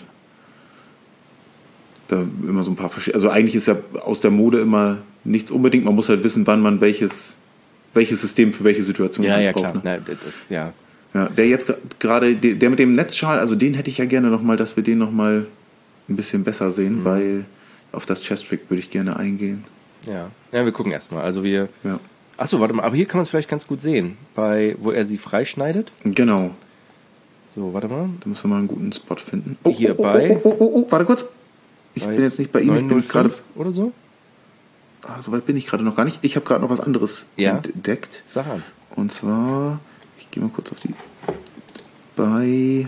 B: da immer so ein paar verschiedene. Also eigentlich ist ja aus der Mode immer nichts unbedingt. Man muss halt wissen, wann man welches, welches System für welche Situation
A: Ja,
B: halt
A: ja,
B: braucht.
A: klar.
B: Ne?
A: Na, das, das, ja.
B: Ja, der jetzt gra- gerade, der der mit dem Netzschal, also den hätte ich ja gerne nochmal, dass wir den nochmal ein bisschen besser sehen,
A: Mhm.
B: weil auf das Chest-Trick würde ich gerne eingehen.
A: Ja. Ja, wir gucken erstmal. Also wir.
B: Ja.
A: Achso, warte mal, aber hier kann man es vielleicht ganz gut sehen. Bei, wo er sie freischneidet.
B: Genau.
A: So, warte mal.
B: Da müssen wir mal einen guten Spot finden.
A: Hier
B: oh,
A: bei-
B: Oh, oh, oh, oh, warte kurz. Ich
A: Bei
B: bin jetzt nicht bei ihm, ich bin jetzt gerade.
A: neunhundertfünf oder so?
B: Ah, so weit bin ich gerade noch gar nicht. Ich habe gerade noch was anderes
A: Ja.
B: entdeckt.
A: Sag an.
B: Und zwar, ich gehe mal kurz auf die. Bei.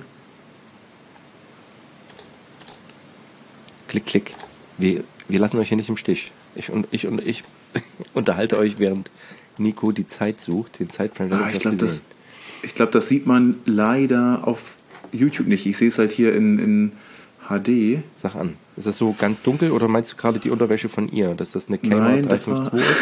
A: Klick, klick. Wir, wir lassen euch hier nicht im Stich. Ich und ich und ich unterhalte euch, während Nico die Zeit sucht, den Zeitframe.
B: Ah, ich glaube, das, ich glaub, das sieht man leider auf YouTube nicht. Ich sehe es halt hier in, in H D.
A: Sag an. Ist das so ganz dunkel oder meinst du gerade die Unterwäsche von ihr, dass das eine Kmart drei fünf zwei ist?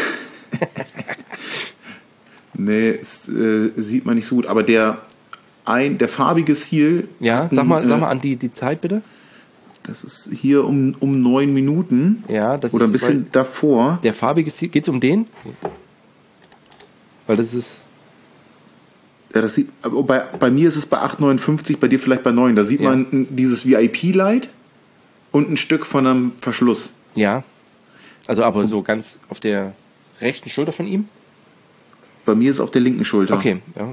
B: Nee, es äh, sieht man nicht so gut. Aber der, ein, der farbige Seal...
A: Ja, sag mal, äh, sag mal an die, die Zeit bitte.
B: Das ist hier um, um neun Minuten.
A: Ja, das
B: oder
A: ist...
B: ein bisschen davor.
A: Der farbige Seal, geht's um den? Weil das ist...
B: Ja, das sieht, bei, bei mir ist es bei acht neunundfünfzig, bei dir vielleicht bei neun. Da sieht ja. man dieses V I P-Light und ein Stück von einem Verschluss.
A: Ja, also aber so ganz auf der rechten Schulter von ihm?
B: Bei mir ist es auf der linken Schulter.
A: Okay, ja.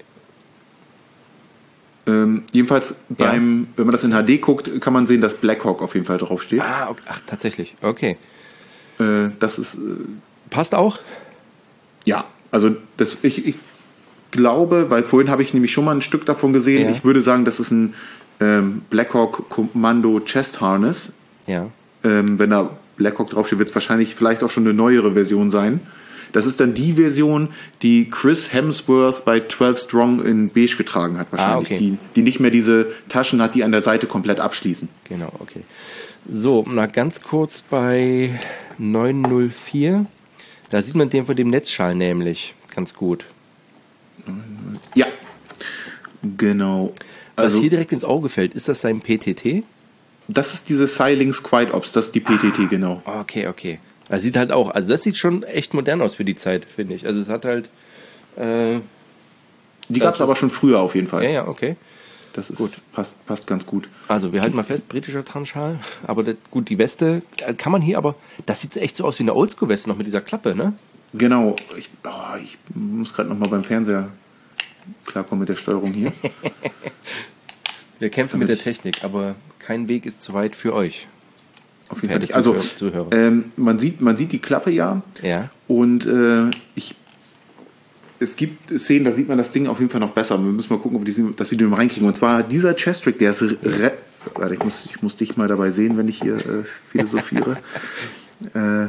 B: Ähm, jedenfalls, beim, ja. wenn man das in H D guckt, kann man sehen, dass Blackhawk auf jeden Fall draufsteht.
A: Ah, okay. Ach, tatsächlich. Okay.
B: Äh, das ist... Äh,
A: Passt auch?
B: Ja, also das, ich, ich glaube, weil vorhin habe ich nämlich schon mal ein Stück davon gesehen, ja. ich würde sagen, das ist ein ähm, Blackhawk Commando Chest Harness.
A: Ja.
B: Ähm, wenn da Blackhawk draufsteht, wird es wahrscheinlich vielleicht auch schon eine neuere Version sein. Das ist dann die Version, die Chris Hemsworth bei zwölf Strong in Beige getragen hat wahrscheinlich.
A: Ah, okay.
B: die, die nicht mehr diese Taschen hat, die an der Seite komplett abschließen.
A: Genau, okay. So, mal ganz kurz bei neun null vier. Da sieht man den von dem Netzschal nämlich ganz gut.
B: Ja, genau.
A: Also, was hier direkt ins Auge fällt, ist das sein P T T?
B: Das ist diese Xilinx Quiet Ops, das ist die P T T,
A: ah,
B: genau.
A: Okay, okay. Das sieht halt auch, also das sieht schon echt modern aus für die Zeit, finde ich. Also es hat halt... Äh,
B: die gab es aber schon früher auf jeden Fall.
A: Ja, ja, okay.
B: Das ist gut. Passt, passt ganz gut.
A: Also wir halten mal fest, britischer Tarnschal. Aber das, gut, die Weste kann man hier aber... Das sieht echt so aus wie eine Oldschool-Weste noch mit dieser Klappe, ne?
B: Genau. Ich, oh, ich muss gerade noch mal beim Fernseher klarkommen mit der Steuerung hier.
A: Wir kämpfen mit der Technik, aber kein Weg ist zu weit für euch.
B: Auf jeden Fall nicht. Also ähm, man sieht, man sieht die Klappe ja.
A: Ja.
B: Und äh, ich, es gibt Szenen, da sieht man das Ding auf jeden Fall noch besser. Wir müssen mal gucken, ob wir die, das Video mal reinkriegen. Und zwar dieser Chest-Trick, der ist... Re- Warte, ich muss, ich muss dich mal dabei sehen, wenn ich hier äh, philosophiere. äh,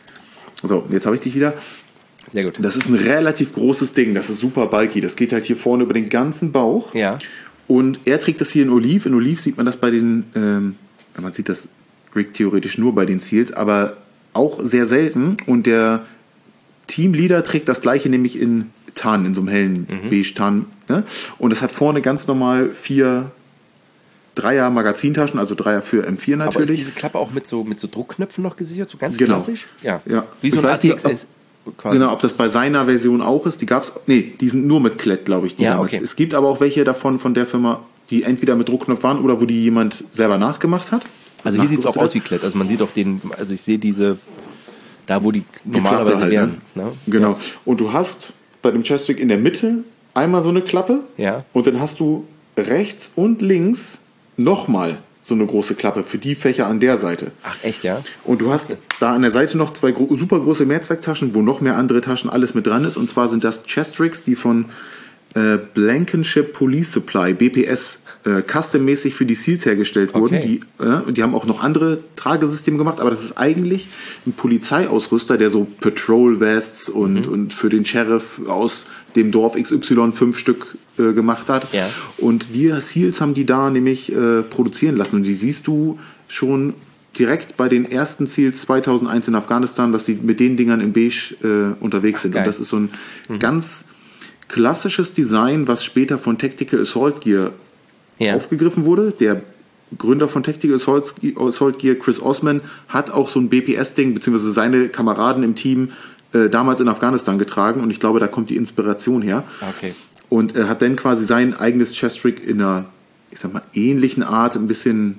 B: so, jetzt habe ich dich wieder.
A: Sehr gut.
B: Das ist ein relativ großes Ding. Das ist super bulky. Das geht halt hier vorne über den ganzen Bauch.
A: Ja.
B: Und er trägt das hier in Oliv. In Oliv sieht man das bei den... Ähm, man sieht das... Rig theoretisch nur bei den Seals, aber auch sehr selten. Und der Teamleader trägt das gleiche, nämlich in Tarn, in so einem hellen mhm. Beige-Tarn. Ne? Und es hat vorne ganz normal vier Dreier Magazintaschen, also Dreier für M vier natürlich.
A: Aber ist diese Klappe auch mit so, mit so Druckknöpfen noch gesichert, so ganz
B: genau.
A: klassisch?
B: Ja. ja.
A: Wie so ein A T X S.
B: Quasi. Genau, ob das bei seiner Version auch ist, die gab's, nee, die sind nur mit Klett, glaube ich. Die
A: ja, okay.
B: Es gibt aber auch welche davon, von der Firma, die entweder mit Druckknopf waren oder wo die jemand selber nachgemacht hat.
A: Also hier sieht es auch aus wie Klett. Also man sieht auch den, also ich sehe diese, da wo die, die normalerweise halt, wären. Ne?
B: Genau.
A: Ja.
B: Und du hast bei dem Chestrig in der Mitte einmal so eine Klappe.
A: Ja.
B: Und dann hast du rechts und links nochmal so eine große Klappe für die Fächer an der Seite.
A: Ach echt, ja?
B: Und du hast da an der Seite noch zwei gro- super große Mehrzwecktaschen, wo noch mehr andere Taschen alles mit dran ist. Und zwar sind das Chestrigs, die von äh, Blankenship Police Supply, B P S, äh, custom-mäßig für die Seals hergestellt wurden.
A: Okay.
B: Die, äh, die haben auch noch andere Tragesysteme gemacht, aber das ist eigentlich ein Polizeiausrüster, der so Patrol-Vests und, mhm. und für den Sheriff aus dem Dorf X Y fünf Stück äh, gemacht hat.
A: Ja.
B: Und die Seals haben die da nämlich äh, produzieren lassen. Und die siehst du schon direkt bei den ersten Seals zweitausendeins in Afghanistan, dass sie mit den Dingern in Beige äh, unterwegs sind. Ach, und das ist so ein mhm. ganz klassisches Design, was später von Tactical Assault Gear ja. aufgegriffen wurde. Der Gründer von Tactical Assault, Assault Gear, Chris Osman, hat auch so ein B P S-Ding, beziehungsweise seine Kameraden im Team äh, damals in Afghanistan getragen. Und ich glaube, da kommt die Inspiration her.
A: Okay.
B: Und er hat dann quasi sein eigenes Chest-Rig in einer, ich sag mal, ähnlichen Art, ein bisschen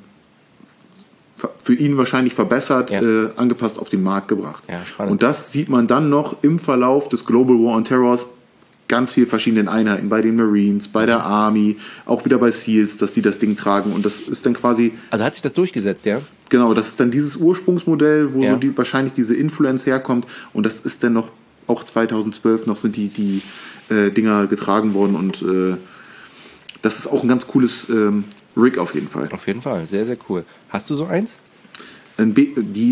B: für ihn wahrscheinlich verbessert, ja. äh, angepasst auf den Markt gebracht.
A: Ja, spannend.
B: Und das sieht man dann noch im Verlauf des Global War on Terrors ganz viel verschiedenen Einheiten, bei den Marines, bei der Army, auch wieder bei SEALs, dass die das Ding tragen. Und das ist dann quasi...
A: Also hat sich das durchgesetzt, ja?
B: Genau, das ist dann dieses Ursprungsmodell, wo
A: ja.
B: so die, wahrscheinlich diese Influence herkommt. Und das ist dann noch, auch zweitausendzwölf noch sind die, die äh, Dinger getragen worden. Und äh, das ist auch ein ganz cooles ähm, Rig auf jeden Fall.
A: Auf jeden Fall, sehr, sehr cool. Hast du so eins?
B: Ein B- die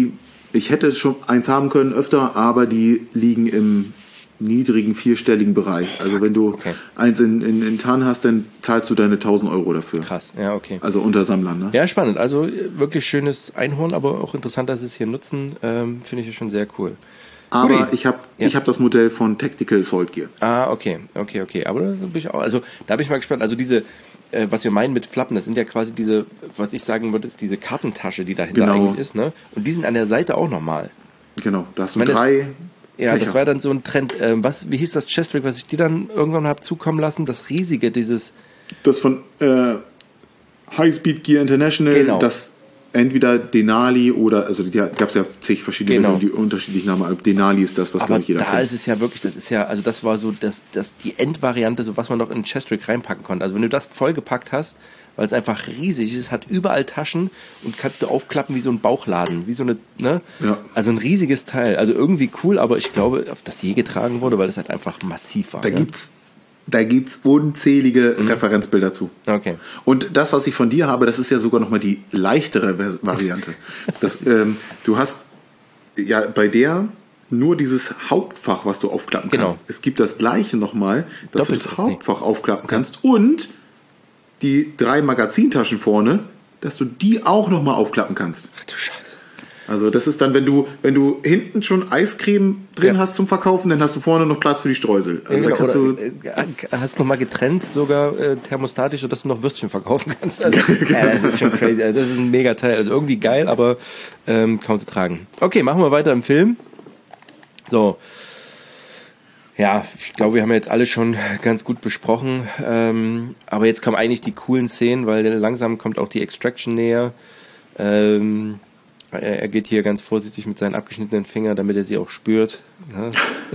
B: ich hätte schon eins haben können öfter, aber die liegen im niedrigen vierstelligen Bereich. Also wenn du
A: Okay.
B: eins in, in, in Tarn hast, dann zahlst du deine tausend Euro dafür.
A: Krass, ja, okay.
B: Also unter Sammlern, ne?
A: Ja, spannend. Also äh, wirklich schönes Einhorn, aber auch interessant, dass sie es hier nutzen. Ähm, Finde ich schon sehr cool.
B: Aber
A: Guti.
B: ich habe
A: Ja.
B: ich hab das Modell von Tactical Assault Gear.
A: Ah, okay, okay, okay. Aber da bin ich auch, also da bin ich mal gespannt. Also diese, äh, was wir meinen mit Flappen, das sind ja quasi diese, was ich sagen würde, ist diese Kartentasche, die dahinter
B: Genau.
A: eigentlich ist, ne? Und die sind an der Seite auch normal.
B: Genau, da hast du
A: Ich meine,
B: drei
A: Ja,
B: Fächer.
A: das war dann so ein Trend. Ähm, was, wie hieß das Chestplate, was ich dir dann irgendwann habe zukommen lassen? Das riesige, dieses,
B: Das von äh, High Speed Gear International,
A: Genau.
B: das entweder Denali oder, also da gab es ja zig verschiedene
A: Genau.
B: Versionen, die unterschiedlich Namen haben. Denali ist das, was,
A: aber
B: glaube ich, jeder
A: da
B: kennt.
A: ist es ja wirklich, das ist ja, also das war so das, das die Endvariante, so was man noch in den Chestrick reinpacken konnte. Also wenn du das vollgepackt hast, weil es einfach riesig ist, hat überall Taschen und kannst du aufklappen wie so ein Bauchladen, wie so eine, ne?
B: Ja.
A: Also ein riesiges Teil. Also irgendwie cool, aber ich glaube, ob das je getragen wurde, weil es halt einfach massiv war.
B: Da
A: ne?
B: gibt's da gibt's unzählige Referenzbilder zu.
A: Okay.
B: Und das, was ich von dir habe, das ist ja sogar nochmal die leichtere Vers- Variante. Das, ähm, du hast ja bei der nur dieses Hauptfach, was du aufklappen
A: Genau.
B: kannst. Es gibt das gleiche nochmal, dass du das
A: Doppeltes,
B: Hauptfach aufklappen kannst und die drei Magazintaschen vorne, dass du die auch nochmal aufklappen kannst.
A: Ach du Scheiße.
B: Also das ist dann, wenn du wenn du hinten schon Eiscreme drin
A: Ja.
B: hast zum Verkaufen, dann hast du vorne noch Platz für die Streusel. Also
A: Ja,
B: da
A: genau,
B: kannst du
A: oder, äh, hast noch mal getrennt, sogar äh, thermostatisch, sodass du noch Würstchen verkaufen kannst. Also, ja, das ist schon crazy. Also, das ist ein mega Teil. Also irgendwie geil, aber ähm, kaum zu tragen. Okay, machen wir weiter im Film. So. Ja, ich glaube, wir haben jetzt alle schon ganz gut besprochen. Ähm, aber jetzt kommen eigentlich die coolen Szenen, weil langsam kommt auch die Extraction näher. Ähm, er, er geht hier ganz vorsichtig mit seinen abgeschnittenen Fingern, damit er sie auch spürt. Ne?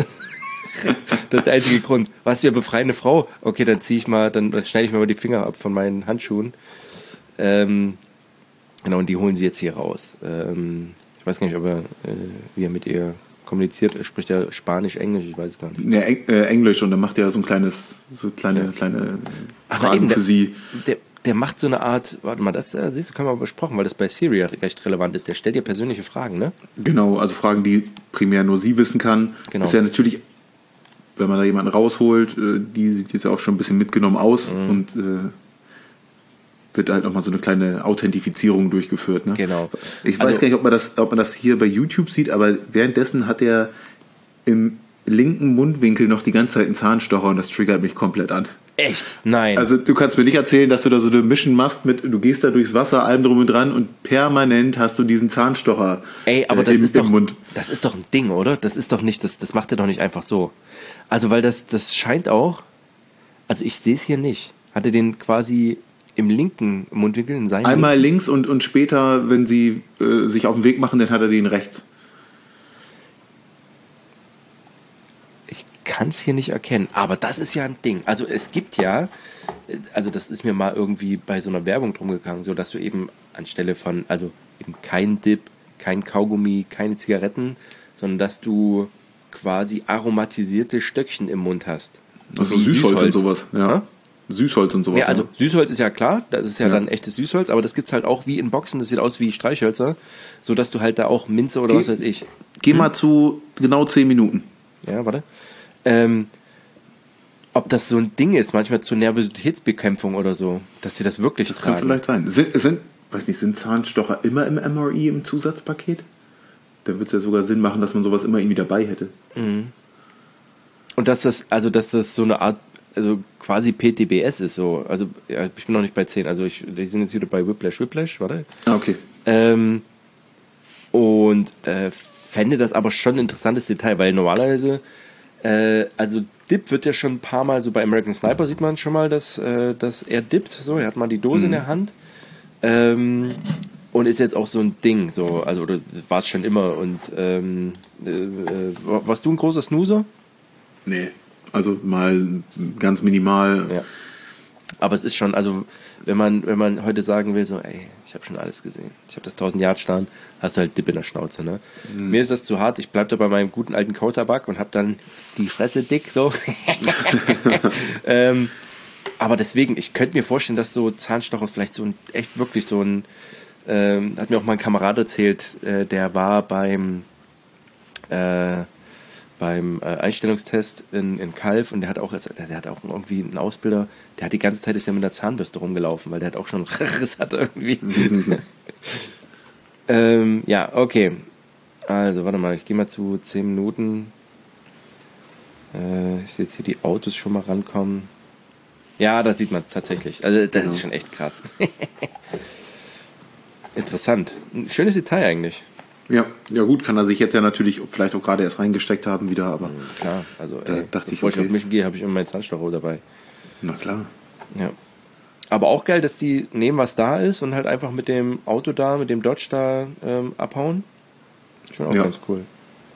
A: Das ist der einzige Grund. Was, wir befreien eine Frau? Okay, dann ziehe ich mal, dann, dann schneide ich mir mal die Finger ab von meinen Handschuhen. Ähm, genau, und die holen sie jetzt hier raus. Ähm, ich weiß gar nicht, ob er, äh, wie er mit ihr kommuniziert. Er spricht ja Spanisch, Englisch, ich weiß es gar nicht.
B: ne, Eng- äh, Englisch und dann macht er so ein kleines, so kleine, kleine Fragen
A: der,
B: für sie.
A: Der, der macht so eine Art, warte mal, das äh, siehst du, können wir besprochen, weil das bei Siri ja recht relevant ist. Der stellt dir persönliche Fragen, ne?
B: Genau, also Fragen, die primär nur sie wissen kann.
A: Genau.
B: Ist ja natürlich, wenn man da jemanden rausholt, äh, die sieht jetzt ja auch schon ein bisschen mitgenommen aus
A: Mhm.
B: und äh, wird halt nochmal so eine kleine Authentifizierung durchgeführt. Ne?
A: Genau.
B: Ich
A: Also-
B: weiß gar nicht, ob man, das, ob man das hier bei YouTube sieht, aber währenddessen hat er im linken Mundwinkel noch die ganze Zeit einen Zahnstocher und das triggert mich komplett an.
A: Echt? Nein.
B: Also du kannst mir nicht erzählen, dass du da so eine Mission machst mit, du gehst da durchs Wasser, allem drum und dran und permanent hast du diesen Zahnstocher
A: Ey, aber
B: äh,
A: das
B: im,
A: ist
B: im
A: doch,
B: Mund.
A: das ist doch ein Ding, oder? Das ist doch nicht, das, das macht er doch nicht einfach so. Also, weil das, das scheint auch, also ich sehe es hier nicht. Hat er den quasi im linken Mundwinkel, in seinem
B: Einmal links und, und später, wenn sie äh, sich auf den Weg machen, dann hat er den rechts.
A: Ich kann es hier nicht erkennen, aber das ist ja ein Ding. Also es gibt ja, also das ist mir mal irgendwie bei so einer Werbung drum gegangen, so dass du eben anstelle von, also eben kein Dip, kein Kaugummi, keine Zigaretten, sondern dass du quasi aromatisierte Stöckchen im Mund hast.
B: Also
A: Wie
B: Süßholz, und sowas. Ja.
A: Ja?
B: Süßholz und sowas.
A: Ja, also Süßholz ist ja klar, das ist ja,
B: Ja.
A: dann echtes Süßholz, aber das gibt's halt auch wie in Boxen, das sieht aus wie Streichhölzer, so dass du halt da auch Minze oder
B: Geh-
A: was weiß ich.
B: Geh mal zu genau zehn Minuten.
A: Ja, warte. Ähm, ob das so ein Ding ist, manchmal zur Nervositätsbekämpfung oder so, dass sie das wirklich
B: Das
A: tragen.
B: kann vielleicht sein. Sind, sind, weiß nicht, sind Zahnstocher immer im M R I im Zusatzpaket? Dann wird es ja sogar Sinn machen, dass man sowas immer irgendwie dabei hätte.
A: Und dass das, also dass das so eine Art, also quasi P T B S ist so. Also ja, ich bin noch nicht bei zehn, also ich, wir sind jetzt wieder bei Whiplash, Whiplash, warte.
B: Ah, okay.
A: Ähm, und äh, fände das aber schon ein interessantes Detail, weil normalerweise, äh, also Dip wird ja schon ein paar Mal, so bei American Sniper sieht man schon mal, dass, äh, dass er dippt, so, er hat mal die Dose in der Hand ähm, und ist jetzt auch so ein Ding, so, also oder war es schon immer und ähm, äh, äh, warst du ein großer Snoozer?
B: Nee. Also mal ganz minimal.
A: Ja. Aber es ist schon, also wenn man wenn man heute sagen will, so, ey, ich habe schon alles gesehen. Ich habe das tausend Yard Stern, hast du halt Dip in der Schnauze, ne? Mhm. Mir ist das zu hart. Ich bleib da bei meinem guten alten Kautabak und habe dann die Fresse dick, so. ähm, aber deswegen, ich könnte mir vorstellen, dass so Zahnstocher vielleicht so ein, echt wirklich so ein ähm, hat mir auch mal ein Kamerad erzählt, äh, der war beim äh, beim äh, Einstellungstest in, in Calw und der hat auch der, der hat auch irgendwie einen Ausbilder, der hat die ganze Zeit ist ja mit der Zahnbürste rumgelaufen, weil der hat auch schon Riss hatte irgendwie. ähm, ja, okay. Also, warte mal, ich gehe mal zu zehn Minuten. Äh, ich sehe jetzt hier die Autos schon mal rankommen. Ja, da sieht man es tatsächlich. Also, das ja. ist schon echt krass. Interessant. Ein schönes Detail eigentlich.
B: Ja, ja gut, kann er sich jetzt ja natürlich vielleicht auch gerade erst reingesteckt haben wieder, aber
A: klar, also
B: da
A: ey,
B: dachte ich,
A: bevor
B: okay.
A: ich auf Mission gehe, habe ich immer meinen Zahnstocher dabei.
B: Na klar.
A: Ja. Aber auch geil, dass die nehmen, was da ist und halt einfach mit dem Auto da, mit dem Dodge da ähm, abhauen. Schon auch ja. ganz cool.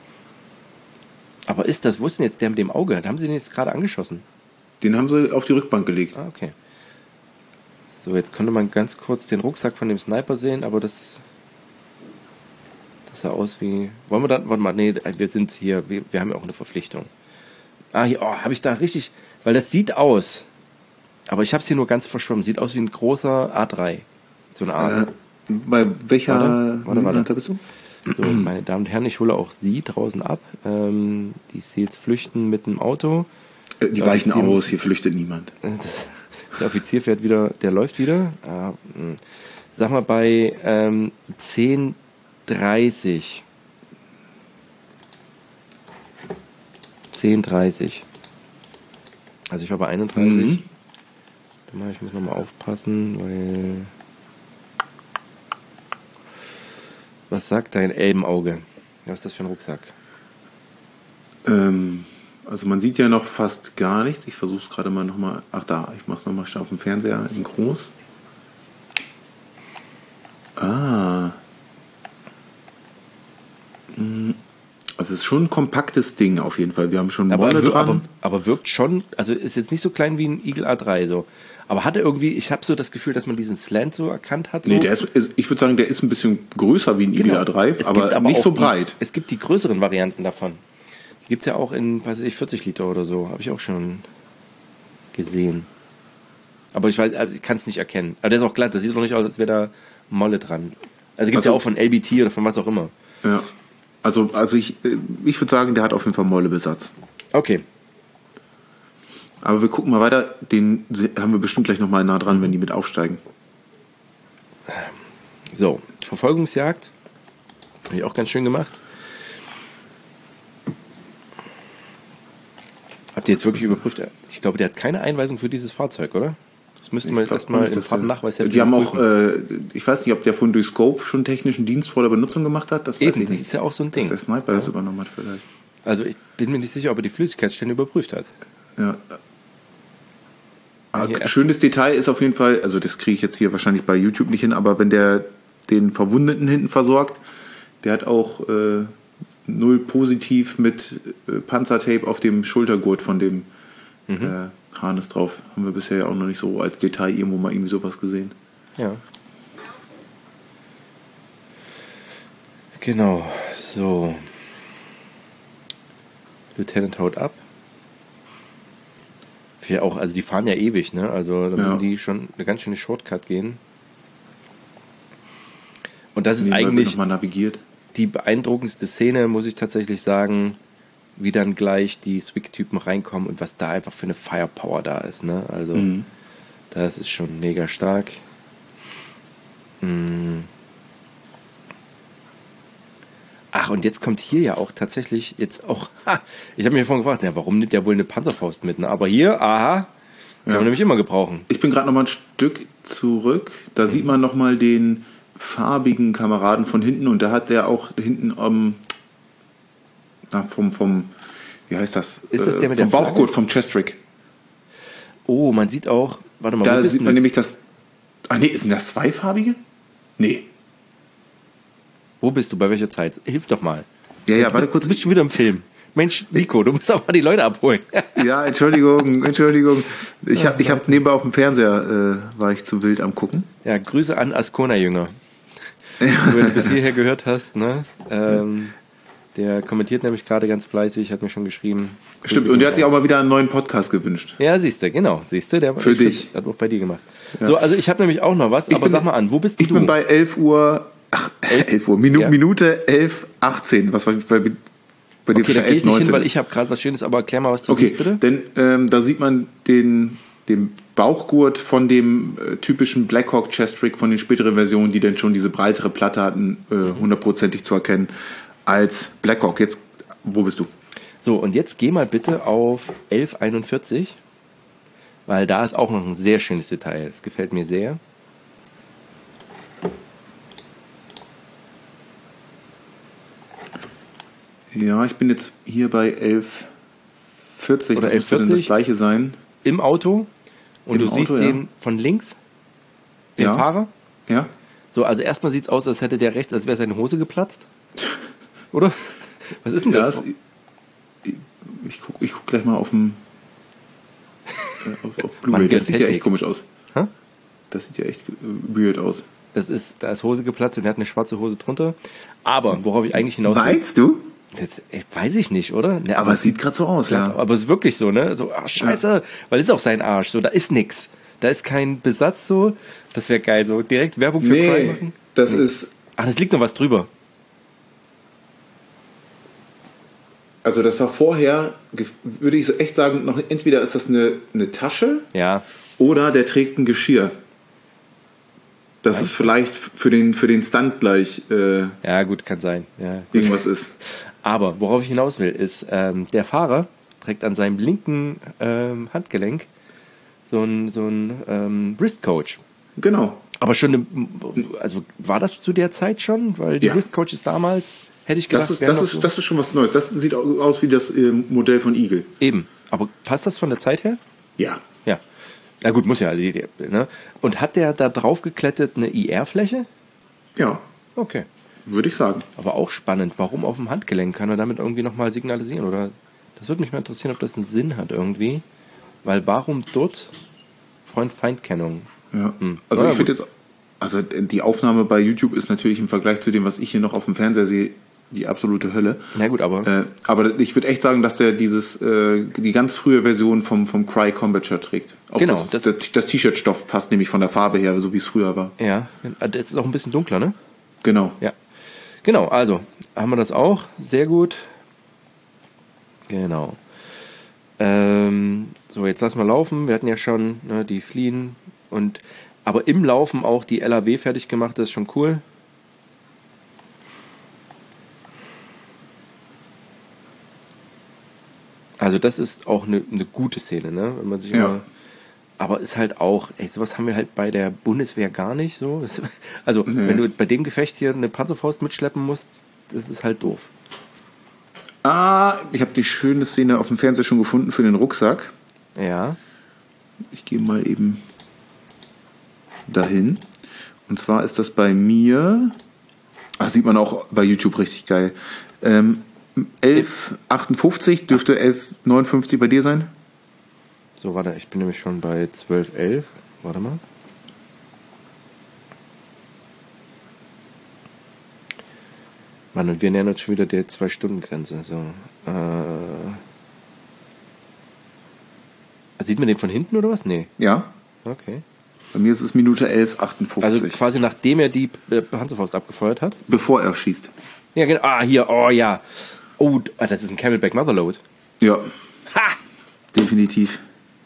A: Aber ist das, wo ist denn jetzt der mit dem Auge? Haben sie den jetzt gerade angeschossen?
B: Den haben sie auf die Rückbank gelegt.
A: Ah, okay. So, jetzt könnte man ganz kurz den Rucksack von dem Sniper sehen, aber das... Das sah aus wie... Wollen wir dann... Warte mal, nee, wir sind hier... Wir, wir haben ja auch eine Verpflichtung. Ah, hier... Oh, habe ich da richtig... Weil das sieht aus... Aber ich habe es hier nur ganz verschwommen. Sieht aus wie ein großer A drei. So eine Art.
B: Äh, bei welcher...
A: Warte, warte, warte.
B: bist du?
A: So, meine Damen und Herren, ich hole auch Sie draußen ab. Ähm, die ist jetzt flüchten mit dem Auto.
B: Äh, die weichen aus, muss, hier flüchtet niemand.
A: Das, der Offizier fährt wieder... Der läuft wieder. Ah, sag mal, bei ähm, zehn dreißig. zehn dreißig. Also ich war bei einunddreißig. Mhm. Ich muss nochmal aufpassen, weil... Was sagt dein Elbenauge? Was ist das für ein Rucksack?
B: Ähm, also man sieht ja noch fast gar nichts. Ich versuche es gerade mal nochmal... Ach da, ich mache es nochmal auf dem Fernseher in groß. Ah... Also es ist schon ein kompaktes Ding auf jeden Fall. Wir haben schon
A: aber,
B: Molle
A: wir,
B: dran.
A: Aber, aber wirkt schon, also ist jetzt nicht so klein wie ein Eagle A drei so. Aber hatte irgendwie, ich habe so das Gefühl, dass man diesen Slant so erkannt hat. So.
B: Nee, der ist, ich würde sagen, der ist ein bisschen größer wie ein Eagle
A: genau.
B: A drei, aber, aber nicht so breit.
A: Die, es gibt die größeren Varianten davon. Die gibt es ja auch in, weiß ich, vierzig Liter oder so. Habe ich auch schon gesehen. Aber ich weiß, also ich kann es nicht erkennen. Aber der ist auch glatt, das sieht doch nicht aus, als wäre da Molle dran. Also gibt es also, ja auch von L B T oder von was auch immer.
B: Ja. Also, also ich, ich würde sagen, der hat auf jeden Fall Mollebesatz.
A: Okay.
B: Aber wir gucken mal weiter. Den haben wir bestimmt gleich nochmal nah dran, wenn die mit aufsteigen.
A: So, Verfolgungsjagd. Habe ich auch ganz schön gemacht. Habt ihr jetzt wirklich überprüft? Ich glaube, der hat keine Einweisung für dieses Fahrzeug, oder? Das müssten wir jetzt erstmal im Fahrtennachweis
B: ja. Die haben auch, äh, ich weiß nicht, ob der von durch Scope schon technischen Dienst vor der Benutzung gemacht hat. Das weiß
A: Eben,
B: ich nicht.
A: Das ist ja auch so ein Ding.
B: Dass der Sniper ja. das übernommen hat vielleicht.
A: Also ich bin mir nicht sicher, ob er die Flüssigkeitsstände überprüft hat.
B: Ja. Aber schönes Detail ist auf jeden Fall, also das kriege ich jetzt hier wahrscheinlich bei YouTube nicht hin, aber wenn der den Verwundeten hinten versorgt, der hat auch äh, null positiv mit äh, Panzertape auf dem Schultergurt von dem mhm. äh, Harness drauf. Haben wir bisher ja auch noch nicht so als Detail irgendwo mal irgendwie sowas gesehen.
A: Ja. Genau, so. Lieutenant haut ab. Ja, auch, also die fahren ja ewig, ne? Also da müssen ja. die schon eine ganz schöne Shortcut gehen. Und das ist Nehmen eigentlich
B: mal navigiert.
A: Die beeindruckendste Szene, muss ich tatsächlich sagen, wie dann gleich die Swig-Typen reinkommen und was da einfach für eine Firepower da ist, ne? Also mhm. das ist schon mega stark. Mhm. Ach, und jetzt kommt hier ja auch tatsächlich jetzt auch, ha, ich habe mich vorhin gefragt, ja, warum nimmt der wohl eine Panzerfaust mit? Ne? Aber hier, aha, kann ja. man nämlich immer gebrauchen.
B: Ich bin gerade noch mal ein Stück zurück, da mhm. sieht man noch mal den farbigen Kameraden von hinten und da hat der auch hinten um, na, vom, vom, wie heißt das?
A: Ist das der mit
B: äh,
A: vom
B: der Bauchgurt, vom Chestrick.
A: Oh, man sieht auch, warte mal.
B: Da sieht man nämlich das, ah nee, sind das zweifarbige? Nee.
A: Wo bist du? Bei welcher Zeit? Hilf doch mal.
B: Ja, ja, warte kurz.
A: Du bist schon wieder im Film. Mensch, Nico, du musst auch mal die Leute abholen.
B: Ja, Entschuldigung, Entschuldigung. Ich habe ich hab nebenbei auf dem Fernseher, äh, war ich zu wild am Gucken.
A: Ja, Grüße an Ascona-Jünger. Ja. Wenn du bis hierher gehört hast, ne? Ähm, Der kommentiert nämlich gerade ganz fleißig, hat mir schon geschrieben.
B: Stimmt, und der hat sich auch mal wieder einen neuen Podcast gewünscht.
A: Ja, siehst du, genau, siehst du, der
B: Für dich.
A: Hat auch bei dir gemacht.
B: Ja.
A: So, also ich habe nämlich auch noch was,
B: Ich
A: aber
B: bin-
A: sag mal an, wo bist denn
B: Ich
A: du?
B: bin bei elf Uhr, ach, elf Uhr, Minu,
A: Ja.
B: Minute elf achtzehn, was war bei, bei dir
A: okay, da
B: bestimmt
A: gehe ich nicht hin,
B: neunzehn
A: weil
B: ist.
A: ich habe gerade was Schönes, aber erklär mal, was du
B: Okay,
A: siehst, bitte.
B: denn ähm, da sieht man den, den Bauchgurt von dem äh, typischen Blackhawk Chest Rig von den späteren Versionen, die dann schon diese breitere Platte hatten, äh, hundertprozentig zu erkennen, als Blackhawk. Jetzt, wo bist du?
A: So, und jetzt geh mal bitte auf elf einundvierzig, weil da ist auch noch ein sehr schönes Detail. Das gefällt mir sehr.
B: Ja, ich bin jetzt hier bei elf vierzig,
A: Oder
B: das müsste dann das
A: elf vierzig.
B: gleiche sein.
A: Im Auto und
B: Im
A: du
B: Auto,
A: siehst
B: ja.
A: den von links, den
B: Ja.
A: Fahrer.
B: Ja?
A: So, also erstmal sieht es aus, als hätte der rechts, als wäre seine Hose geplatzt. Oder? Was ist denn
B: Ja,
A: das?
B: es, ich, ich guck, ich guck gleich mal auf dem äh, auf, auf Blu-ray.
A: Mann,
B: Das sieht ja
A: Technik.
B: echt komisch aus.
A: Hä?
B: Das sieht ja echt äh, weird aus.
A: Das ist, da ist Hose geplatzt und er hat eine schwarze Hose drunter. Aber, worauf ich eigentlich hinaus will,
B: Meinst du?
A: das, ey, weiß ich nicht, oder? Ne,
B: Aber es sieht gerade so aus,
A: ja.
B: ja.
A: Aber es ist wirklich so, ne? So, ach, scheiße, weil es ist auch sein Arsch, so, da ist nix. Da ist kein Besatz so. Das wäre geil, so direkt Werbung für Cry
B: Nee,
A: machen.
B: das ist,
A: Ach, das liegt noch was drüber.
B: also das war vorher, gef- würde ich so echt sagen, noch entweder ist das eine, eine Tasche
A: Ja,
B: oder der trägt ein Geschirr. Das ist vielleicht für den, für den Stunt gleich äh,
A: ja, gut, kann sein. Ja.
B: irgendwas ist.
A: Aber worauf ich hinaus will, ist, ähm, der Fahrer trägt an seinem linken ähm, Handgelenk so ein, so ein ähm, Wristcoach.
B: Genau.
A: Aber schon, eine, also war das zu der Zeit schon? Weil die
B: Ja.
A: Wristcoaches damals, hätte ich gedacht,
B: Das ist,
A: wären
B: das,
A: noch
B: ist,
A: so.
B: das ist schon was Neues. Das sieht au- aus wie das äh, Modell von Eagle.
A: Eben. Aber passt das von der Zeit her?
B: Ja.
A: Ja. Na gut, muss ja. die- die- Ne? Und hat der da drauf geklettert eine I R-Fläche?
B: Ja,
A: Okay.
B: würde ich sagen.
A: Aber auch spannend. Warum auf dem Handgelenk? Kann er damit irgendwie nochmal signalisieren? Oder das würde mich mal interessieren, ob das einen Sinn hat irgendwie. Weil warum dort Freund-Feind-Kennung?
B: Ja.
A: Hm.
B: Also
A: Ja,
B: ich finde
A: gut.
B: jetzt, also die Aufnahme bei YouTube ist natürlich im Vergleich zu dem, was ich hier noch auf dem Fernseher sehe, die absolute Hölle.
A: Na gut, aber
B: Äh, aber ich würde echt sagen, dass der dieses äh, die ganz frühe Version vom vom Cry Combat Shirt trägt. Auch
A: Genau,
B: das,
A: das-
B: das, das T-Shirt-Stoff passt nämlich von der Farbe her, so wie es früher war.
A: ja, jetzt ist auch ein bisschen dunkler, ne?
B: Genau.
A: Ja. Genau, also haben wir das auch. Sehr gut. Genau. Ähm, so, jetzt lassen wir laufen. Wir hatten ja schon ne, die Fliehen und aber im Laufen auch die L A W fertig gemacht. Das ist schon cool. Also das ist auch eine, eine gute Szene, ne? Wenn man sich
B: Ja.
A: mal, aber ist halt auch, ey, sowas haben wir halt bei der Bundeswehr gar nicht so. Das- Also
B: Nee.
A: wenn du bei dem Gefecht hier eine Panzerfaust mitschleppen musst, das ist halt doof.
B: Ah, ich habe die schöne Szene auf dem Fernseher schon gefunden für den Rucksack.
A: Ja.
B: Ich gehe mal eben dahin. Und zwar ist das bei mir, ah, sieht man auch bei YouTube richtig geil. Ähm, elf achtundfünfzig dürfte elf neunundfünfzig bei dir sein.
A: So, warte, ich bin nämlich schon bei zwölf elf. Warte mal. Mann, und wir nähern uns schon wieder der zwei-Stunden-Grenze. So. Äh, sieht man den von hinten oder was? Nee.
B: Ja,
A: Okay.
B: bei mir ist es Minute elf achtundfünfzig,
A: Also quasi nachdem er die äh, Panzerfaust abgefeuert hat.
B: bevor er schießt.
A: Ja, genau. Ah, hier, oh ja. Oh, d- ah, das ist ein Camelback Motherload.
B: Ja,
A: Ha!
B: definitiv.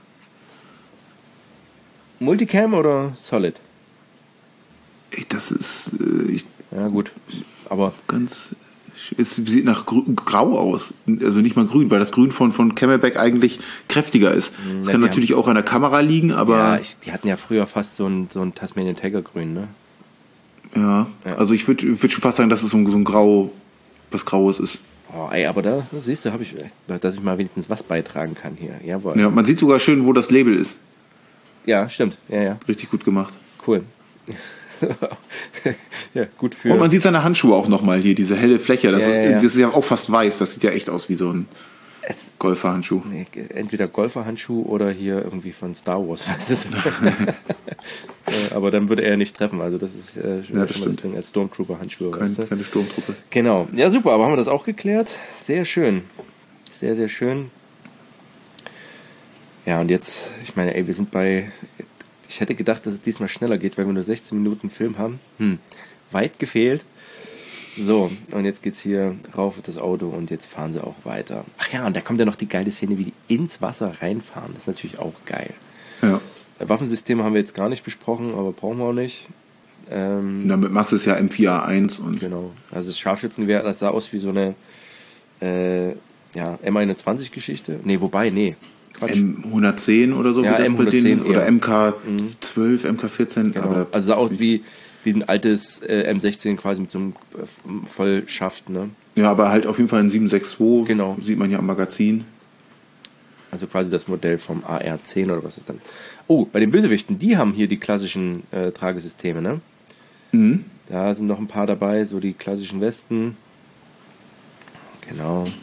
A: Multicam oder Solid?
B: Ey, das ist äh, ich,
A: Ja, gut. Aber
B: ganz. Es sieht nach grü grau aus. Also nicht mal grün, weil das Grün von, von Camelback eigentlich kräftiger ist. Es
A: na,
B: kann
A: die
B: natürlich auch an der Kamera liegen, aber
A: ja, ich, die hatten ja früher fast so ein, so ein Tasmanian Tiger Grün, ne?
B: ja.
A: Ja.
B: Also ich würde würd schon fast sagen, dass es so ein, so ein Grau, was Graues ist.
A: Oh, ey, aber da siehst du, habe ich, dass ich mal wenigstens was beitragen kann hier. Jawohl.
B: Ja, man sieht sogar schön, wo das Label ist.
A: Ja, stimmt. Ja, ja.
B: Richtig gut gemacht.
A: Cool. ja, gut für.
B: Und man sieht seine Handschuhe auch nochmal hier, diese helle Fläche. Das,
A: Ja,
B: ist,
A: ja, ja.
B: das ist ja auch fast weiß. Das sieht ja echt aus wie so ein
A: es,
B: Golferhandschuh.
A: nee, entweder Golferhandschuh oder hier irgendwie von Star Wars. Was ist das? äh, aber dann würde er nicht treffen. Also das ist äh,
B: ja, das stimmt.
A: Als Stormtrooper-Handschuhe.
B: Kein,
A: weißt du?
B: Keine Sturmtruppe.
A: Genau. Ja, super, aber haben wir das auch geklärt? Sehr schön. Sehr, sehr schön. Ja, und jetzt, ich meine, ey, wir sind bei... Ich hätte gedacht, dass es diesmal schneller geht, weil wir nur sechzehn Minuten Film haben. Hm, weit gefehlt. So, und jetzt geht's hier rauf auf das Auto und jetzt fahren sie auch weiter. Ach ja, und da kommt ja noch die geile Szene, wie die ins Wasser reinfahren. Das ist natürlich auch geil.
B: Ja.
A: Waffensysteme haben wir jetzt gar nicht besprochen, aber brauchen wir auch nicht. Ähm,
B: Na, mit Masse ist ja M vier A eins und...
A: Genau. Also das Scharfschützengewehr, das sah aus wie so eine äh, ja, M einundzwanzig-Geschichte. Nee, wobei, nee. Quatsch.
B: M hundertzehn oder so,
A: ja,
B: wie das
A: M
B: bei denen ist. Oder
A: eher.
B: M K zwölf, M K vierzehn.
A: Genau.
B: Aber
A: also sah aus wie, wie ein altes äh, M sechzehn quasi mit so einem äh, Vollschaft, ne?
B: Ja, aber halt auf jeden Fall ein sieben sechs zwei.
A: Genau.
B: Sieht man ja am Magazin.
A: Also quasi das Modell vom A R zehn oder was ist dann. Oh, bei den Bösewichten, die haben hier die klassischen äh, Tragesysteme, ne?
B: Mhm.
A: Da sind noch ein paar dabei, so die klassischen Westen. Genau.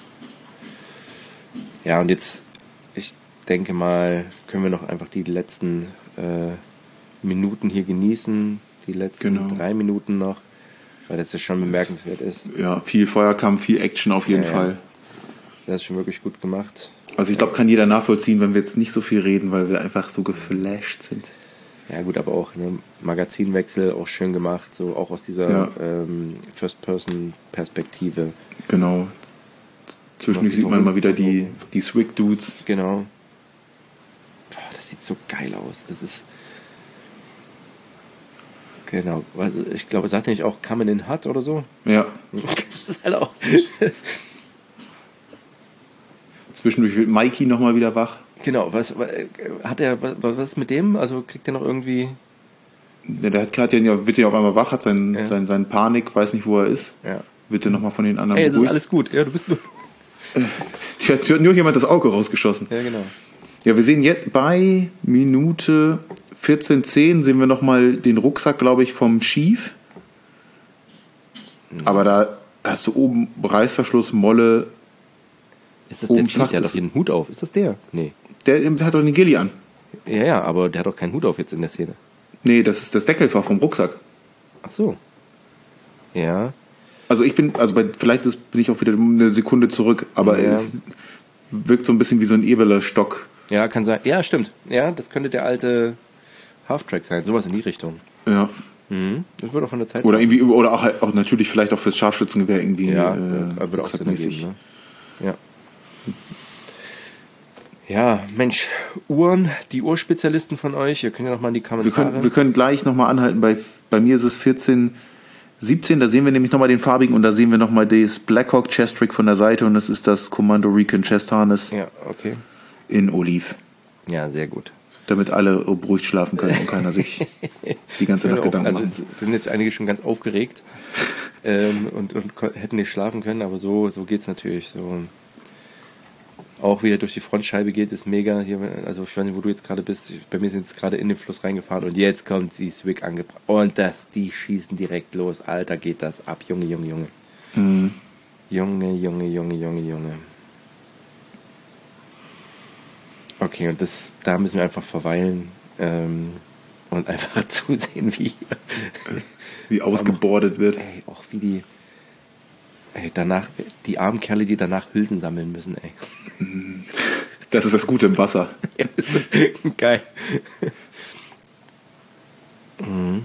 A: Ja, und jetzt, ich denke mal, können wir noch einfach die letzten äh, Minuten hier genießen. Die letzten
B: Genau.
A: drei Minuten noch, weil das ja schon bemerkenswert ist.
B: Ja, viel Feuerkampf, viel Action auf jeden
A: Ja,
B: Fall.
A: ja. Das ist schon wirklich gut gemacht.
B: Also ich glaube, kann jeder nachvollziehen, wenn wir jetzt nicht so viel reden, weil wir einfach so geflasht sind.
A: Ja gut, aber auch ne, Magazinwechsel, auch schön gemacht, so auch aus dieser
B: Ja.
A: ähm, First-Person-Perspektive.
B: Genau. Zwischendurch sieht man mal wieder die, die Swig-Dudes.
A: Genau. Boah, das sieht so geil aus. Das ist... Genau. Also ich glaube, sagt er nicht auch Coming in Hut oder so?
B: Ja.
A: Das ist halt auch...
B: Zwischendurch wird Mikey nochmal wieder wach.
A: Genau, was hat er, was, was ist mit dem? Also kriegt er noch irgendwie...
B: Ja, der hat Katja ja, wird ja auf einmal wach, hat seinen,
A: Ja.
B: seinen, seinen Panik, weiß nicht, wo er ist.
A: Ja.
B: Wird er nochmal von den anderen
A: Ey, es ist
B: beruhigt.
A: alles gut. Ja, du bist nur...
B: Ich hat nur jemand das Auge rausgeschossen.
A: Ja, genau.
B: Ja, wir sehen jetzt bei Minute vierzehn zehn sehen wir nochmal den Rucksack, glaube ich, vom Chief. Aber da hast du oben Reißverschluss, Molle.
A: Ist das
B: Oben
A: der Chief? Der hat
B: Schacht
A: doch hier einen Hut auf. Ist das der? Nee.
B: Der hat doch eine Gilly an.
A: Ja, ja, aber der hat doch keinen Hut auf jetzt in der Szene.
B: Nee, das ist das Deckelfach vom Rucksack.
A: Ach so. Ja.
B: Also ich bin, also bei, vielleicht ist, bin ich auch wieder eine Sekunde zurück, aber
A: Ja.
B: es wirkt so ein bisschen wie so ein Ebeler-Stock.
A: Ja, kann sein. Ja, stimmt. Ja, das könnte der alte Halftrack sein. Sowas in die Richtung.
B: Ja.
A: Mhm. Das wird auch von der Zeit...
B: Oder irgendwie, oder auch, halt, auch natürlich vielleicht auch fürs Scharfschützengewehr irgendwie.
A: Ja,
B: äh,
A: ja, würde auch Sinn
B: rucksackmäßig.
A: ergeben, ne? Ja. Ja, Mensch, Uhren, die Urspezialisten von euch, ihr könnt ja noch mal in die
B: Wir
A: Kommentare...
B: können, wir können gleich nochmal anhalten. Bei, bei mir ist es vierzehn siebzehn, da sehen wir nämlich nochmal den farbigen und da sehen wir nochmal das Blackhawk Chest Trick von der Seite und das ist das Commando Recon Chest Harness
A: Ja, okay.
B: in Oliv.
A: Ja, sehr gut.
B: Damit alle beruhigt schlafen können und keiner sich die ganze Nacht Gedanken
A: Also
B: macht.
A: es sind jetzt einige schon ganz aufgeregt ähm, und, und ko- hätten nicht schlafen können, aber so, so geht's natürlich. So. Auch wie er durch die Frontscheibe geht, ist mega. Hier, also ich weiß nicht, wo du jetzt gerade bist. Bei mir sind jetzt gerade in den Fluss reingefahren und jetzt kommt die Swig angebracht. Und das, die schießen direkt los. Alter, geht das ab. Junge, Junge, Junge.
B: Mhm.
A: Junge, Junge, Junge, Junge, Junge. Okay, und das, da müssen wir einfach verweilen ähm, und einfach zusehen, wie
B: Wie ausgebordet wird.
A: ey, auch wie die ey, danach, die armen Kerle, die danach Hülsen sammeln müssen, ey.
B: Das ist das Gute im Wasser.
A: Geil. mhm.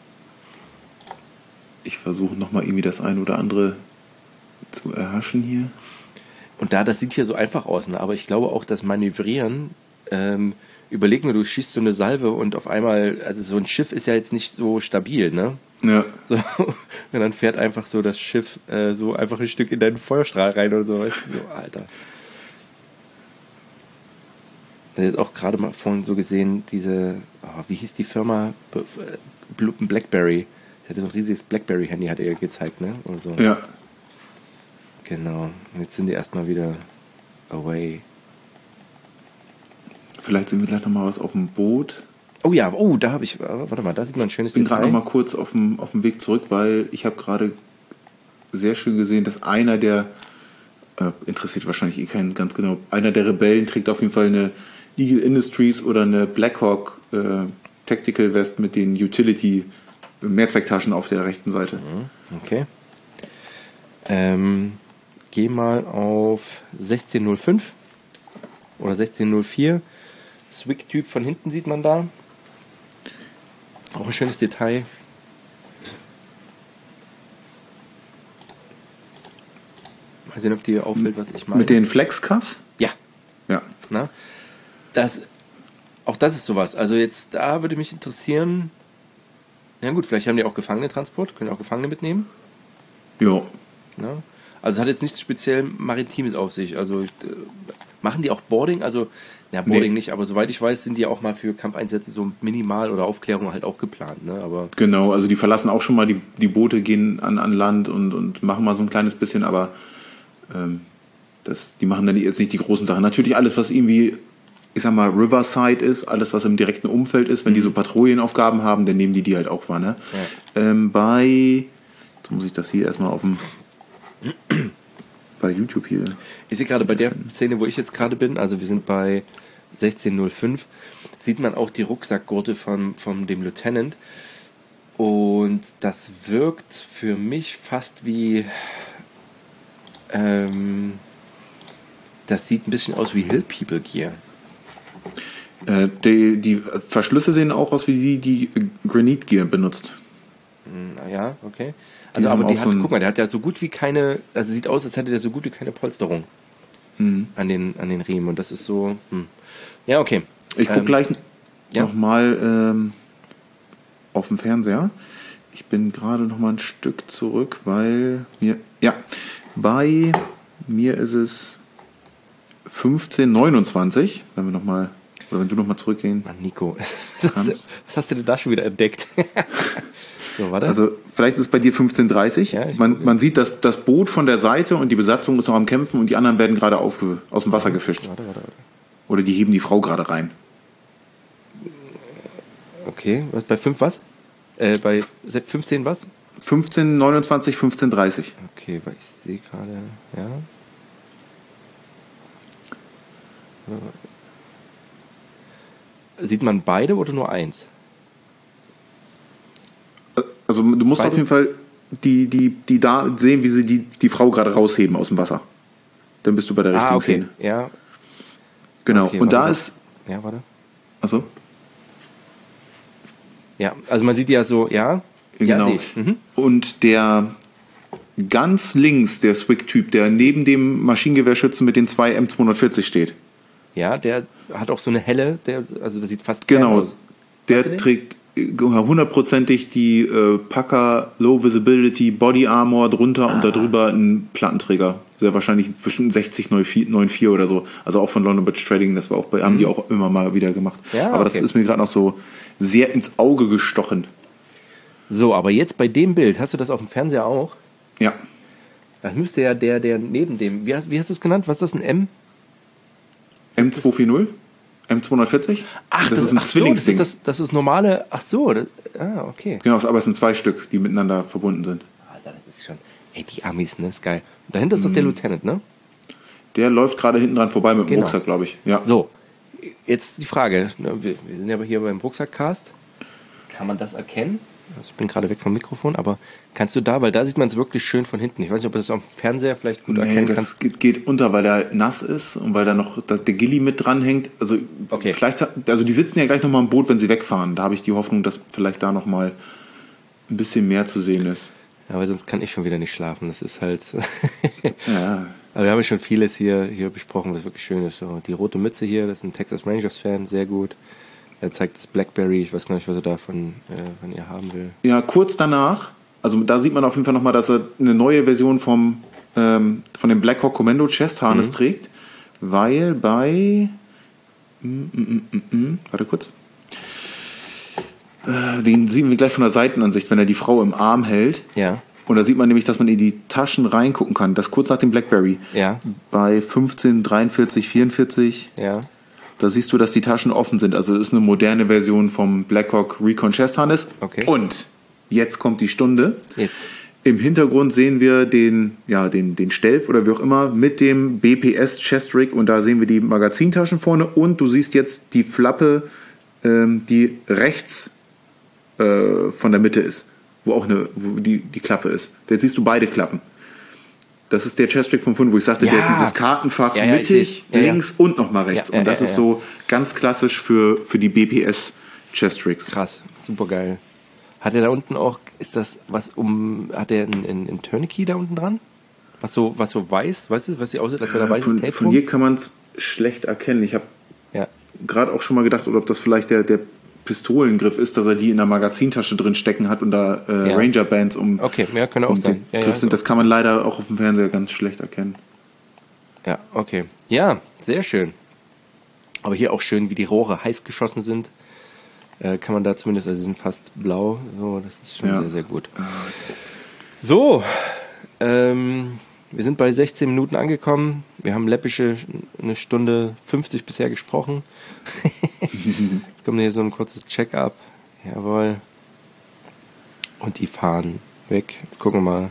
B: Ich versuche nochmal irgendwie das ein oder andere zu erhaschen hier.
A: Und da, das sieht hier so einfach aus, ne? Aber ich glaube auch, das Manövrieren, ähm, überleg nur, du schießt so eine Salve und auf einmal, also so ein Schiff ist ja jetzt nicht so stabil, ne?
B: Ja.
A: So, und dann fährt einfach so das Schiff äh, so einfach ein Stück in deinen Feuerstrahl rein oder so, weißt du? So, Alter. Ich habe jetzt auch gerade mal vorhin so gesehen, diese, oh, wie hieß die Firma? B- Blue- Blackberry. Sie hatte so ein riesiges Blackberry-Handy, hat er gezeigt, ne? Oder so.
B: Ja.
A: Genau. Und jetzt sind die erstmal wieder away.
B: Vielleicht sehen wir gleich nochmal was auf dem Boot.
A: Oh ja, oh, da habe ich, warte mal, da sieht man ein schönes
B: Ich bin gerade
A: Detail.
B: noch mal kurz auf dem, auf dem Weg zurück, weil ich habe gerade sehr schön gesehen, dass einer der, äh, interessiert wahrscheinlich eh keinen ganz genau, einer der Rebellen trägt auf jeden Fall eine Eagle Industries oder eine Blackhawk äh, Tactical Vest mit den Utility Mehrzwecktaschen auf der rechten Seite.
A: Okay. Ähm, geh mal auf sechzehn null fünf oder sechzehn null vier. Swig-Typ von hinten sieht man da. Auch ein schönes Detail. Mal sehen, ob dir auffällt, was ich meine.
B: Mit den Flex-Cuffs?
A: Ja.
B: Ja.
A: Na, das, auch das ist sowas. Also jetzt, da würde mich interessieren, ja gut, vielleicht haben die auch Gefangenentransport, können auch Gefangene mitnehmen.
B: Jo.
A: Ja. Also es hat jetzt nichts speziell Maritimes auf sich. Also äh, machen die auch Boarding? Also, ja, Boarding nee. nicht, aber soweit ich weiß, sind die auch mal für Kampfeinsätze so minimal oder Aufklärung halt auch geplant. Ne? Aber
B: genau, also die verlassen auch schon mal, die, die Boote gehen an, an Land und, und machen mal so ein kleines bisschen, aber ähm, das, die machen dann jetzt nicht die großen Sachen. Natürlich alles, was irgendwie, ich sag mal, Riverside ist, alles, was im direkten Umfeld ist, wenn die so Patrouillenaufgaben haben, dann nehmen die die halt auch wahr. Ne? Ja. Ähm, bei, jetzt muss ich das hier erstmal auf dem bei YouTube hier.
A: Ich sehe gerade bei der Szene, wo ich jetzt gerade bin, also wir sind bei sechzehn null fünf, sieht man auch die Rucksackgurte von, von dem Lieutenant und das wirkt für mich fast wie ähm, das sieht ein bisschen aus wie Hill People Gear.
B: Äh, die, die Verschlüsse sehen auch aus wie die, die Granite Gear benutzt.
A: Ja, okay. Also, aber die hat, so guck mal, der hat ja so gut wie keine, also sieht aus, als hätte der so gut wie keine Polsterung mhm. an den, an den Riemen und das ist so, hm. Ja, okay.
B: Ich gucke ähm, gleich
A: ja.
B: nochmal ähm, auf dem Fernseher. Ich bin gerade noch mal ein Stück zurück, weil mir, ja, bei mir ist es fünfzehn neunundzwanzig, wenn wir noch mal, oder wenn du noch mal zurückgehen.
A: Mann, Nico, was hast, was hast du denn da schon wieder entdeckt? So, warte.
B: Also vielleicht ist es bei dir fünfzehn dreißig. Ja, man, man sieht das, das Boot von der Seite und die Besatzung ist noch am Kämpfen und die anderen werden gerade aufge, aus dem Wasser gefischt. Warte, warte, warte. Oder die heben die Frau gerade rein.
A: Okay, was bei fünf was? Äh, bei fünfzehn was?
B: fünfzehn neunundzwanzig, fünfzehn dreißig.
A: Okay, weil ich sehe gerade, ja. Sieht man beide oder nur eins?
B: Also du musst beide? Auf jeden Fall die, die, die da sehen, wie sie die, die Frau gerade rausheben aus dem Wasser. Dann bist du bei der richtigen
A: ah, okay.
B: Szene.
A: Ja.
B: Genau.
A: Okay,
B: und da
A: warte.
B: ist.
A: Ja, warte.
B: Achso.
A: Ja, also man sieht ja so, ja.
B: Genau.
A: Ja, mhm.
B: Und der ganz links, der Swig-Typ, der neben dem Maschinengewehrschützen mit den zwei M zweihundertvierzig steht.
A: Ja, der hat auch so eine helle, der, also der sieht fast
B: genau.
A: aus.
B: Der trägt hundertprozentig die äh, Packer Low Visibility Body Armor drunter ah. und darüber einen Plattenträger. Sehr wahrscheinlich bestimmt sechzig vierundneunzig oder so. Also auch von London Bridge Trading, das war auch bei, mhm. haben die auch immer mal wieder gemacht.
A: Ja,
B: aber
A: okay.
B: das ist mir gerade noch so sehr ins Auge gestochen.
A: So, aber jetzt bei dem Bild, hast du das auf dem Fernseher auch?
B: Ja.
A: Das müsste ja der, der neben dem, wie hast, wie hast du es genannt? Was ist das, ein M?
B: M zweihundertvierzig? M zweihundertvierzig?
A: Ach, das, das ist ein Zwillingsding. So, das, das, das ist normale, ach so, das, ah, okay.
B: Genau, aber es sind zwei Stück, die miteinander verbunden sind.
A: Alter, das ist schon, ey, die Amis, ne, ist geil. Und dahinter ist doch der Lieutenant, ne?
B: Der läuft gerade hinten dran vorbei mit dem
A: genau.
B: Rucksack, glaube ich. Ja.
A: So, jetzt die Frage, wir, wir sind ja aber hier beim Rucksackcast. Kann man das erkennen? Also ich bin gerade weg vom Mikrofon, aber kannst du da, weil da sieht man es wirklich schön von hinten. Ich weiß nicht, ob du das am Fernseher vielleicht gut
B: nee,
A: erkennen
B: das
A: kannst.
B: Geht, geht unter, weil er nass ist und weil da noch der Gilly mit dran hängt. Also
A: okay.
B: vielleicht, also die sitzen ja gleich nochmal im Boot, wenn sie wegfahren. Da habe ich die Hoffnung, dass vielleicht da nochmal ein bisschen mehr zu sehen ist.
A: Ja, aber sonst kann ich schon wieder nicht schlafen. Das ist halt.
B: ja.
A: Aber wir haben ja schon vieles hier, hier besprochen, was wirklich schön ist. So, die rote Mütze hier, das ist ein Texas Rangers Fan, sehr gut. Er zeigt das Blackberry, ich weiß gar nicht, was er da von, äh, von ihr haben will.
B: Ja, kurz danach, also da sieht man auf jeden Fall nochmal, dass er eine neue Version vom, ähm, von dem Blackhawk Commando Chest Harness mhm. trägt, weil bei, mm, mm, mm, mm, warte kurz, äh, den sehen wir gleich von der Seitenansicht, wenn er die Frau im Arm hält.
A: Ja.
B: Und da sieht man nämlich, dass man in die Taschen reingucken kann, das kurz nach dem Blackberry.
A: Ja.
B: Bei fünfzehn dreiundvierzig vierundvierzig.
A: Ja.
B: Da siehst du, dass die Taschen offen sind. Also das ist eine moderne Version vom Blackhawk Recon Chest Harness.
A: Okay.
B: Und jetzt kommt die Stunde.
A: Jetzt.
B: Im Hintergrund sehen wir den, ja, den, den Stelf oder wie auch immer mit dem B P S Chest Rig und da sehen wir die Magazintaschen vorne und du siehst jetzt die Flappe ähm, die rechts äh, von der Mitte ist, wo auch eine, wo die, die Klappe ist. Jetzt siehst du beide Klappen. Das ist der Chest-Rig von vorhin, wo ich sagte,
A: Ja.
B: der hat dieses Kartenfach
A: Ja, ja,
B: mittig,
A: ja, ja.
B: links und nochmal rechts.
A: Ja, ja,
B: und das
A: ja,
B: ist
A: ja.
B: so ganz klassisch für, für die B P S Chest-Rigs.
A: Krass, super geil. Hat er da unten auch, ist das was um, hat er ein, ein, ein Tourniquet da unten dran? Was so, was so weiß, weißt du, was die aussieht, als wäre da weißes
B: Von,
A: Tape
B: von
A: rum?
B: hier kann man es schlecht erkennen. Ich habe
A: Ja.
B: gerade auch schon mal gedacht, oder ob das vielleicht der, der Pistolengriff ist, dass er die in der Magazintasche drin stecken hat und da äh,
A: Ja.
B: Ranger-Bands um,
A: Okay, ja, könnte auch
B: um
A: sein.
B: den
A: Ja, ja,
B: Griff sind. Das kann man leider auch auf dem Fernseher ganz schlecht erkennen.
A: Ja, okay. Ja, sehr schön. Aber hier auch schön, wie die Rohre heiß geschossen sind. Äh, kann man da zumindest, also sie sind fast blau. So, das ist schon
B: Ja.
A: sehr, sehr gut. So, ähm, wir sind bei sechzehn Minuten angekommen. Wir haben läppische eine Stunde fünfzig bisher gesprochen. Jetzt kommt hier so ein kurzes Check-up. Jawohl. Und die fahren weg. Jetzt gucken wir mal.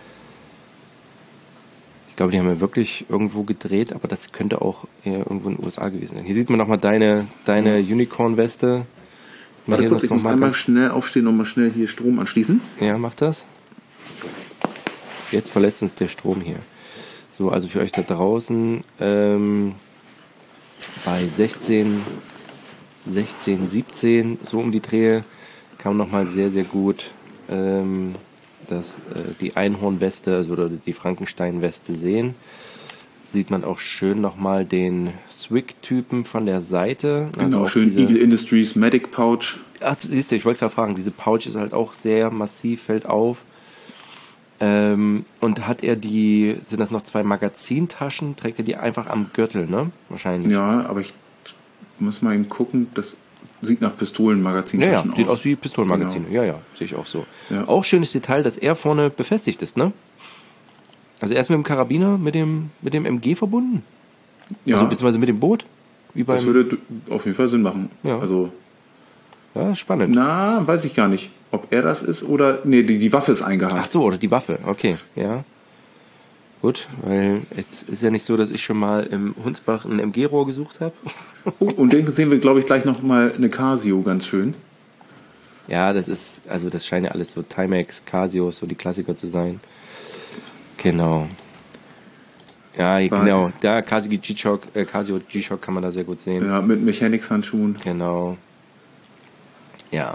A: Ich glaube, die haben ja wirklich irgendwo gedreht, aber das könnte auch eher irgendwo in den U S A gewesen sein. Hier sieht man nochmal deine, deine Unicorn-Weste.
B: Warte
A: Hier
B: kurz,
A: das
B: ich muss
A: noch mal
B: einmal
A: ganz-
B: schnell aufstehen und mal schnell hier Strom anschließen.
A: Ja, mach das. Jetzt verlässt uns der Strom hier. So, also für euch da draußen ähm, bei sechzehn, sechzehn, siebzehn, so um die Drehe, kann man nochmal sehr, sehr gut ähm, das, äh, die Einhornweste, also oder die Frankenstein-Weste sehen. Sieht man auch schön nochmal den Swig-Typen von der Seite. Also
B: Genau,
A: auch
B: schön
A: diese-
B: Eagle Industries Medic Pouch.
A: Ach, siehst du, ich wollte gerade fragen, diese Pouch ist halt auch sehr massiv, fällt auf. Ähm, und hat er die, sind das noch zwei Magazintaschen? Trägt er die einfach am Gürtel, ne? Wahrscheinlich.
B: Ja, aber ich muss mal eben gucken, das sieht nach
A: Ja, ja,
B: Pistolenmagazintaschen
A: sieht
B: aus.
A: aus wie Pistolenmagazine.
B: Genau.
A: Ja, ja, sehe ich auch so.
B: Ja.
A: Auch schönes Detail, dass er vorne befestigt ist, ne? Also er ist mit dem Karabiner, mit dem, mit dem M G verbunden?
B: Ja,
A: Also beziehungsweise mit dem Boot? Wie beim,
B: das würde auf jeden Fall Sinn machen.
A: Ja.
B: Also,
A: ja, spannend.
B: na, weiß ich gar nicht, ob er das ist oder, nee, die, die Waffe ist eingehakt.
A: Ach so, oder die Waffe, okay, ja. Gut, weil jetzt ist ja nicht so, dass ich schon mal im Hunsbach ein M G-Rohr gesucht habe.
B: Oh, und den sehen wir, glaube ich, gleich noch mal eine Casio, ganz schön.
A: Ja, das ist, also das scheint ja alles so Timex, Casio, so die Klassiker zu sein. Genau. Ja, hier,
B: War-
A: genau, da Casio G-Shock, äh, Casio G-Shock kann man da sehr gut sehen.
B: Ja, mit Mechanics-Handschuhen.
A: Genau. Ja.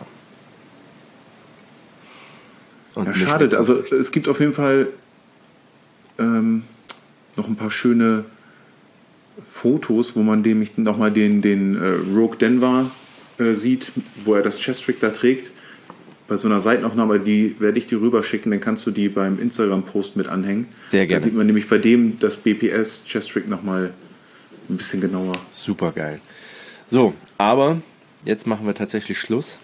A: Und
B: Ja,
A: Mission
B: schade. Also es gibt auf jeden Fall ähm, noch ein paar schöne Fotos, wo man nämlich nochmal den, den äh, Rogue Denver äh, sieht, wo er das Chest-Rig da trägt. Bei so einer Seitenaufnahme, die werde ich dir rüberschicken, dann kannst du die beim Instagram-Post mit anhängen.
A: Sehr gerne.
B: Da sieht man nämlich bei dem das B P S Chest-Rig nochmal ein bisschen genauer.
A: Super geil. So, aber jetzt machen wir tatsächlich Schluss.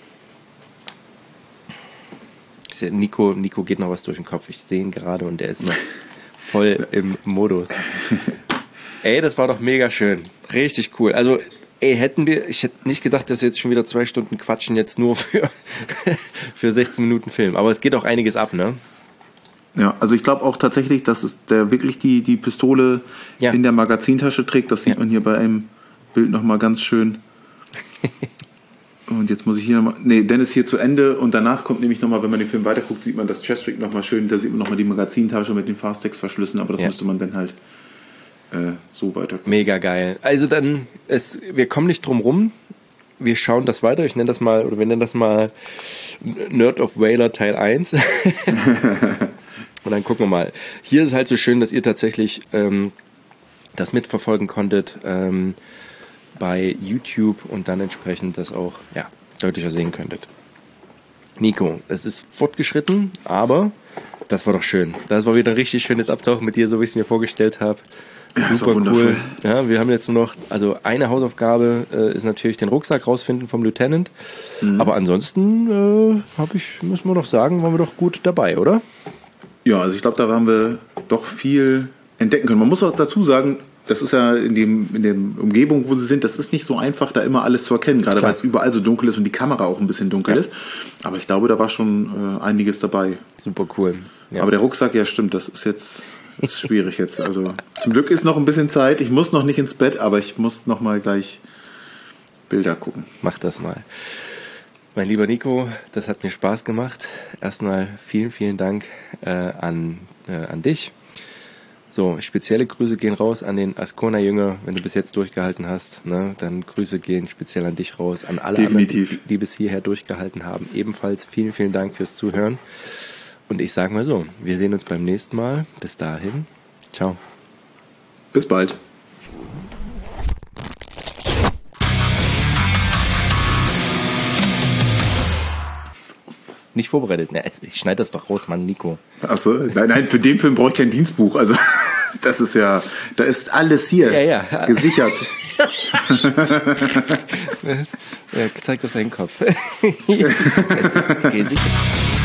A: Ich sehe, Nico, Nico geht noch was durch den Kopf. Ich sehe ihn gerade und der ist noch voll im Modus. Ey, das war doch mega schön. Richtig cool. Also, ey, hätten wir, ich hätte nicht gedacht, dass wir jetzt schon wieder zwei Stunden quatschen, jetzt nur für, für sechzehn Minuten Film. Aber es geht auch einiges ab, ne?
B: Ja, also ich glaube auch tatsächlich, dass es der wirklich die, die Pistole
A: Ja.
B: in der Magazintasche trägt. Das sieht
A: Ja.
B: man hier bei einem Bild nochmal ganz schön. Und jetzt muss ich hier nochmal, nee, Dennis hier zu Ende und danach kommt nämlich nochmal, wenn man den Film weiterguckt, sieht man das Chest-Rig nochmal schön, da sieht man nochmal die Magazintasche mit den Fastex-Verschlüssen, aber das
A: Ja.
B: müsste man dann halt äh, so weitergucken.
A: Mega geil. Also dann, es, wir kommen nicht drum rum. Wir schauen das weiter. Ich nenne das mal, oder wir nennen das mal Nerd of Whaler Teil eins. Und dann gucken wir mal. Hier ist es halt so schön, dass ihr tatsächlich ähm, das mitverfolgen konntet ähm, bei YouTube und dann entsprechend das auch ja, deutlicher sehen könntet. Nico, es ist fortgeschritten, aber das war doch schön. Das war wieder ein richtig schönes Abtauchen mit dir, so wie ich es mir vorgestellt habe.
B: Ja, ist
A: Super
B: auch wundervoll.
A: cool. Ja, wir haben jetzt nur noch, also eine Hausaufgabe äh, ist natürlich den Rucksack rausfinden vom Lieutenant.
B: Mhm.
A: Aber ansonsten äh, habe ich, müssen wir doch sagen, waren wir doch gut dabei, oder?
B: Ja, also ich glaube, da haben wir doch viel entdecken können. Man muss auch dazu sagen, das ist ja in dem in der Umgebung, wo sie sind, das ist nicht so einfach, da immer alles zu erkennen, gerade
A: Klar.
B: weil es überall so dunkel ist und die Kamera auch ein bisschen dunkel
A: Ja.
B: ist. Aber ich glaube, da war schon äh, einiges dabei.
A: Super cool. Ja.
B: Aber der Rucksack, ja stimmt, das ist jetzt das ist schwierig jetzt. Also zum Glück ist noch ein bisschen Zeit. Ich muss noch nicht ins Bett, aber ich muss noch mal gleich Bilder gucken.
A: Mach das mal. Mein lieber Nico, das hat mir Spaß gemacht. Erstmal vielen, vielen Dank äh, an, äh, an dich. So, spezielle Grüße gehen raus an den Ascona-Jünger, wenn du bis jetzt durchgehalten hast. Ne? Dann Grüße gehen speziell an dich raus, an alle
B: Definitiv.
A: anderen, die, die bis hierher durchgehalten haben. Ebenfalls vielen, vielen Dank fürs Zuhören. Und ich sage mal so, wir sehen uns beim nächsten Mal. Bis dahin, ciao.
B: Bis bald.
A: Nicht vorbereitet. Ne, ich schneide das doch raus, Mann, Nico.
B: Achso, nein, nein, für den Film brauche ich kein Dienstbuch. Also, das ist ja, da ist alles hier
A: ja, ja.
B: gesichert.
A: Ja, zeig auf seinen Kopf. Gesichert.